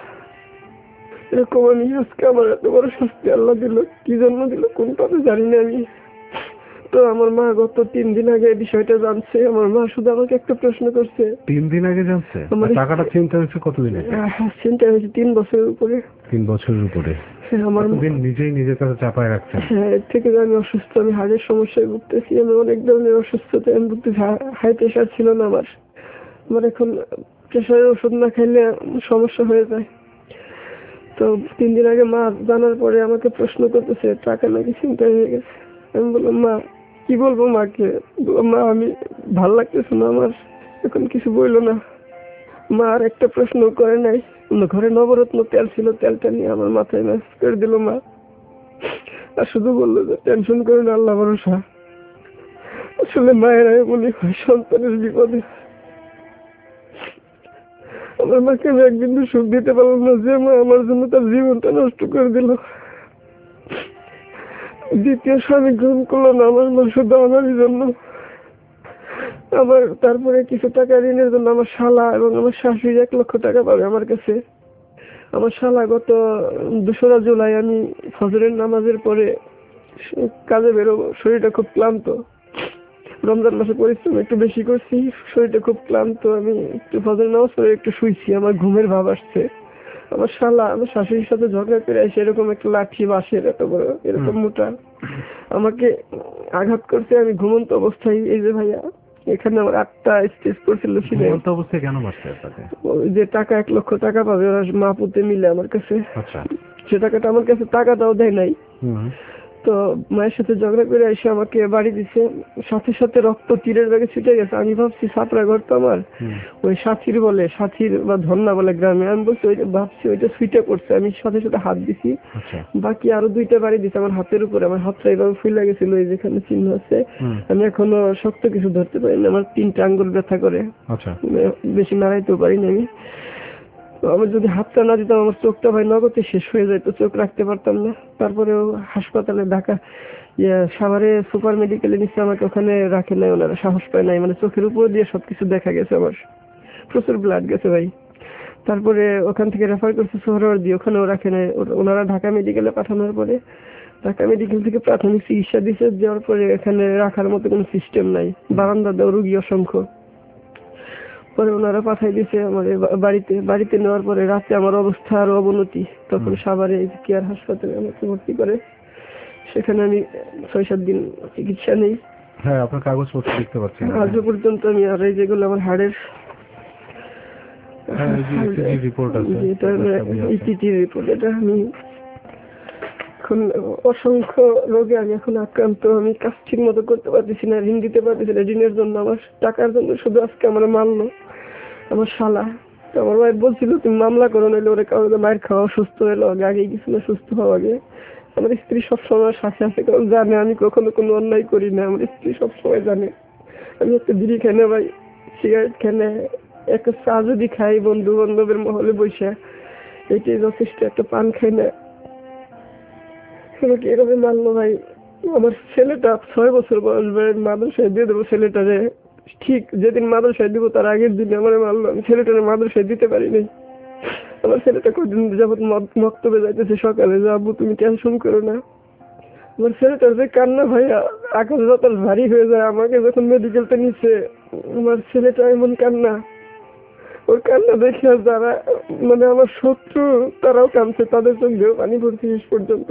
এরকম আমি আজকে আমার এত বড় শাস্তি আল্লাহ দিল, কি জন্য দিল কোন পথে জানি না আমি। তো আমার মা গত তিন দিন আগে বিষয়টা জানছে। আমার মা শুধু আমাকে একটা প্রশ্ন করছে। তিন দিন আগে জানছে? টাকাটা চিন্তা হয়েছে কতদিন আগে? হ্যাঁ, চিন্তা হয়েছে তিন বছরের উপরে। তিন বছরের উপরে? আমার নিজেই নিজের কাছে চাপায় রাখছেন? হ্যাঁ, এর থেকে আমি অসুস্থ, আমি হার্টের সমস্যায় ভুগতেছি, আমি অনেক ধরনের অসুস্থতায় আমি ভুগতেছি। হাই প্রেশার ছিল না আমার, আমার এখন প্রেশারের ওষুধ না খাইলে সমস্যা হয়ে যায়। তো তিন দিন আগে মা জানার পরে আমাকে প্রশ্ন করতেছে টাকা নাকি চিন্তা হয়ে গেছে। আমি বললাম মা কি বলবো মাকে, মা আমি ভাল লাগতেছে না আমার, এখন কিছু বললো না। মা আর একটা প্রশ্ন করে নাই, ঘরে নবরত্ন তেল ছিল, তেলটা নিয়ে আমার মাথায় ম্যাসেজ করে দিল মা, আর শুধু বললো যে টেনশন করে না, আল্লাহ ভরসা। আসলে মায়ের এমনই হয়, সন্তানের বিপদে। আমার মাকে আমি একদিন সুখ দিতে পারলাম না, যে মা আমার জন্য তার জীবনটা নষ্ট করে দিল। দ্বিতীয় স্বামী গ্রহণ করলো না আমার মা, শুধু আমারই জন্য। আমার তারপরে কিছু টাকা ঋণের জন্য আমার শালা এবং আমার শাশুড়ি এক লক্ষ টাকা পাবে আমার কাছে। আমার শালা গত দোসরা জুলাই আমি ফজরের নামাজের পরে কাজে বেরোবো, শরীরটা খুব ক্লান্ত, রমজান মাসে পরিশ্রম একটু বেশি করছি, শরীরটা খুব ক্লান্ত, আমি একটু ফজরের নামাজ পড়ে একটু শুইছি, আমার ঘুমের ভাব আসছে। আমার শালা আমার শাশুড়ির সাথে ঝগড়া করে আসে, এরকম একটা লাঠি বাঁশের এত বড় এরকম মোটা আমাকে আঘাত করছে। আমি ঘুমন্ত অবস্থায়, এই যে ভাইয়া এখানে আমার আটটা স্টেজ পড়ছিল, ঘুমন্ত অবস্থায় কেন মারছে আপনাকে? যে টাকা এক লক্ষ টাকা পাবে ওরা মা পুতে মিলে আমার কাছে, আচ্ছা সে টাকাটা আমার কাছে টাকাটাও দেয় নাই। তো মায়ের সাথে ঝগড়া করে এসে আমাকে বাড়ি দিছে, সাথে সাথে রক্ত তীরের ব্যাগে ছুটে গেছে। আমি ভাবছি সাপড়া ঘর তো আমার, ওই সাথীর বলে, সাথীর বা ধন্না বলে গ্রামে, আমি বলছি ওইটা, ভাবছি ওইটা ছুটে পড়ছে। আমি সাথে সাথে হাত দিছি, বাকি আরো দুইটা বাড়ি দিছে আমার হাতের উপরে। আমার হাতটা এইভাবে ফুলে গেছিল, এই যেখানে চিহ্ন আছে, আমি এখনো শক্ত কিছু ধরতে পারি না, আমার তিনটা আঙ্গুল ব্যথা করে, বেশি নাড়াইতেও পারি না আমি। আমার যদি হাতটা না দিতাম আমার চোখটা ভাই নগদে শেষ হয়ে যায়, তো চোখ রাখতে পারতাম না। তারপরেও হাসপাতালে ঢাকা সাভারে সুপার মেডিকেলে নিচ্ছে আমাকে, ওখানে রাখে নাই ওনারা, সাহস পায় নাই, মানে চোখের উপর দিয়ে সবকিছু দেখা গেছে, আমার প্রচুর ব্লাড গেছে ভাই। তারপরে ওখান থেকে রেফার করছে সোহরাওয়ার্দী দিয়ে, ওখানেও রাখে নাই ওনারা। ঢাকা মেডিকেলে পাঠানোর পরে ঢাকা মেডিকেল থেকে প্রাথমিক চিকিৎসা দিচ্ছে, দেওয়ার পরে এখানে রাখার মতো কোনো সিস্টেম নাই, বারান্দা দেওয়া রুগী অসংখ্য। পরে ওনারা পাঠাই দিয়েছে আমার বাড়িতে। বাড়িতে নেওয়ার পরে রাতে আমার অবস্থা আরো অবনতি, তখন সাভারে কেয়ার হাসপাতালে আমাকে ভর্তি করে। সেখানে আমি ছয় সাত দিন চিকিৎসা নেই। হ্যাঁ, আপনার কাগজপত্র দেখতে পাচ্ছি। আজও পর্যন্ত আমি আর এই যেগুলো আমার হাড়ের রিপোর্ট আছে, ইসিজি রিপোর্ট, এটা আমি এখন অসংখ্য রোগে আমি এখন আক্রান্ত। আমি কাজ ঠিক মতো করতে পারতেছি না, ঋণ দিতে পারতেছি না। ঋণের জন্য, আমার টাকার জন্য শুধু আজকে আমার মারলো আমার শালা। তো আমার ভাই বলছিল তুমি মামলা করো, নাহলে ওরা কারো মায়ের খাওয়া, সুস্থ হলো আগে আগেই কিছু না, সুস্থ হওয়া আগে। আমার স্ত্রী সবসময় সাথে আছে, কারণ জানে আমি কখনো কোনো অন্যায় করি না। আমার স্ত্রী সবসময় জানে আমি একটা বিড়ি খাই না ভাই, সিগারেট খাই না, একটা চা যদি খাই বন্ধু বান্ধবের মহলে বসে, এটাই যথেষ্ট। একটা পান খাই না। আমাকে এরকম মারলো ভাই। আমার ছেলেটা ছয় বছর বয়স ভাই, মাদ্রাসায় দিয়ে দেবো ছেলেটারে। ঠিক যেদিন মাদ্রাসায় দিব তার আগের দিনে আমার মারলো। আমি ছেলেটারে মাদ্রাসায় দিতে পারিনি। আমার ছেলেটা কদিন যাবত মক্তবে যাইতেছে সকালে, যাবো তুমি টেনশন করো না। আমার ছেলেটার যে কান্না ভাই, আকাশ বাতাস ভারী হয়ে যায়। আমাকে যখন মেডিকেলটা নিচ্ছে, আমার ছেলেটা এমন কান্না, ওর কান্না দেখে যারা মানে আমার শত্রু তারাও কাঁদছে, তাদের চোখেও পানি পড়ছে শেষ পর্যন্ত।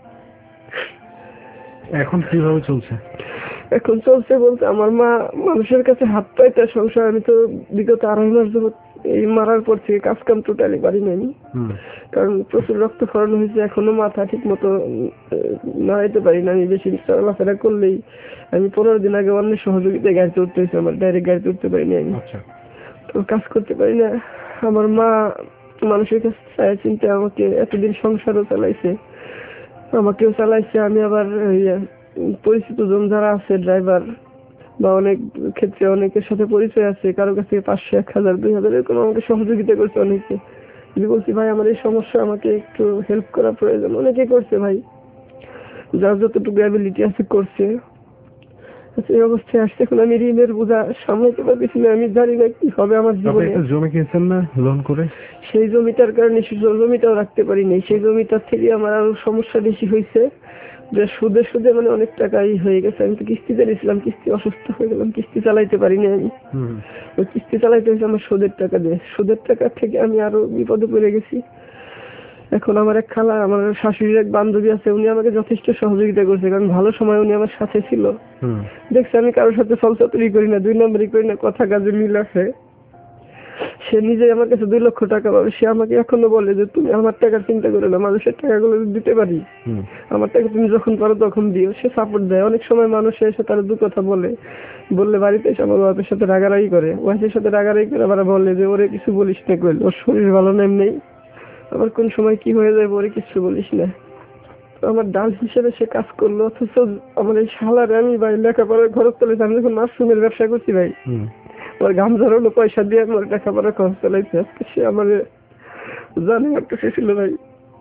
এখন কিভাবে চলছে? এখন চলছে বলতে আমার মা মানুষের কাছে হাত পাইতে সংসার। আমি তো বিগত আড়াই মাস যাবত এই মারার পর থেকে কাজ কাম টোটালি পারি নাই, কারণ প্রচুর রক্তক্ষরণ হয়েছে। এখনো মাথা ঠিক মতো নাড়াইতে পারি না। আমি বেশি চলাফেরা করলেই, আমি পনেরো দিন আগে অন্যের সহযোগিতায় গাড়িতে উঠতে হয়েছে, আমার ডাইরেক্ট গাড়িতে উঠতে পারিনি আমি, তো কাজ করতে পারি না। আমার মা মানুষের কাছে চায় চিন্তা আমাকে এতদিন সংসারও চালাইছে, আমাকেও চালাইছে। আমি আবার পরিচিত জন যারা আছে, ড্রাইভার বা অনেক ক্ষেত্রে অনেকের সাথে পরিচয় আছে, কারো কাছ থেকে পাঁচশো এক হাজার দুই হাজার এরকম আমাকে সহযোগিতা করছে অনেকে। আমি বলছি ভাই আমার এই সমস্যা, আমাকে একটু হেল্প করা প্রয়োজন। অনেকে করছে ভাই, যার যতটুকু অ্যাবিলিটি আছে করছে। এই অবস্থায় আসছে, এখন আমি ঋণের বোঝা সামলাইতে পারতেছি না। আমি জানি না কি হবে আমার জীবনে। জমি কিনছেন না লোন করে? সেই জমিটার কারণে জমিটাও রাখতে পারিনি। সেই জমিটার থেকে আমার আরো সমস্যা বেশি হয়েছে, যে সুদে সুদে মানে অনেক টাকাই হয়ে গেছে। আমি তো কিস্তিতে নিয়েছিলাম, কিস্তি অসুস্থ হয়ে গেলাম, কিস্তি চালাইতে পারিনি আমি। ওই কিস্তি চালাইতে হয়েছে আমার সুদের টাকা দিয়ে। সুদের টাকা থেকে আমি আরো বিপদে পড়ে গেছি। এখন আমার এক খালা, আমার শাশুড়ির এক বান্ধবী আছে, উনি আমাকে যথেষ্ট সহযোগিতা করছে, কারণ ভালো সময় উনি আমার সাথে ছিল। দেখছি আমি কারোর সাথে ফলচাতুরি করি না, দুই নম্বরই করি না, কথা কাজে মিল আছে। সে নিজে আমার কাছে দুই লক্ষ টাকা পাবে, সে আমাকে এখনো বলে যে তুমি আমার টাকার চিন্তা করো না, মানুষের টাকাগুলো দিতে পারি, আমার টাকা তুমি যখন পারো তখন দিও। সে সাপোর্ট দেয়। অনেক সময় মানুষ এসে তার দু কথা বলে, বললে বাড়িতে এসে আমার ওয়াইফের সাথে রাগারাগি করে, ওয়াইফের সাথে রাগারাগি করে আবার বলে যে ওরে কিছু বলিস না, কইল ওর শরীর ভালো নেই নেই, আবার কোন সময় কি হয়ে যায় ওরে কিছু বলিস না। আমার ডাল হিসেবে সে কাজ করলো, অথচ আমার এই শালারে আমি ভাই লেখাপড়ার খরচ চলেছে। আমি যখন মাশরুমের ব্যবসা করছি ভাই, আমার গাম ঝরানো পয়সা দিয়ে আমার লেখাপড়ার খরচ চালাইছে। আজকে সে আমার জানে একটা ছিল ভাই।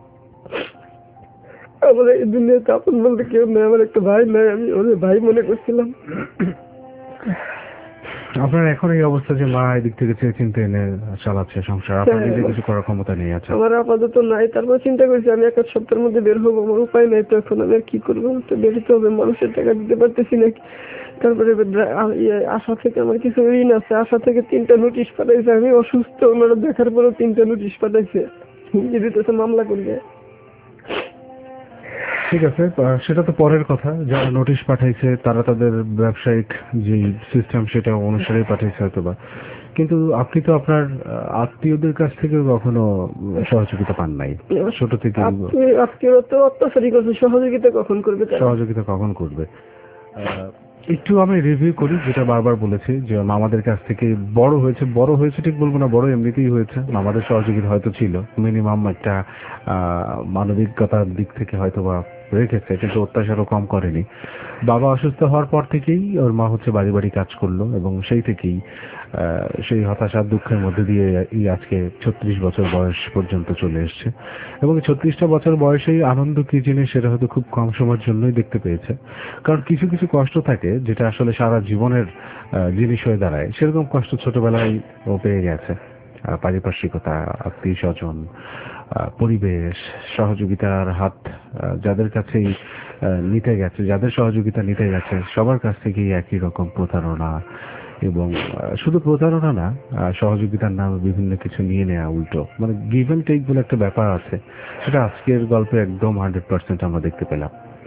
আমার এই দুনিয়াতে আপন বলতে কেউ নেই, আমার একটা ভাই নাই, আমি ওদের ভাই মনে করছিলাম। আপনার এখন এই অবস্থা যে মা এদিক থেকে চিন্তা এনে চালাচ্ছে সংসার, আপনার নিজে কিছু করার ক্ষমতা নেই। আছে আমার আপাতত নাই। তারপর চিন্তা করছি আমি এক সপ্তাহের মধ্যে বের হবো, আমার উপায় নাই তো। এখন আমি আর কি করবো, তো বেরোতে হবে, মানুষের টাকা দিতে পারতেছি না। তারপরে আশা থেকে আমার কিছু ঋণ আছে, আশা থেকে তিনটা নোটিশ পাঠাইছে। আমি অসুস্থ, ওনারা দেখার পরেও তিনটা নোটিশ পাঠাইছে, হুমকি দিতেছে মামলা করবে। ঠিক আছে, সেটা তো পরের কথা। যারা নোটিশ পাঠাইছে তারা তাদের ব্যবসায়িক যে সিস্টেম সেটা অনুসারেই পাঠাইছে হয়তোবা, কিন্তু আপনি তো আপনার আত্মীয়দের কাছ থেকে কখনো সহযোগিতা পান নাই ছোট থেকে। আত্মীয়রা তো অত্যাচারী করছে, সহযোগিতা কখন করবে? সহযোগিতা কখন করবে? একটু আমি রিভিউ করি, যেটা বারবার বলেছি যে মামাদের কাছ থেকে বড় হয়েছে, বড় হয়েছে ঠিক বলবো না, বড় এমনিতেই হয়েছে। মামাদের সহযোগিতা হয়তো ছিল, মিনিমাম একটা মানবিকতার দিক থেকে হয়তো বা রেখেছে, কিন্তু অত্যাচারও কম করেনি। বাবা অসুস্থ হওয়ার পর থেকেই ওর মা হচ্ছে বাড়ি বাড়ি কাজ করলো, এবং সেই থেকেই সেই হতাশার দুঃখের মধ্যে দিয়ে আজকে ছত্রিশ বছর বয়স পর্যন্ত চলে এসছে। এবং ছত্রিশটা বছর বয়সেই আনন্দ কি জিনিস সেটা হয়তো খুব কম সময়ের জন্যই দেখতে পেয়েছে। কারণ কিছু কিছু কষ্ট থাকে যেটা আসলে সারা জীবনের জিনিস হয়ে দাঁড়ায়, সেরকম কষ্ট ছোটবেলায় ও পেয়ে গেছে। পারিপার্শ্বিকতা, আত্মীয় স্বজন, পরিবেশ, সহযোগিতার হাত যাদের কাছেই নিতে গেছে, যাদের সহযোগিতা নিতে গেছে সবার কাছ থেকেই একই রকম প্রতারণা, এবং শুধু প্রতারণা না, সহযোগিতার নামে বিভিন্ন কিছু নিয়ে নেওয়া, উল্টো মানে গিভ অ্যান্ড টেক বলে একটা ব্যাপার আছে, সেটা আজকের গল্পে একদম হান্ড্রেড পার্সেন্ট আমরা দেখতে পেলাম।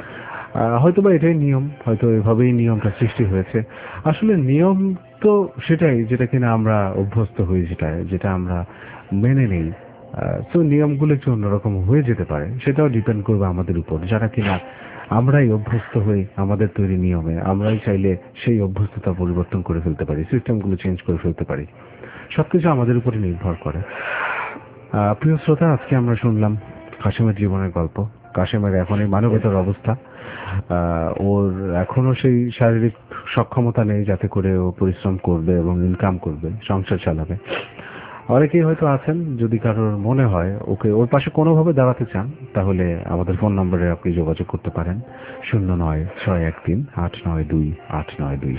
হয়তো বা এটাই নিয়ম, হয়তো এভাবেই নিয়মটা সৃষ্টি হয়েছে। আসলে নিয়ম তো সেটাই যেটা কিনা আমরা অভ্যস্ত হই, যেটা যেটা আমরা মেনে নেই। তো নিয়মগুলো একটু অন্যরকম হয়ে যেতে পারে, সেটাও ডিপেন্ড করবে আমাদের উপর, যারা কিনা আমরাই অভ্যস্ত হই আমাদের তৈরি নিয়মে। আমরাই চাইলে সেই অভ্যস্ততা পরিবর্তন করে ফেলতে পারি, সিস্টেমগুলো চেঞ্জ করে ফেলতে পারি। সবকিছু আমাদের উপরে নির্ভর করে। আহ, প্রিয় শ্রোতা, আজকে আমরা শুনলাম কাশেমের জীবনের গল্প। কাশেমের এখন এই মানবতার অবস্থা, আহ, ওর এখনো সেই শারীরিক সক্ষমতা নেই যাতে করে ও পরিশ্রম করবে এবং ইনকাম করবে, সংসার চালাবে। অনেকেই হয়তো আছেন, যদি কারোর মনে হয় ওকে ওর পাশে কোনোভাবে দাঁড়াতে চান, তাহলে আমাদের ফোন নম্বরে আপনি যোগাযোগ করতে পারেন, শূন্য নয় ছয় এক তিন আট নয় দুই আট নয় দুই।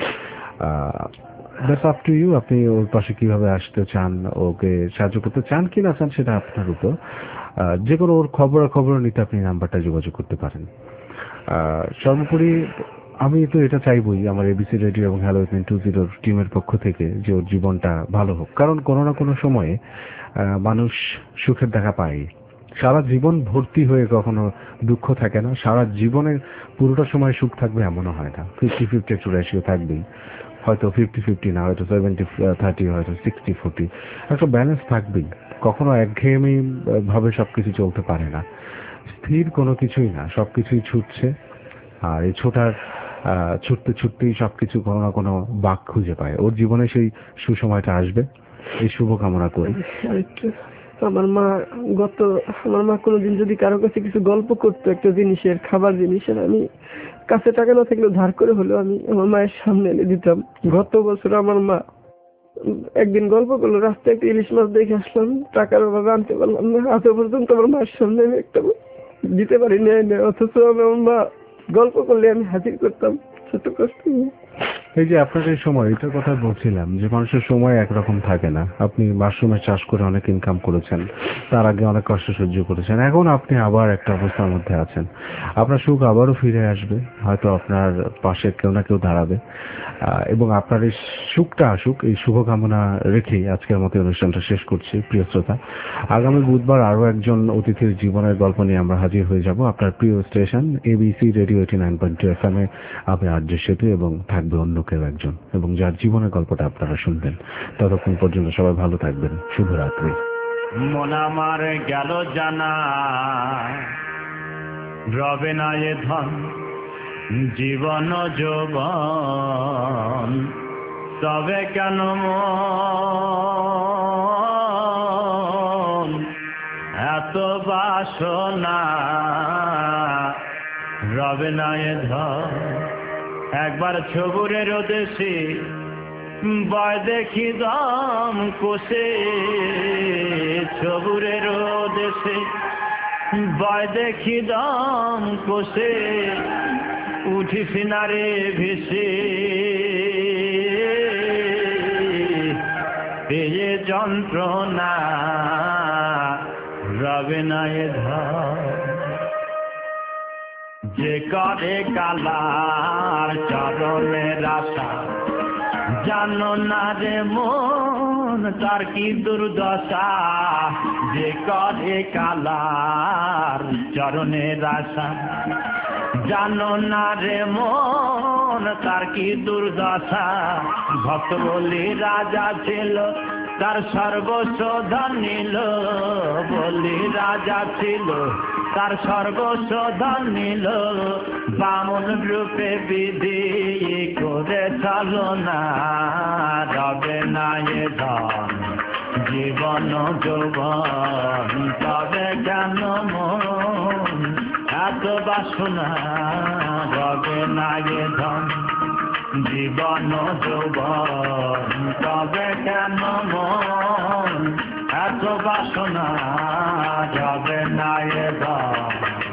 দ্যাটস আপ টু ইউ, আপনি ওর পাশে কিভাবে আসতে চান, ওকে সাহায্য করতে চান কি না চান সেটা আপনার উপর। যে কোনো ওর খবর খবর নিতে আপনি নাম্বারটা যোগাযোগ করতে পারেন। সর্বোপরি আমি তো এটা চাইবই আমার এবিসি রেডিও এবং হ্যালো এইট নাইন টু জিরোর টিমের পক্ষ থেকে, যে ওর জীবনটা ভালো হোক। কারণ কোনো না কোনো সময়ে মানুষ সুখের দেখা পায়। সারা জীবন ভর্তি হয়ে কখনো দুঃখ থাকে না, সারা জীবনের পুরোটা সময় সুখ থাকবে এমনও হয় না। ফিফটি ফিফটি একটু রেশিও থাকবেই, হয়তো ফিফটি ফিফটি না, হয়তো সেভেন্টি থার্টি, হয়তো সিক্সটি ফোর্টি, একটা ব্যালেন্স থাকবেই। কখনো একঘেয়েমি ভাবে সবকিছু চলতে পারে না, স্থির কোনো কিছুই না, সবকিছুই ছুটছে। আর এই ছোটার ছুটতে ছুটতেই সবকিছু কোনো না কোনো বাঁক খুঁজে পায়। ওর জীবনে সেই সুসময়টা আসবে, এই শুভকামনা করি। আমার মা গত আমার মা কোনোদিন যদি কারো কাছে কিছু গল্প করতো, একটা জিনিসের, খাবার জিনিসের, আমি কাছে টাকা না থাকলেও ধার করে হলেও আমি আমার মায়ের সামনে এনে দিতাম। গত বছর আমার মা একদিন গল্প করলো, রাস্তায় একটা ইলিশ মাছ দেখে আসলাম, টাকার অভাবে আনতে পারলাম না, আজ পর্যন্ত আমার মায়ের সামনে আমি একটা দিতে পারি না। অথচ আমার মা গল্প করলে আমি হাজির করতাম, ছোট কষ্ট। এই যে আপনার এই সময়, এটার কথা বলছিলাম যে মানুষের সময় একরকম থাকে না। আপনি মাশরুমের চাষ করে অনেক ইনকাম করেছেন, তার আগে অনেক কষ্ট সহ্য করেছেন, এখন আপনি আবার একটা অবস্থার মধ্যে আছেন। আপনার সুখ আবারও ফিরে আসবে, হয়তো আপনার পাশে কেউ না কেউ দাঁড়াবে, এবং আপনার এই সুখটা আসুক, এই শুভকামনা রেখেই আজকের মতো অনুষ্ঠানটা শেষ করছি। প্রিয় শ্রোতা, আগামী বুধবার আরো একজন অতিথির জীবনের গল্প নিয়ে আমরা হাজির হয়ে যাব আপনার প্রিয় station ABC radio eighty nine point two F M এ। আমি আরজে সেতু, এবং থাকবে অন্য কেউ একজন, এবং যার জীবনের গল্পটা আপনারা শুনবেন। ততক্ষণ পর্যন্ত সবাই ভালো থাকবেন, শুভরাত্রি। মন আমার গেল জানা, রবে না এ ধন জীবন যৌবন, তবে কেন মন এত বাসনা, রবে না এ ধন। একবার ছবুরের দেশে বয় দেখি দম কোষে, ছবুরের দেশে বয় দেখি দম কোষে, উঠিস না রে ভেসে, পেয়ে যন্ত্রণা, রবে না এ ধন। যে করে কালার চরণের আশা, জানো না রে মন তার কি দুর্দশা। যে করে কালার চরণের আশা, জানো না রে মন তার কি দুর্দশা। ভক্ত বলি রাজা ছিল, তার সর্বস্ব ধন নিল, বলি রাজা ছিল, তার সর্বস্ব ধন নিল। বামন রূপে বিধি করে চালনা, রবে না এ ধন জীবন যৌবন, তবে কেন মন এত বাসনা, রবে না এ ধন জীবন যৌবন, তবে কেন মন এত বাসনা, রবে না এ ধন।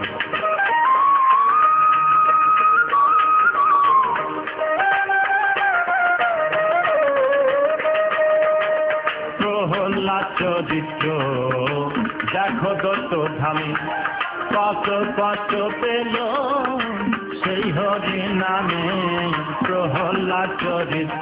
প্রহ্লাদ চরিত্র দেখো দত্ত ধামে, কত কষ্ট পেল সেই হরি নামে। প্রহ্লাদ চরিত্র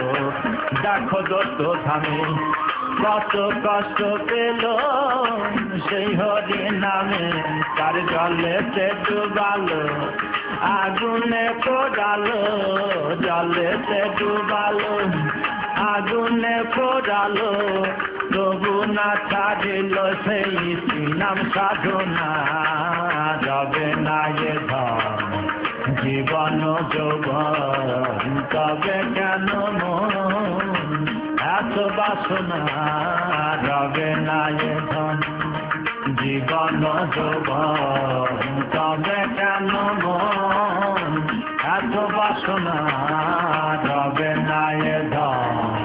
দেখো দত্ত ধামে, কত কষ্ট পেল সেই হরি নামে তার জলেতে ডুবালো আগুনে পোড়ালো জলেতে ডুবালো আগুনে পোড়ালো তবু না ছাড়িল সেই নাম সাধনা রবে না এ ধন জীবন যৌবন তবে কেন মন এত বাসনা রবে না এ ধন জীবন যৌবন তবে কেন মন এত বাসনা রবে না এ ধন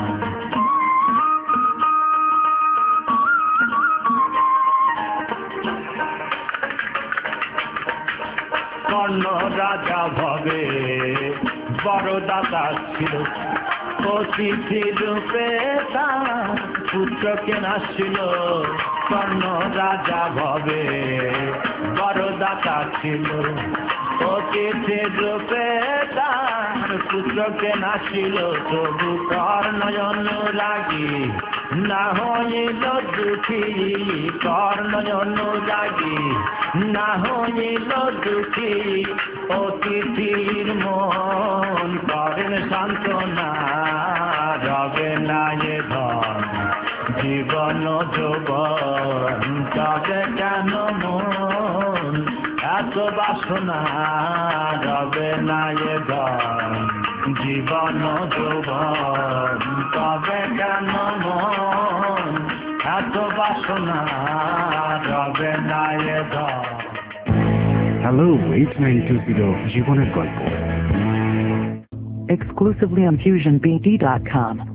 কর্ণ রাজা ভবে বড় দাতা ছিল অতিথি রূপে তার পুত্রকে নাছিল কর্ণ রাজা ভবে বড় দাতা ছিল অতিথি রূপে তার পুত্রকে নাছিল তবু কর্ণ অনুরাগী না হইল দুঃখী কর্ণ অনুরাগী না হইল দুঃখী অতিথির মন করেন সান্ত্বনা রবে না এ ধন জীবন যৌবন তবে কেন মন এত বাসনা রবে না এ ধন জীবন যৌবন তবে কেন মন এত বাসনা রবে না এ ধন hello eight nine two zero জীবনের গল্প Exclusively on fusion b d dot com.